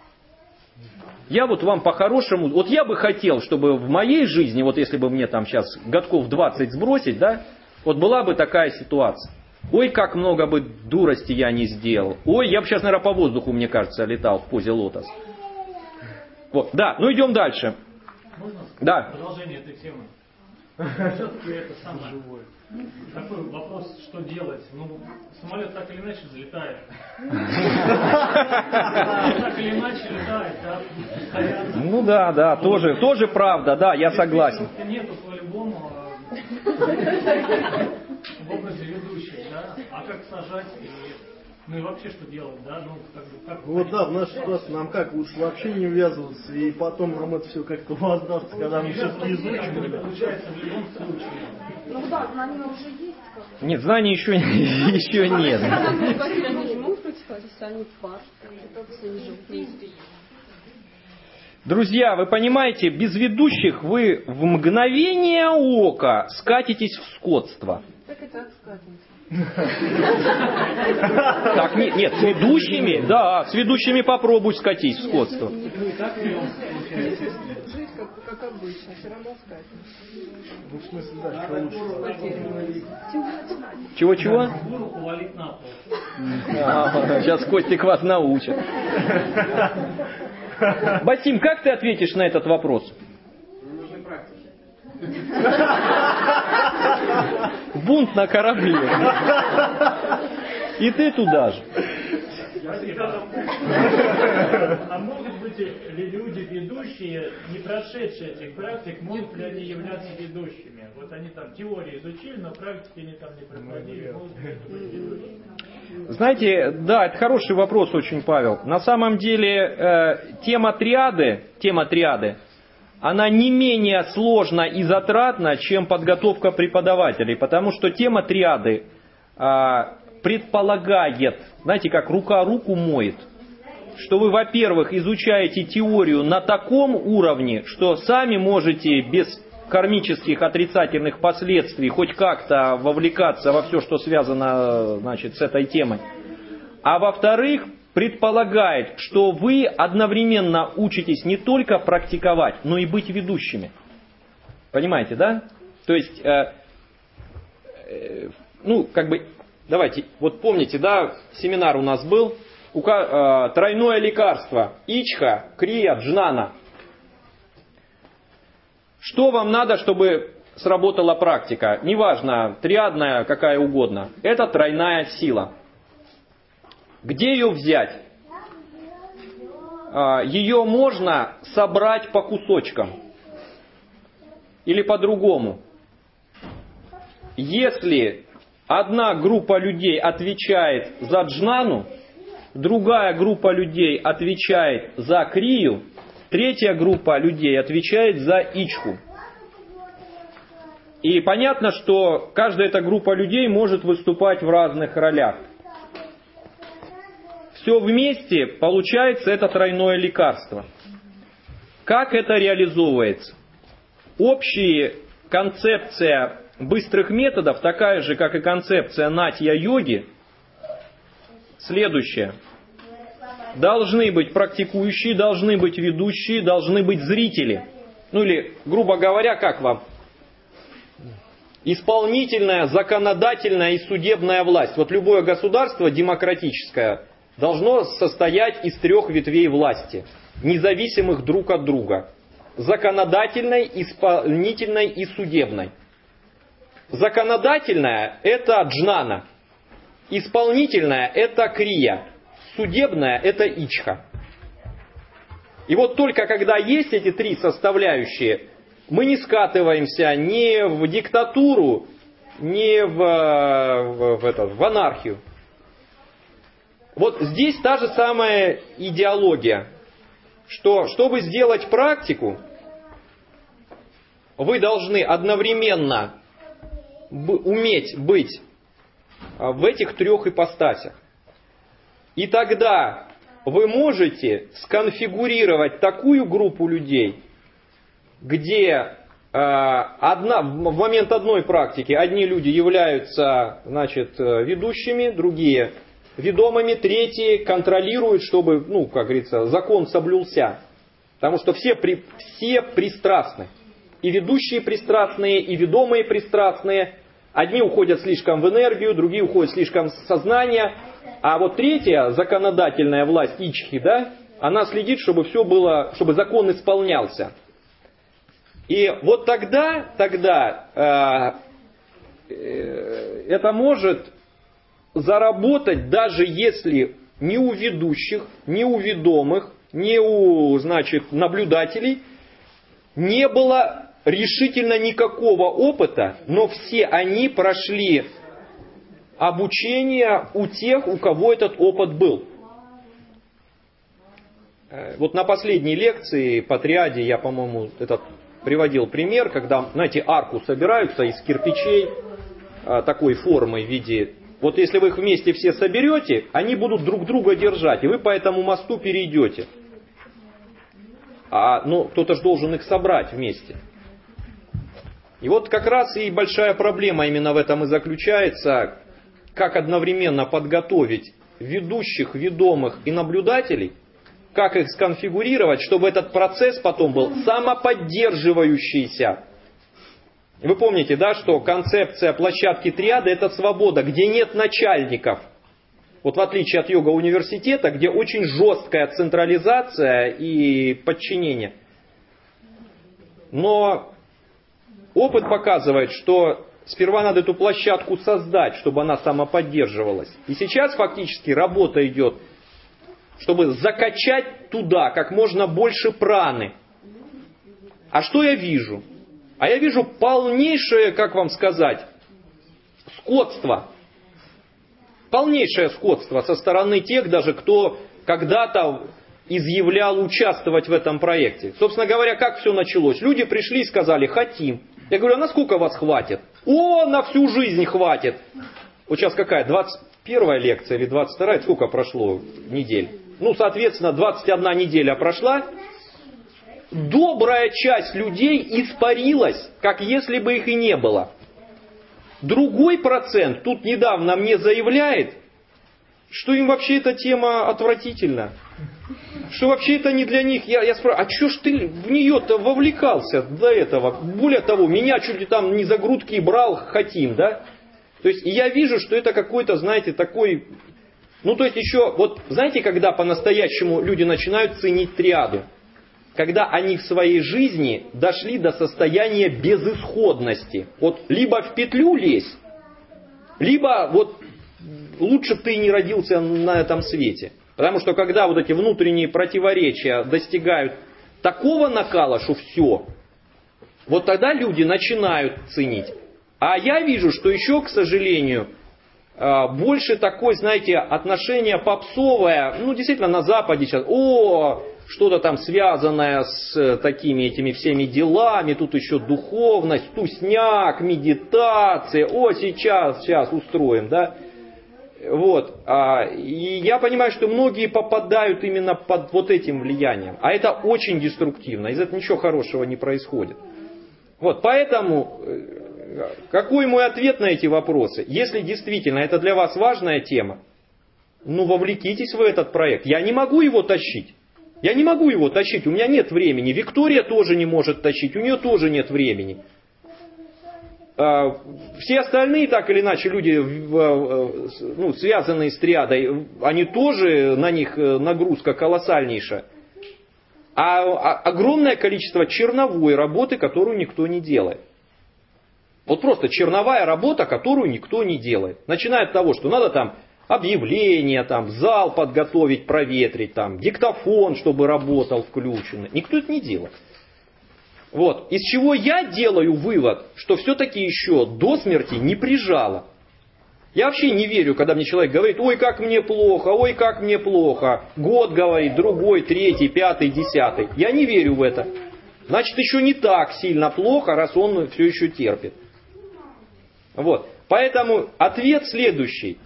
Я вот вам по-хорошему, вот я бы хотел, чтобы в моей жизни, вот если бы мне там сейчас годков 20 сбросить, да, вот была бы такая ситуация. Ой, как много бы дурости я не сделал. Ой, я бы сейчас, наверное, по воздуху, мне кажется, летал в позе лотос. Вот, да, ну идем дальше. Можно да. Продолжение этой темы? Все-таки это самое живое. Такой вопрос, что делать? Ну, самолет так или иначе взлетает. Так или иначе летает, да, постоянно. Ну да, тоже правда, да, я согласен. Нету по-любому в образе ведущей, да? А как сажать ну и вообще что делать, да? Ну, как вот да, в нашей ситуации нам как лучше вообще не ввязываться, и потом нам это все как-то воздастся, когда мы все-таки изучим. Получается в любом случае. Ну да, знания уже есть. Нет, знаний еще нет. Они же могут протекать, если они пар, если они живут вместе. Друзья, вы понимаете, без ведущих вы в мгновение ока скатитесь в скотство. Так и так скатимся. Так, нет, с ведущими, да, с ведущими попробуй скатись в скотство. Жить как обычно, все равно скатимся. Ну, в смысле, да, Чего? Гуру повалить на пол. Сейчас Костик вас научит. Басим, как ты ответишь на этот вопрос? Нужны практики. Бунт на корабле. И ты туда же. А могут быть ли люди ведущие, не прошедшие этих практик, могут ли они являться ведущими? Вот они там теории изучили, но практики они там не проходили. Могут ли они быть ведущими? Знаете, да, это хороший вопрос очень, Павел. На самом деле тема триады, она не менее сложна и затратна, чем подготовка преподавателей, потому что тема триады предполагает, знаете, как рука руку моет, что вы, во-первых, изучаете теорию на таком уровне, что сами можете без кармических отрицательных последствий хоть как-то вовлекаться во все, что связано, значит, с этой темой. А во-вторых, предполагает, что вы одновременно учитесь не только практиковать, но и быть ведущими. Понимаете, да? То есть, давайте, вот помните, да, семинар у нас был, тройное лекарство, ичха, крия, джнана. Что вам надо, чтобы сработала практика? Неважно, триадная, какая угодно. Это тройная сила. Где ее взять? Ее можно собрать по кусочкам. Или по-другому. Если одна группа людей отвечает за джнану, другая группа людей отвечает за крию, третья группа людей отвечает за ичху. И понятно, что каждая эта группа людей может выступать в разных ролях. Все вместе получается это тройное лекарство. Как это реализовывается? Общая концепция быстрых методов, такая же, как и концепция натья-йоги, следующая. Должны быть практикующие, должны быть ведущие, должны быть зрители. Ну или, грубо говоря, как вам? Исполнительная, законодательная и судебная власть. Вот любое государство демократическое должно состоять из 3 ветвей власти, независимых друг от друга. Законодательной, исполнительной и судебной. Законодательная – это джнана. Исполнительная – это крия. Судебная – это ичха. И вот только когда есть эти три составляющие, мы не скатываемся ни в диктатуру, ни в анархию. Вот здесь та же самая идеология, что чтобы сделать практику, вы должны одновременно уметь быть в этих трех ипостасях. И тогда вы можете сконфигурировать такую группу людей, где в момент одной практики одни люди являются, ведущими, другие ведомыми, третьи контролируют, чтобы, как говорится, закон соблюлся. Потому что все пристрастны. И ведущие пристрастные, и ведомые пристрастные. Одни уходят слишком в энергию, другие уходят слишком в сознание. А вот третья законодательная власть ичхи, она следит, чтобы все было, чтобы закон исполнялся. И вот тогда это может заработать, даже если ни у ведущих, ни у ведомых, ни у, наблюдателей не было решительно никакого опыта, но все они прошли обучение у тех, у кого этот опыт был. Вот на последней лекции по триаде я, по-моему, приводил пример, когда, арку собираются из кирпичей такой формы в виде... Вот если вы их вместе все соберете, они будут друг друга держать, и вы по этому мосту перейдете. Но кто-то же должен их собрать вместе. И вот как раз и большая проблема именно в этом и заключается, как одновременно подготовить ведущих, ведомых и наблюдателей, как их сконфигурировать, чтобы этот процесс потом был самоподдерживающийся. Вы помните, что концепция площадки триады — это свобода, где нет начальников. Вот в отличие от йога-университета, где очень жесткая централизация и подчинение. Но опыт показывает, что сперва надо эту площадку создать, чтобы она самоподдерживалась. И сейчас фактически работа идет, чтобы закачать туда как можно больше праны. А что я вижу? А я вижу полнейшее, как вам сказать, скотство. Полнейшее скотство со стороны тех даже, кто когда-то изъявлял участвовать в этом проекте. Собственно говоря, как все началось? Люди пришли и сказали: хотим. Я говорю: а на сколько вас хватит? На всю жизнь хватит. Вот сейчас какая? 21-я лекция или 22-я? Сколько прошло недель? Соответственно, 21 неделя прошла. Добрая часть людей испарилась, как если бы их и не было. Другой процент тут недавно мне заявляет, что им вообще эта тема отвратительна. Что вообще это не для них. Я спрашиваю: а что ж ты в нее-то вовлекался до этого? Более того, меня чуть ли там не за грудки брал, хотим, То есть, и я вижу, что это какой-то, такой... то есть еще, знаете, когда по-настоящему люди начинают ценить триаду? Когда они в своей жизни дошли до состояния безысходности. Либо в петлю лезь, либо лучше бы ты не родился на этом свете. Потому что когда эти внутренние противоречия достигают такого накала, что все, тогда люди начинают ценить. А я вижу, что еще, к сожалению, больше такое, отношение попсовое, действительно на Западе сейчас, что-то там связанное с такими этими всеми делами, тут еще духовность, тусняк, медитация, сейчас устроим, И я понимаю, что многие попадают именно под этим влиянием, а это очень деструктивно, из этого ничего хорошего не происходит. Поэтому, какой мой ответ на эти вопросы? Если действительно это для вас важная тема, вовлекитесь в этот проект. Я не могу его тащить. У меня нет времени. Виктория тоже не может тащить, у нее тоже нет времени. Все остальные, так или иначе, люди, связанные с триадой, они тоже, на них нагрузка колоссальнейшая. А огромное количество черновой работы, которую никто не делает. Просто черновая работа, которую никто не делает. Начиная от того, что надо объявление, там, зал подготовить, проветрить, там, диктофон, чтобы работал включенный. Никто это не делает. Вот. Из чего я делаю вывод, что все-таки еще до смерти не прижало. Я вообще не верю, когда мне человек говорит, ой, как мне плохо, ой, как мне плохо. Год говорит, другой, третий, пятый, десятый. Я не верю в это. Значит, еще не так сильно плохо, раз он все еще терпит. Вот. Поэтому ответ следующий.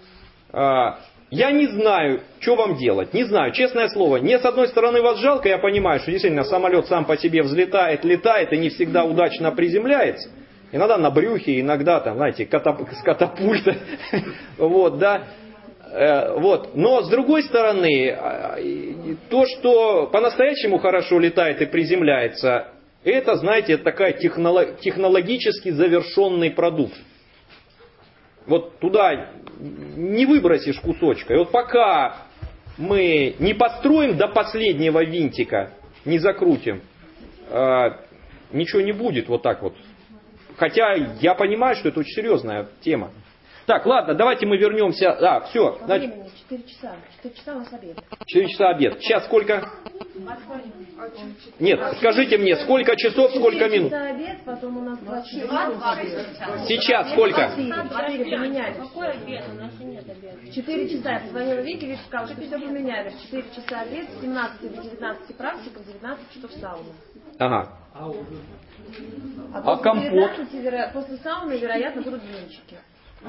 Я не знаю, что вам делать. Не знаю, честное слово. Мне с одной стороны вас жалко, я понимаю, что действительно самолет сам по себе взлетает, летает и не всегда удачно приземляется. Иногда на брюхе, иногда там, знаете, с катапульта. Вот, да. Вот. Но с другой стороны, то, что по-настоящему хорошо летает и приземляется, это, знаете, это такая технологически завершенный продукт. Вот туда не выбросишь кусочка. И вот пока мы не построим до последнего винтика, не закрутим, ничего не будет вот так вот. Хотя я понимаю, что это очень серьезная тема. Так, ладно, давайте мы вернемся. Все. По времени 4 часа. 4 часа у нас обед. 4 часа обед. Сейчас сколько? Нет, скажите мне, сколько часов, сколько минут? 4 часа обед, потом у нас 24 минут. Сейчас сколько? 4 поменяли. Какой обед? У нас и нет обеда. 4 часа. Я позвонила Вике, Вика сказала, что все поменяли. В 4 часа обед, с 17 до 19 практика, в 19 часов сауна. Ага. А компот? После сауны, вероятно, будут блинчики.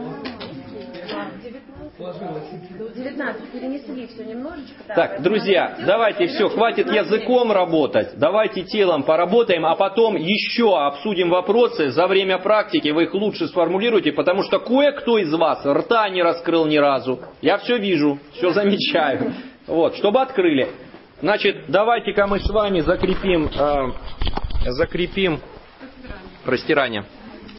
19 перенесли все немножечко. Да, так, друзья, давайте все, хватит языком работать, давайте телом поработаем, а потом еще обсудим вопросы за время практики, вы их лучше сформулируйте, потому что кое-кто из вас рта не раскрыл ни разу. Я все вижу, все замечаю. Вот, чтобы открыли. Значит, давайте-ка мы с вами закрепим растирание.